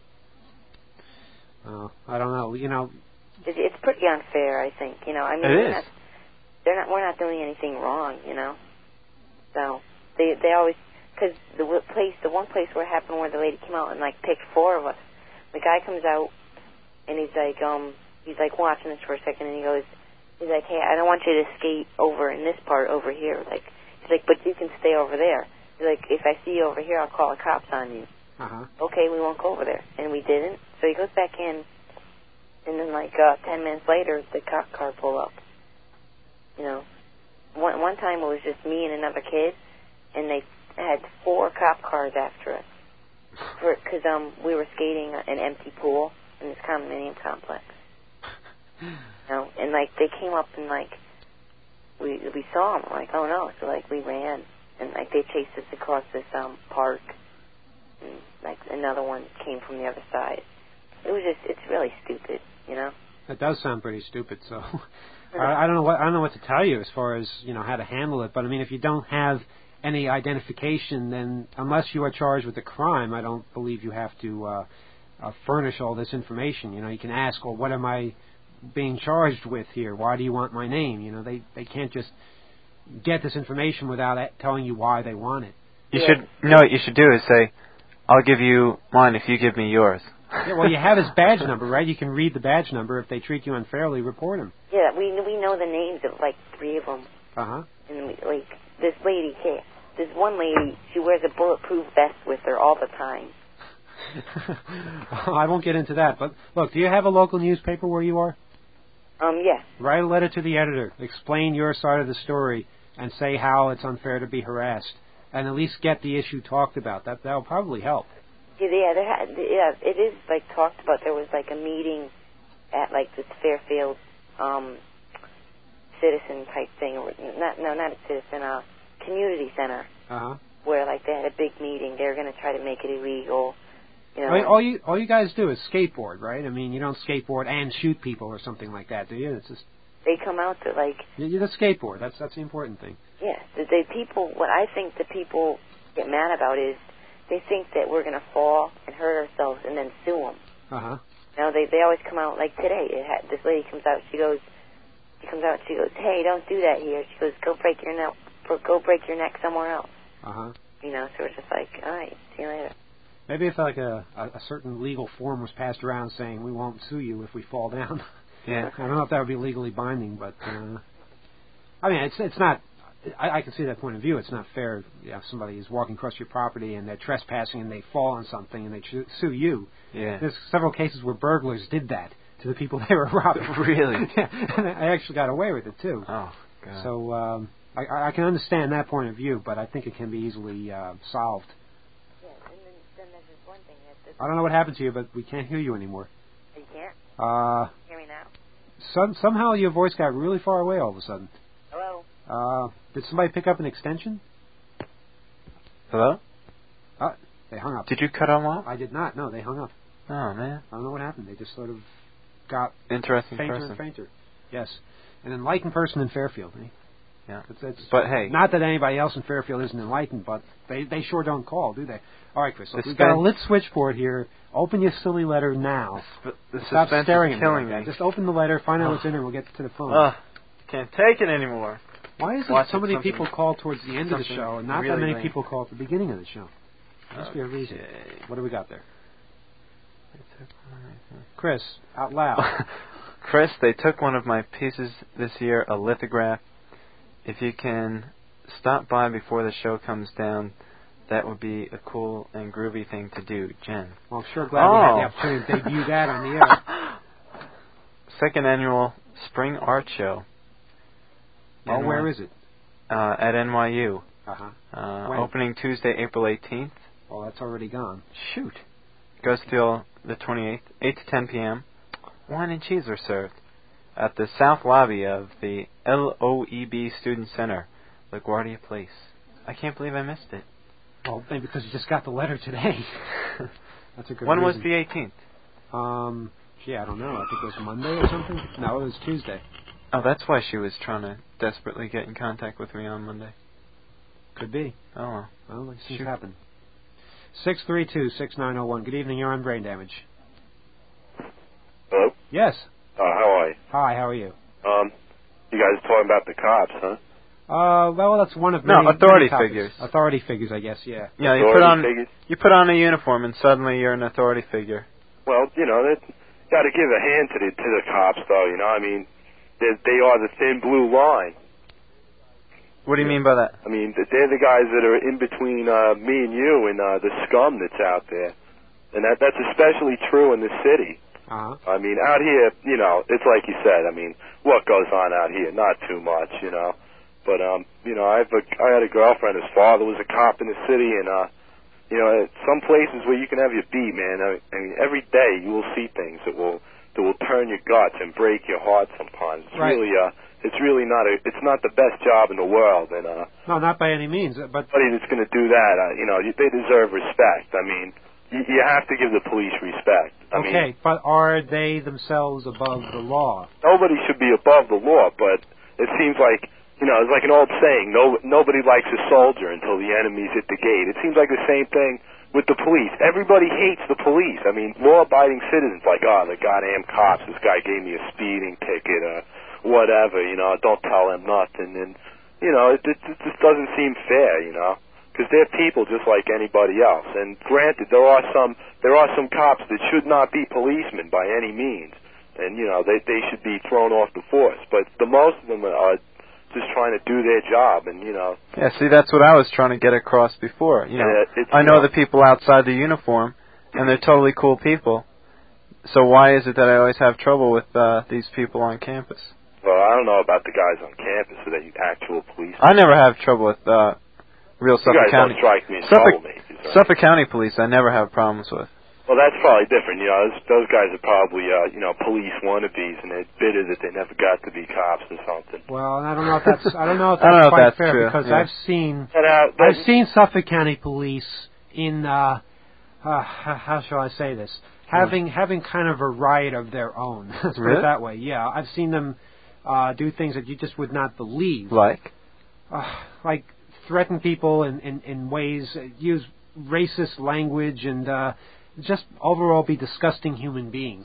Oh, I don't know. You know. It's pretty unfair, I think. You know, I mean, it we're is. Not, they're not. We're not doing anything wrong. You know, so they they always because the place, the one place where it happened where the lady came out and like picked four of us. The guy comes out and he's like, um, he's like watching us for a second, and he goes, he's like, hey, I don't want you to skate over in this part over here. Like, he's like, but you can stay over there. He's like, if I see you over here, I'll call the cops on you. Uh huh. Okay, we won't go over there, and we didn't. So he goes back in. and then like uh, ten minutes later, the cop car pulled up. You know, one one time it was just me and another kid, and they had four cop cars after us because um we were skating an empty pool in this condominium complex. You know, and like they came up and like we we saw them, like, oh no, so like we ran, and like they chased us across this um park, and like another one came from the other side. It was just, it's really stupid, you know. That does sound pretty stupid. So I, I don't know what I don't know what to tell you as far as, you know, how to handle it. But I mean, if you don't have any identification, then unless you are charged with a crime, I don't believe you have to uh, uh, furnish all this information. You know, you can ask, well, what am I being charged with here? Why do you want my name? You know, they they can't just get this information without telling you why they want it. You should you know what you should do is say, I'll give you mine if you give me yours. Yeah, well, you have his badge number, right? You can read the badge number. If they treat you unfairly, report him. Yeah, we we know the names of like three of them. Uh huh. And we, like this lady, okay, this one lady, she wears a bulletproof vest with her all the time. I won't get into that, but look, do you have a local newspaper where you are? Um, yes. Write a letter to the editor. Explain your side of the story and say how it's unfair to be harassed, and at least get the issue talked about. That that'll probably help. Yeah, yeah, there had, yeah, it is like talked about. There was like a meeting at like this Fairfield um, citizen type thing, or not, no, not a citizen, a community center, uh-huh. where like they had a big meeting. They were going to try to make it illegal. You know, I mean, all you all you guys do is skateboard, right? I mean, you don't skateboard and shoot people or something like that, do you? It's just they come out to like you just skateboard. That's that's the important thing. Yes, yeah, the, the people. What I think the people get mad about is they think that we're going to fall and hurt ourselves and then sue them. Uh-huh. You know, they they always come out, like today, it had, this lady comes out, she goes, she comes out, she goes, hey, don't do that here. She goes, go break your neck, go break your neck somewhere else. Uh-huh. You know, so we're just like, all right, see you later. Maybe if like a, a, a certain legal form was passed around saying we won't sue you if we fall down. Yeah. I don't know if that would be legally binding, but, uh, I mean, it's it's not, I, I can see that point of view. It's not fair. You know, if somebody is walking across your property and they're trespassing and they fall on something and they ch- sue you. Yeah. There's several cases where burglars did that to the people they were robbing. Really? Yeah, and I actually got away with it too. Oh, God. So um, I, I can understand that point of view, but I think it can be easily uh, solved. Yeah, and then, then there's this one thing that... I don't know what happened to you, but we can't hear you anymore. You can't? Uh, hear me now? Some, somehow your voice got really far away all of a sudden. Hello? Uh, did somebody pick up an extension? Hello? Uh, they hung up. Did you cut them off? I did not. No, they hung up. Oh, man. I don't know what happened. They just sort of got Interesting fainter person. and fainter. Yes. An enlightened person in Fairfield. Eh? Yeah. It's, it's, but hey. Not that anybody else in Fairfield isn't enlightened, but they, they sure don't call, do they? All right, Chris. Look, we've got a lit switchboard here. Open your silly letter now. The, the Stop suspense staring is at me killing like me. that. Just open the letter, find out Oh. what's in it, and we'll get to the phone. Ugh. Can't take it anymore. Why is Watch it so it, many something- people call towards the end of the something show and not really that many lame. people call at the beginning of the show? There must be a reason. Okay. What do we got there? Chris, out loud. Chris, they took one of my pieces this year, a lithograph. If you can stop by before the show comes down, that would be a cool and groovy thing to do, Jen. Well, I'm sure glad oh. we had the opportunity to debut that on the air. Second annual Spring Art Show. Oh, N Y where is it? Uh, at N Y U. Uh-huh. Uh, When? opening Tuesday, April eighteenth. Oh, that's already gone. Shoot. Goes till the twenty-eighth, eight to ten p.m. Wine and cheese are served at the south lobby of the L O E B Student Center, LaGuardia Place. I can't believe I missed it. Well, maybe because you just got the letter today. That's a good When reason. was the eighteenth? Um, gee, I don't know. I think it was Monday or something. No, it was Tuesday. Oh, that's why she was trying to desperately get in contact with me on Monday. Could be. Oh, well. Well, these things Shoot. happen. six three two, six nine zero one. Good evening. You're on Brain Damage. Hello? Yes. Uh, how are you? Hi, how are you? Um, you guys talking about the cops, huh? Uh, well, that's one of No, many authority many topics. figures. Authority figures, I guess. Yeah. Yeah, you Authority put on figures? you put on a uniform and suddenly you're an authority figure. Well, you know, that got to give a hand to the to the cops, though. You know, I mean, they they are the thin blue line. What do you mean by that? I mean, they're the guys that are in between uh, me and you and uh, the scum that's out there, and that that's especially true in the city. Uh-huh. I mean, out here, you know, it's like you said. I mean, what goes on out here? Not too much, you know. But um, you know, I have a, I had a girlfriend. His father was a cop in the city, and uh, you know, at some places where you can have your beat, man. I, I mean, every day you will see things that will that will turn your guts and break your heart. Sometimes it's Right. really uh, it's really not a, it's not the best job in the world, and uh, No, not by any means. But anybody that's going to do that, uh, you know, they deserve respect. I mean, you, you have to give the police respect. I mean, okay, but are they themselves above the law? nobody should be above the law, but it seems like, you know, it's like an old saying, no, nobody likes a soldier until the enemy's at the gate. It seems like the same thing with the police. Everybody hates the police. I mean, law-abiding citizens like, oh, the goddamn cops, this guy gave me a speeding ticket, uh, whatever, you know, don't tell him nothing. And, you know, it, it, it just doesn't seem fair, you know, because they're people just like anybody else. And granted, there are some there are some cops that should not be policemen by any means. And, you know, they, they should be thrown off the force. But the most of them are just trying to do their job, and, you know. Yeah, see, that's what I was trying to get across before. You know, Yeah, it's, I you know know, the people outside the uniform, and they're totally cool people. So why is it that I always have trouble with uh, these people on campus? Well, I don't know about the guys on campus, or the actual police. I never have trouble with uh, real You Suffolk guys County. don't strike me as Suffolk, troublemakers, right? Suffolk County police, I never have problems with. Well, that's probably different. You know, those, those guys are probably, uh, you know, police wannabes, and they're bitter that they never got to be cops or something. Well, I don't know if that's I don't know if I don't that's know if quite that's fair true, because yeah. I've seen But, uh, but, I've seen Suffolk County Police in uh, uh how shall I say this? Having having kind of a riot of their own. Let's put Really? it that way. Yeah, I've seen them uh, do things that you just would not believe. Like? Uh, like threaten people in, in, in ways, uh, use racist language, and uh, just overall be disgusting human beings.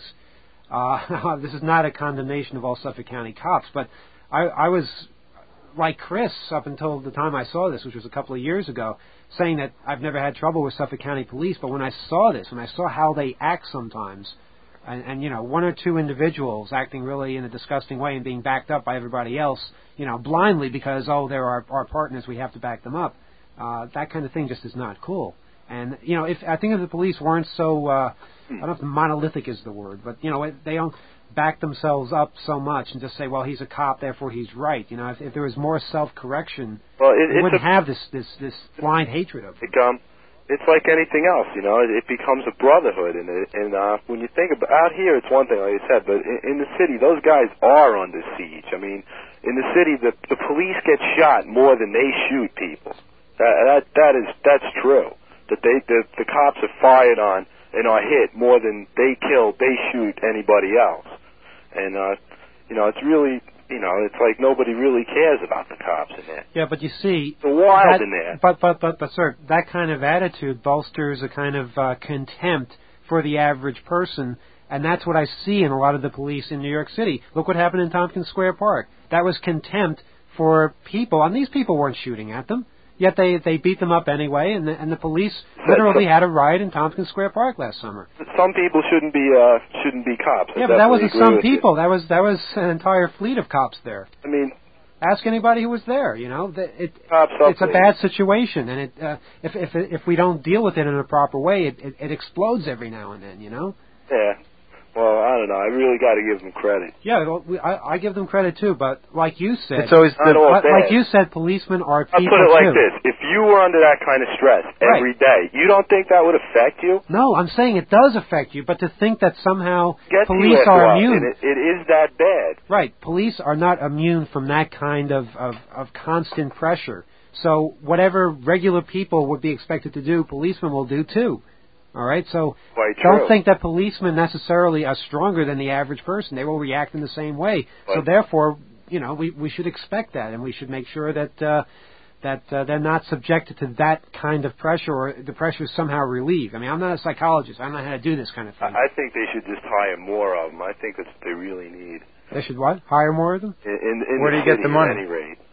Uh, this is not a condemnation of all Suffolk County cops, but I, I was like Chris up until the time I saw this, which was a couple of years ago, saying that I've never had trouble with Suffolk County Police, but when I saw this, when I saw how they act sometimes, and, and you know, one or two individuals acting really in a disgusting way and being backed up by everybody else, you know, blindly because, oh, they're our, our partners, we have to back them up, uh, that kind of thing just is not cool. And, you know, if I think if the police weren't so, uh, I don't know if monolithic is the word, but, you know, they don't back themselves up so much and just say, well, he's a cop, therefore he's right. You know, if, if there was more self-correction, well, it, we it's wouldn't a, have this, this, this blind hatred of them. Like, um, it's like anything else, you know. It, it becomes a brotherhood, and it, and uh, when you think about out here, it's one thing, like I said, but in, in the city, those guys are under siege. I mean, in the city, the the police get shot more than they shoot people. That that that is that's true. That they the the cops are fired on and are hit more than they kill, they shoot anybody else. And uh, you know, it's really. You know, it's like nobody really cares about the cops in there. Yeah, but you see, the wild that, in there. But but but but sir, that kind of attitude bolsters a kind of uh, contempt for the average person, and that's what I see in a lot of the police in New York City. Look what happened in Tompkins Square Park. That was contempt for people, and these people weren't shooting at them. Yet they they beat them up anyway, and the, and the police literally had a riot in Tompkins Square Park last summer. Some people shouldn't be uh, shouldn't be cops. I Yeah, but that definitely wasn't agree some with you. people. That was that was an entire fleet of cops there. I mean, ask anybody who was there. You know, that it cops it's a up bad situation, and it uh, if if if we don't deal with it in a proper way, it, it it explodes every now and then. You know. Yeah. Well, I don't know. I really got to give them credit. Yeah, well, we, I, I give them credit too, but like you said, It's always Not all like, bad. like you said, policemen are I'll people put it like too. this: if you were under that kind of stress Right. every day, you don't think that would affect you? No, I'm saying it does affect you, but to think that somehow Gets police you after a are while, immune. and It, it is that bad. Right, police are not immune from that kind of, of, of constant pressure. So whatever regular people would be expected to do, policemen will do too. All right, so Quite don't true. think that policemen necessarily are stronger than the average person. They will react in the same way. So Right. therefore, you know, we we should expect that, and we should make sure that uh, that uh, they're not subjected to that kind of pressure, or the pressure is somehow relieved. I mean, I'm not a psychologist. I don't know how to do this kind of I, thing. I think they should just hire more of them. I think that's what they really need. They should what? Hire more of them? In, in, in Where the do you get city, the money? At any rate.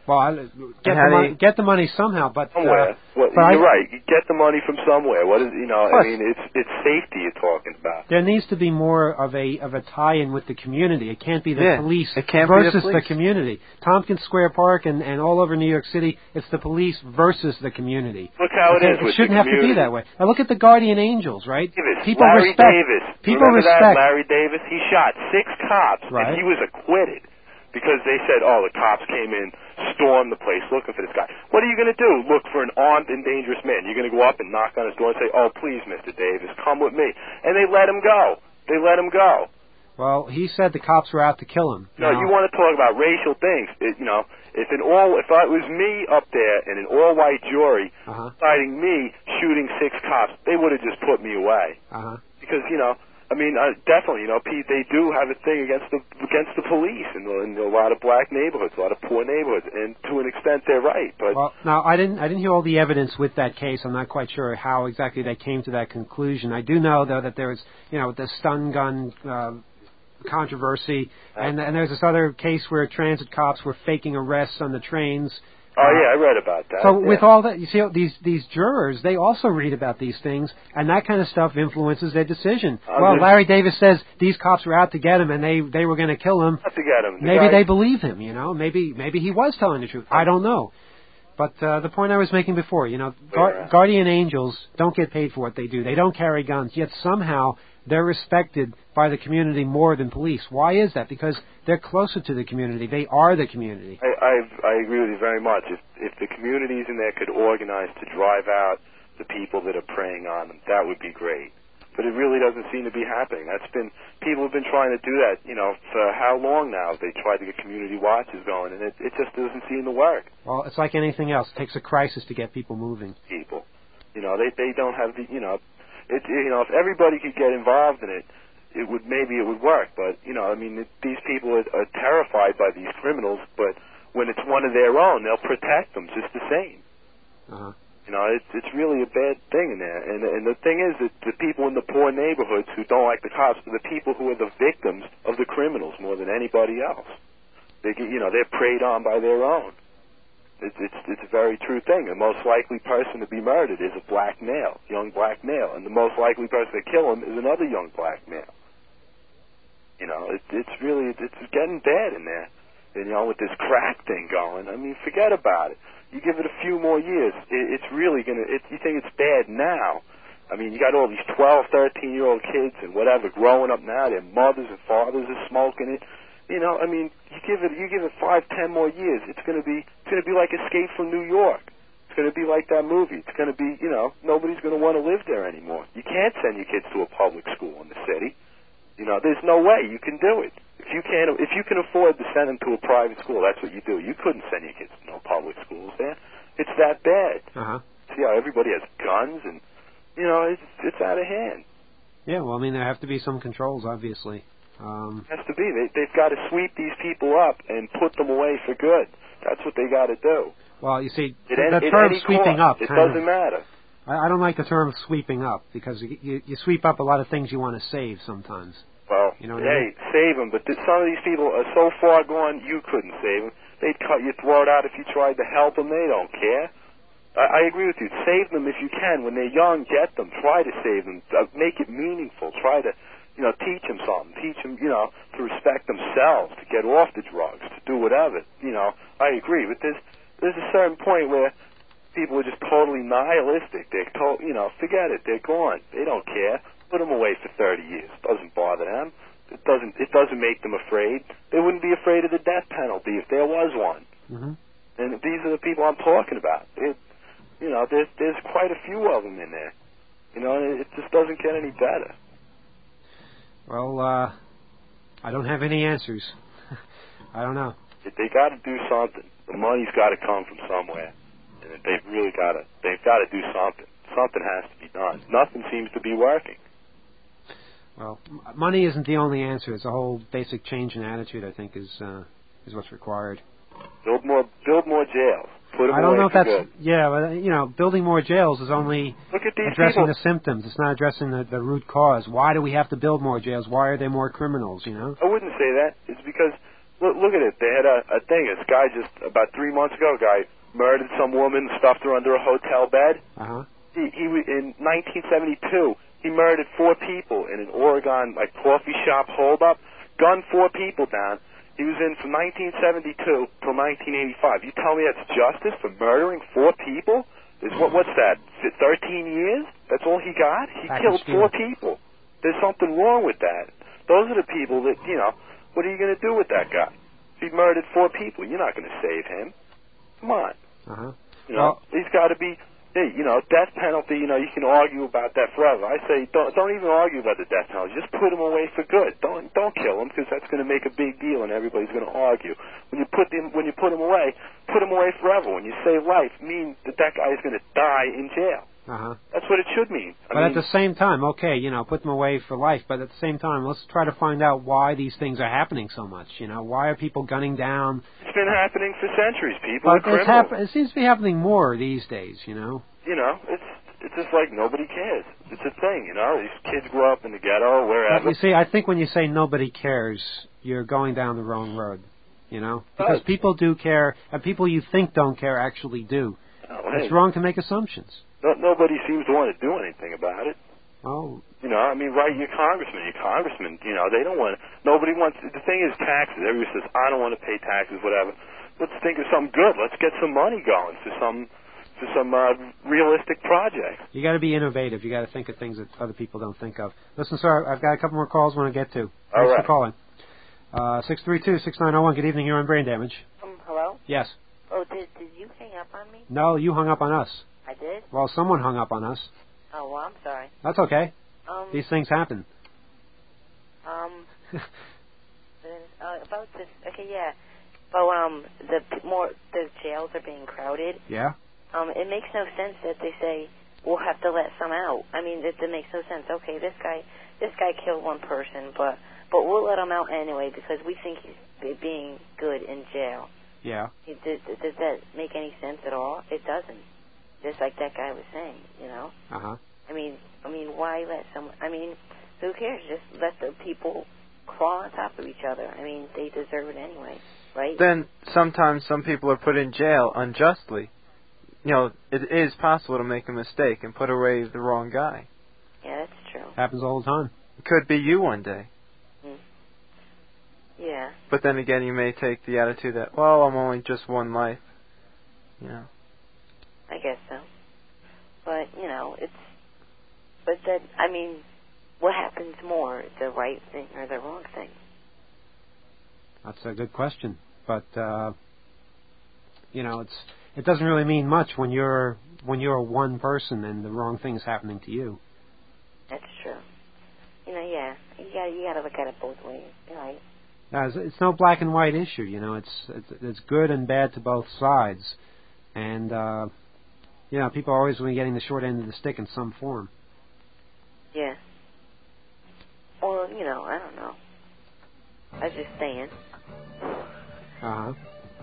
Well, I, get how the do money, you- get the money somehow, but Somewhere. Uh, well, but you're I, right. You get the money from somewhere. What is you know? Plus- I mean, it's it's safety you're talking about. There needs to be more of a of a tie-in with the community. It can't be the Yeah, police it can't be the versus police. community. Tompkins Square Park and, and all over New York City, it's the police versus the community. Look how it Okay? is with It shouldn't the have to be community. that way. Now look at the Guardian Angels, right? Davis, People Larry respect. Davis. People Remember respect. that Larry Davis? He shot six cops, Right. and he was acquitted because they said, "Oh, the cops came in, stormed the place looking for this guy." What are you going to do? Look for an armed and dangerous man? You're going to go up and knock on his door and say, "Oh, please, Mister Davis, come with me," and they let him go. They let him go. Well, he said the cops were out to kill him. No, Now- you want to talk about racial things? It, you know, if an all, if it was me up there and an all-white jury Uh-huh. citing me shooting six cops, they would have just put me away. Uh-huh. Because you know, I mean, uh, definitely, you know, Pete, they do have a thing against the against the police in, in a lot of black neighborhoods, a lot of poor neighborhoods, and to an extent, they're right. But Well, now I didn't I didn't hear all the evidence with that case. I'm not quite sure how exactly they came to that conclusion. I do know though that there was, you know, the stun gun uh, controversy, and and there's this other case where transit cops were faking arrests on the trains. oh yeah, I read about that. So yeah. with all that, you see, these these jurors, they also read about these things, and that kind of stuff influences their decision. I'm well, just- Larry Davis says these cops were out to get him, and they they were going to kill him. Not to get him. The Maybe guy- they believe him, you know. Maybe maybe he was telling the truth. I don't know. But uh, the point I was making before, you know, Gar- Yeah. guardian angels don't get paid for what they do. They don't carry guns, yet somehow they're respected by the community more than police. Why is that? Because they're closer to the community. They are the community. I, I I agree with you very much. If if the communities in there could organize to drive out the people that are preying on them, that would be great. But it really doesn't seem to be happening. That's been people have been trying to do that, you know, for how long now? They tried to get community watches going, and it it just doesn't seem to work. Well, it's like anything else. It takes a crisis to get people moving. People, you know, they they don't have the, you know, it you know, if everybody could get involved in it, it would maybe it would work. But you know, I mean, it, these people are, are terrified by these criminals, but when it's one of their own, they'll protect them just the same. Uh-huh. You know, it's it's really a bad thing in there. And and the thing is that the people in the poor neighborhoods who don't like the cops are the people who are the victims of the criminals more than anybody else. They get, you know, they're preyed on by their own. It's it's it's a very true thing. The most likely person to be murdered is a black male, young black male, and the most likely person to kill him is another young black male. You know, it, it's really it's getting bad in there. And, you know, with this crack thing going, I mean, forget about it. You give it a few more years, it, it's really gonna. It, you think it's bad now? I mean, you got all these twelve, thirteen-year-old kids and whatever growing up now. Their mothers and fathers are smoking it. You know, I mean, you give it, you give it five, ten more years, it's gonna be, it's gonna be like Escape from New York. It's gonna be like that movie. It's gonna be, you know, nobody's gonna want to live there anymore. You can't send your kids to a public school in the city. You know, there's no way you can do it. If you can't, if you can afford to send them to a private school, that's what you do. You couldn't send your kids to no public schools there. It's that bad. Uh-huh. See how everybody has guns and, you know, it's it's out of hand. Yeah, well, I mean, there have to be some controls, obviously. Um, It has to be. They, they've got to sweep these people up and put them away for good. That's what they got to do. well, you see, At the any- at term any sweeping cost. up It kind of- doesn't matter. I, I don't like the term sweeping up because you, you, you sweep up a lot of things you want to save sometimes. Well, You know what I hey, save them. But th- some of these people are so far gone, you couldn't save them. They'd cut your throat out if you tried to help them. They don't care. I, I agree with you. Save them if you can. When they're young, get them. Try to save them. Uh, make it meaningful. Try to, you know, teach them something. Teach them, you know, to respect themselves, to get off the drugs, to do whatever. You know, I agree. But there's there's a certain point where people are just totally nihilistic. They're, to, you know, forget it. They're gone. They don't care. Put them away for thirty years. Doesn't bother them. It doesn't. It doesn't make them afraid. They wouldn't be afraid of the death penalty if there was one. Mm-hmm. And these are the people I'm talking about. It, you know, there's there's quite a few of them in there. You know, and it just doesn't get any better. Well, uh, I don't have any answers. I don't know. If they got to do something. The money's got to come from somewhere, and they've really got to. They've got to do something. Something has to be done. Nothing seems to be working. Well, m- money isn't the only answer. It's a whole basic change in attitude, I think, is uh, is what's required. Build more. Build more jails. Put them I don't away know if for that's good. yeah, but uh, you know, building more jails is only Look at these addressing people. the symptoms. It's not addressing the, the root cause. Why do we have to build more jails? Why are there more criminals? You know. I wouldn't say that. It's because look, look at it. They had a, a thing. This guy just about three months ago, a guy murdered some woman, stuffed her under a hotel bed. Uh-huh. He, he was in nineteen seventy-two. He murdered four people in an Oregon like coffee shop holdup. Gunned four people down. He was in from nineteen seventy-two till nineteen eighty-five. You tell me that's justice for murdering four people? Is what? What's that? thirteen years? That's all he got? He Package killed four deal. people. There's something wrong with that. Those are the people that, you know, what are you going to do with that guy? If he murdered four people, you're not going to save him. Come on. Uh-huh. You know, Well, he's got to be, hey, you know, death penalty, you know, you can argue about that forever. I say don't don't even argue about the death penalty. Just put him away for good. Don't don't kill him, because that's going to make a big deal and everybody's going to argue. When you put him when you put him away, put him away forever. When you save life, mean that that guy is going to die in jail. uh-huh. That's what it should mean. I But mean, at the same time, okay, you know, put them away for life. But at the same time, let's try to find out why these things are happening so much. You know, why are people gunning down? it's been happening for centuries. People are But it's criminals. hap- it seems to be happening more these days. You know. You know, it's it's just like nobody cares. It's a thing, you know. These kids grow up in the ghetto, wherever. But you see, I think when you say nobody cares, you're going down the wrong road. You know, because Right. people do care, and people you think don't care actually do. Oh, hey, It's wrong to make assumptions. no, nobody seems to want to do anything about it. Oh, You know, I mean, write your congressman. Your congressman, you know, they don't want. Nobody wants. The thing is, taxes. Everybody says, I don't want to pay taxes, whatever. Let's think of something good. Let's get some money going for some for some uh, realistic projects. you got to be innovative. You got to think of things that other people don't think of. Listen, sir, I've got a couple more calls I want to get to. All Thanks right. for calling. Uh, six three two, six nine zero one. Good evening. You're on Brain Damage. Um, hello? Yes. Oh, did, did you hang up on me? No, you hung up on us. I did? Well, someone hung up on us. Oh, well, I'm sorry. That's okay. Um, These things happen. um, uh, about this, okay, yeah. But, um, the p- more, the jails are being crowded. Yeah? Um, it makes no sense that they say, we'll have to let some out. I mean, it, it makes no sense. Okay, this guy, this guy killed one person, but, but we'll let him out anyway because we think he's be- being good in jail. Yeah. It, does, does that make any sense at all? It doesn't. Just like that guy was saying, you know? Uh-huh. I mean, I mean, why let someone? I mean, who cares? Just let the people crawl on top of each other. I mean, they deserve it anyway, right? Then sometimes some people are put in jail unjustly. You know, it is possible to make a mistake and put away the wrong guy. Yeah, that's true. Happens all the time. It could be you one day. Mm. Yeah. But then again, you may take the attitude that, well, I'm only just one life. You know. I guess so. But, you know, it's, but that, I mean, what happens more, the right thing or the wrong thing? That's a good question. But, uh, you know, it's, it doesn't really mean much when you're, when you're one person and the wrong thing's happening to you. That's true. You know, yeah, you got you got to look at it both ways, right? Now, it's, it's no black and white issue, you know. It's, it's, it's good and bad to both sides. And, uh, you know, people are always going to be getting the short end of the stick in some form. Yeah. Or, you know, I don't know. I was just saying. Uh-huh.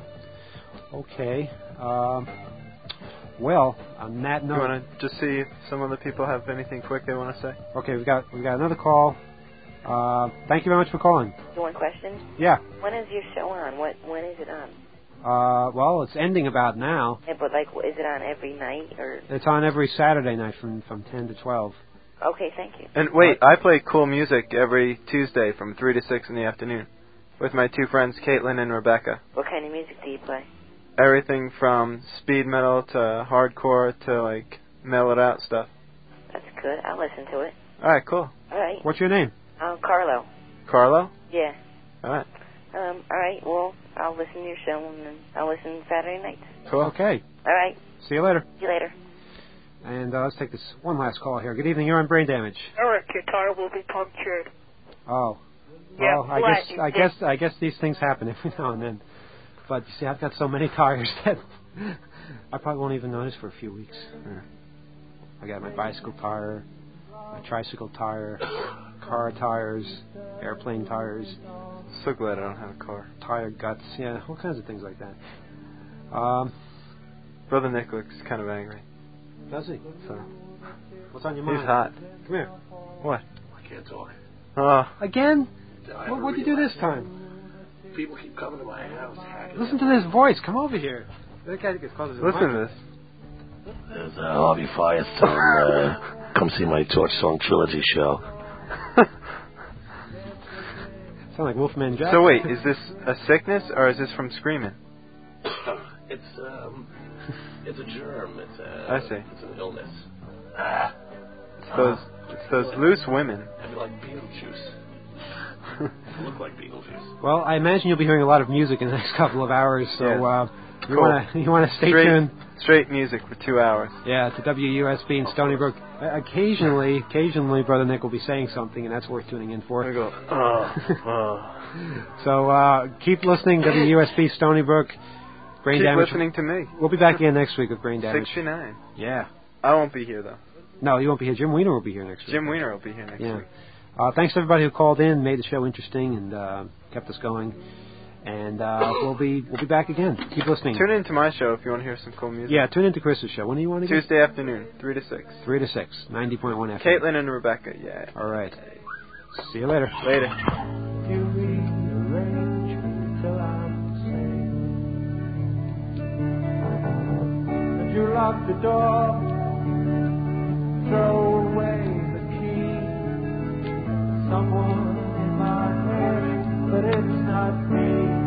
Okay. Um, well, on that note, You want to just see if some other people have anything quick they want to say? okay, we got we got another call. Uh, thank you very much for calling. You want questions? Yeah. When is your show on? What when is it on? Uh, well, it's ending about now. Yeah, but like, is it on every night or? It's on every Saturday night from from ten to twelve. Okay, thank you. And wait, I play cool music every Tuesday from three to six in the afternoon with my two friends, Caitlin and Rebecca. What kind of music do you play? Everything from speed metal to hardcore to like mellowed out stuff. That's good. I'll listen to it. All right, cool. All right. What's your name? Um, Carlo. Carlo? Yeah. All right. Um. All right. Well, I'll listen to your show and then I'll listen Saturday nights. Cool. Okay. All right. See you later. See you later. And uh, let's take this one last call here. Good evening. You're on Brain Damage. Eric, your tire will be punctured. Oh. Yeah, Well, I what? guess I guess I guess these things happen every now and then. But you see, I've got so many tires that I probably won't even notice for a few weeks. Yeah. I got my bicycle tire, my tricycle tire, car tires, airplane tires. So glad I don't have a car. Tire guts, yeah, all kinds of things like that. Um, Brother Nick looks kind of angry. Does he? So what's on your mind? he's hot. Come here. What? I can't talk. Oh. Again? What, what'd you do this time? people keep coming to my house. hacking Listen up. to this voice. Come over here. That guy gets close to the Listen mic. to this. There's uh, Harvey Firestone. Uh, come see my Torch Song Trilogy show. Sound like Wolfman Jack. So wait, is this a sickness or is this from screaming? It's um, it's a germ. It's a. I see. It's an illness. Ah. It's those, it's those loose women. I feel like Beetlejuice. I look like Beetlejuice. Well, I imagine you'll be hearing a lot of music in the next couple of hours, so Yes. uh, you Cool. want to you want to stay straight, tuned. Straight music for two hours. Yeah, to W U S B in Stony Brook. Uh, occasionally, occasionally, Brother Nick will be saying something, and that's worth tuning in for. I go, oh, oh. So uh, keep listening, W U S B Stony Brook. Brain Keep damage. listening to me. We'll be back again next week with Brain Damage. sixty-nine. Yeah. I won't be here, though. No, you won't be here. Jim Weiner will be here next week. Jim Weiner will be here next yeah. week. Uh, thanks to everybody who called in, made the show interesting, and uh, kept us going. And uh, we'll be we'll be back again. Keep listening. Tune in to my show if you want to hear some cool music. Yeah, tune in to Chris's show. When do you want to get? Tuesday afternoon, three to six. three to six, ninety point one F M. Caitlin and Rebecca, yeah. All right. See you later. Later. You rearrange me till I'm safe. And you lock the door, throw away the key. Someone in my head, but it's not me.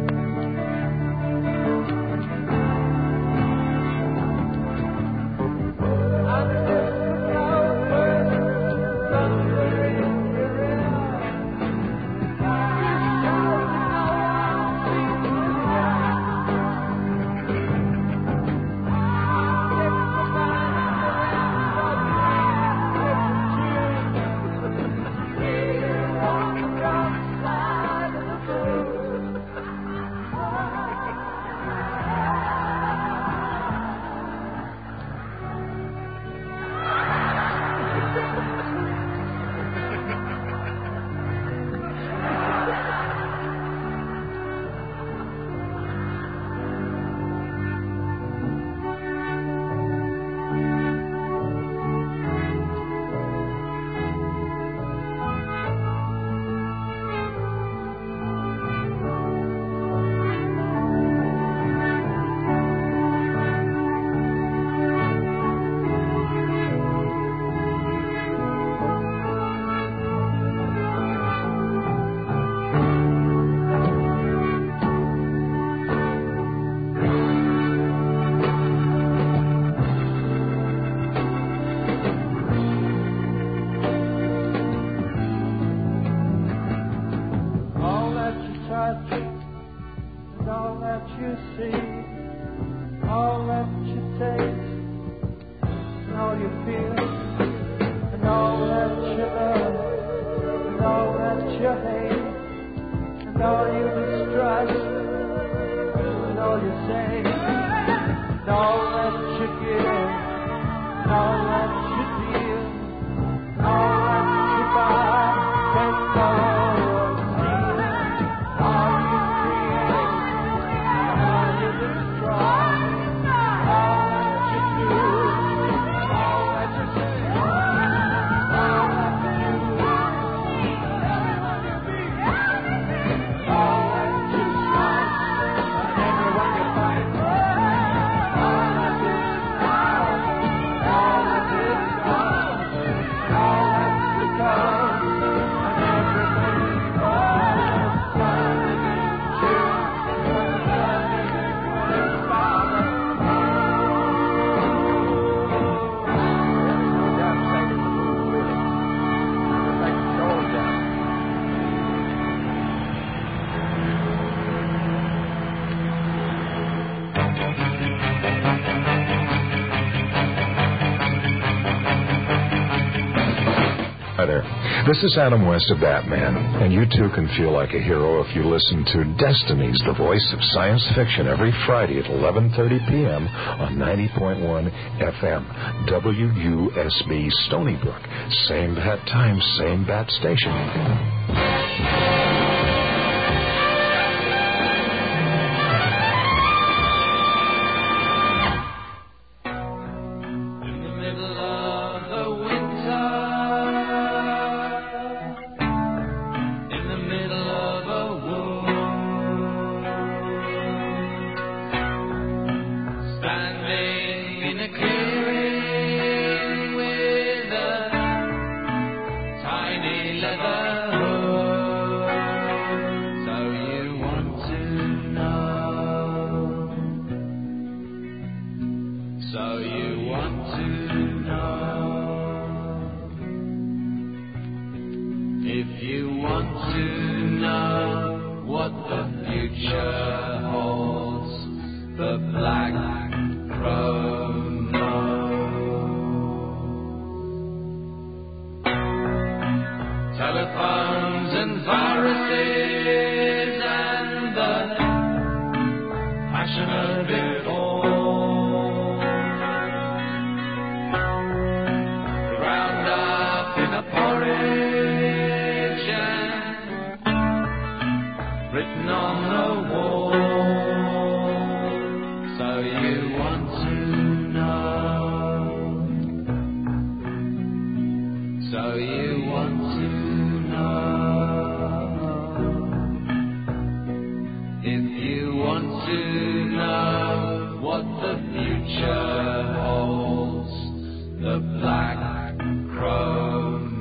This is Adam West of Batman, and you too can feel like a hero if you listen to Destiny's The Voice of Science Fiction every Friday at eleven thirty p.m. on ninety point one F M, W U S B Stony Brook. Same bat time, same bat station. In the middle of a war. shiny leather hood. So you want to know. So you want to know. If you want to know what the future holds, the Black Crow knows. Telephones and viruses and the passion of it all, ground up in a porridge and written on the wall. So you want to know. So you want to know. If you want to know what the future holds, the Black Crow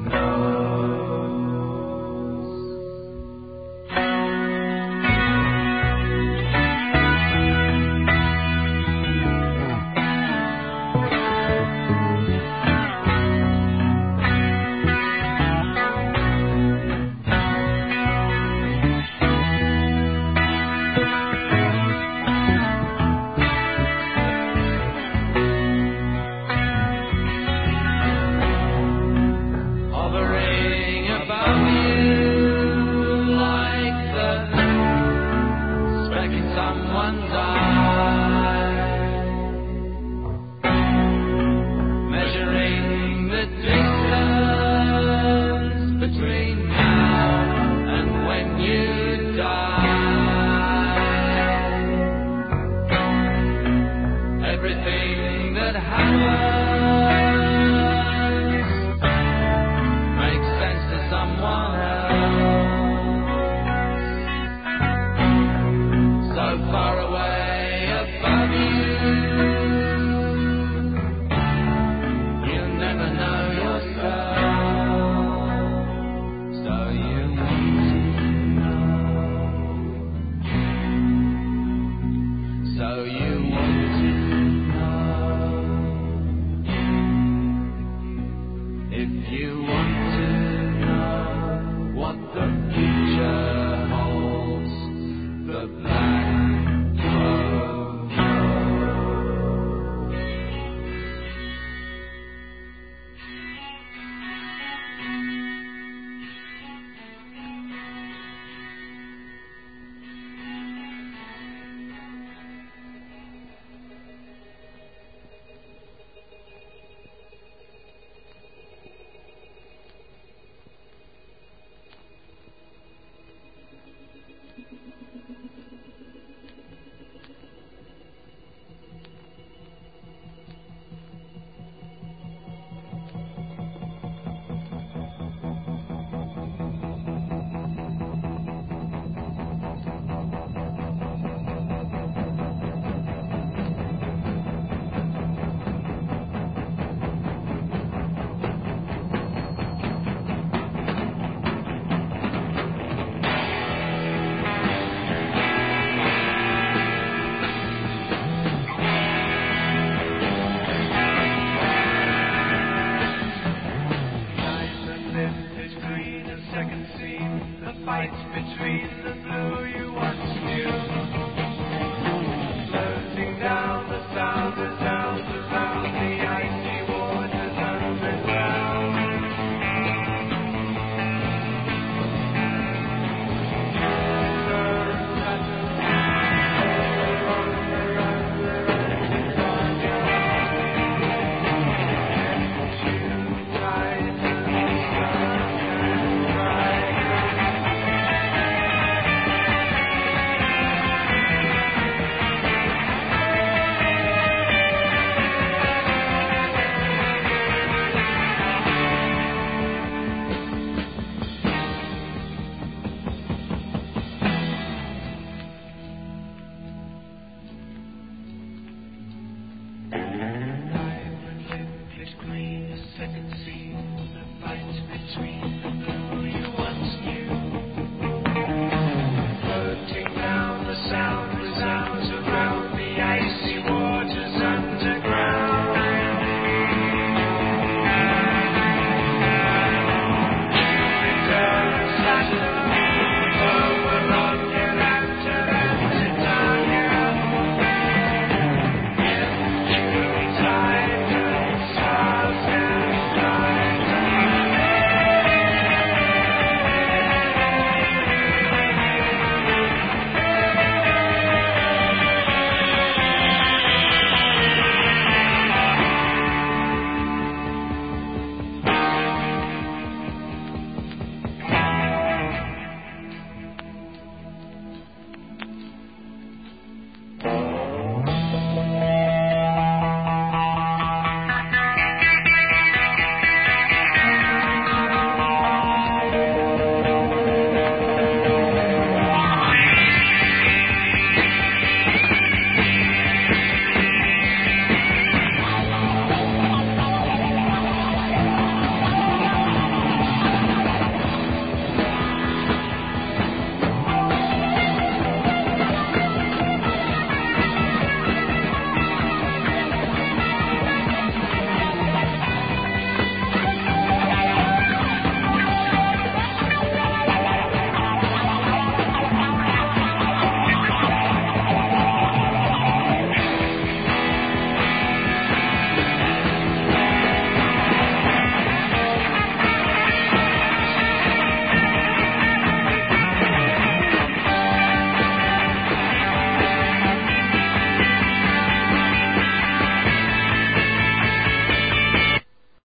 hovering above you like the speck in someone's eye, measuring the distance between now and when you die. Everything that happens makes sense to someone else. So far away above you, you'll never know yourself. So you want to know. So you want to know. If you want to know what the future holds, the Black Crow fights between the blue you want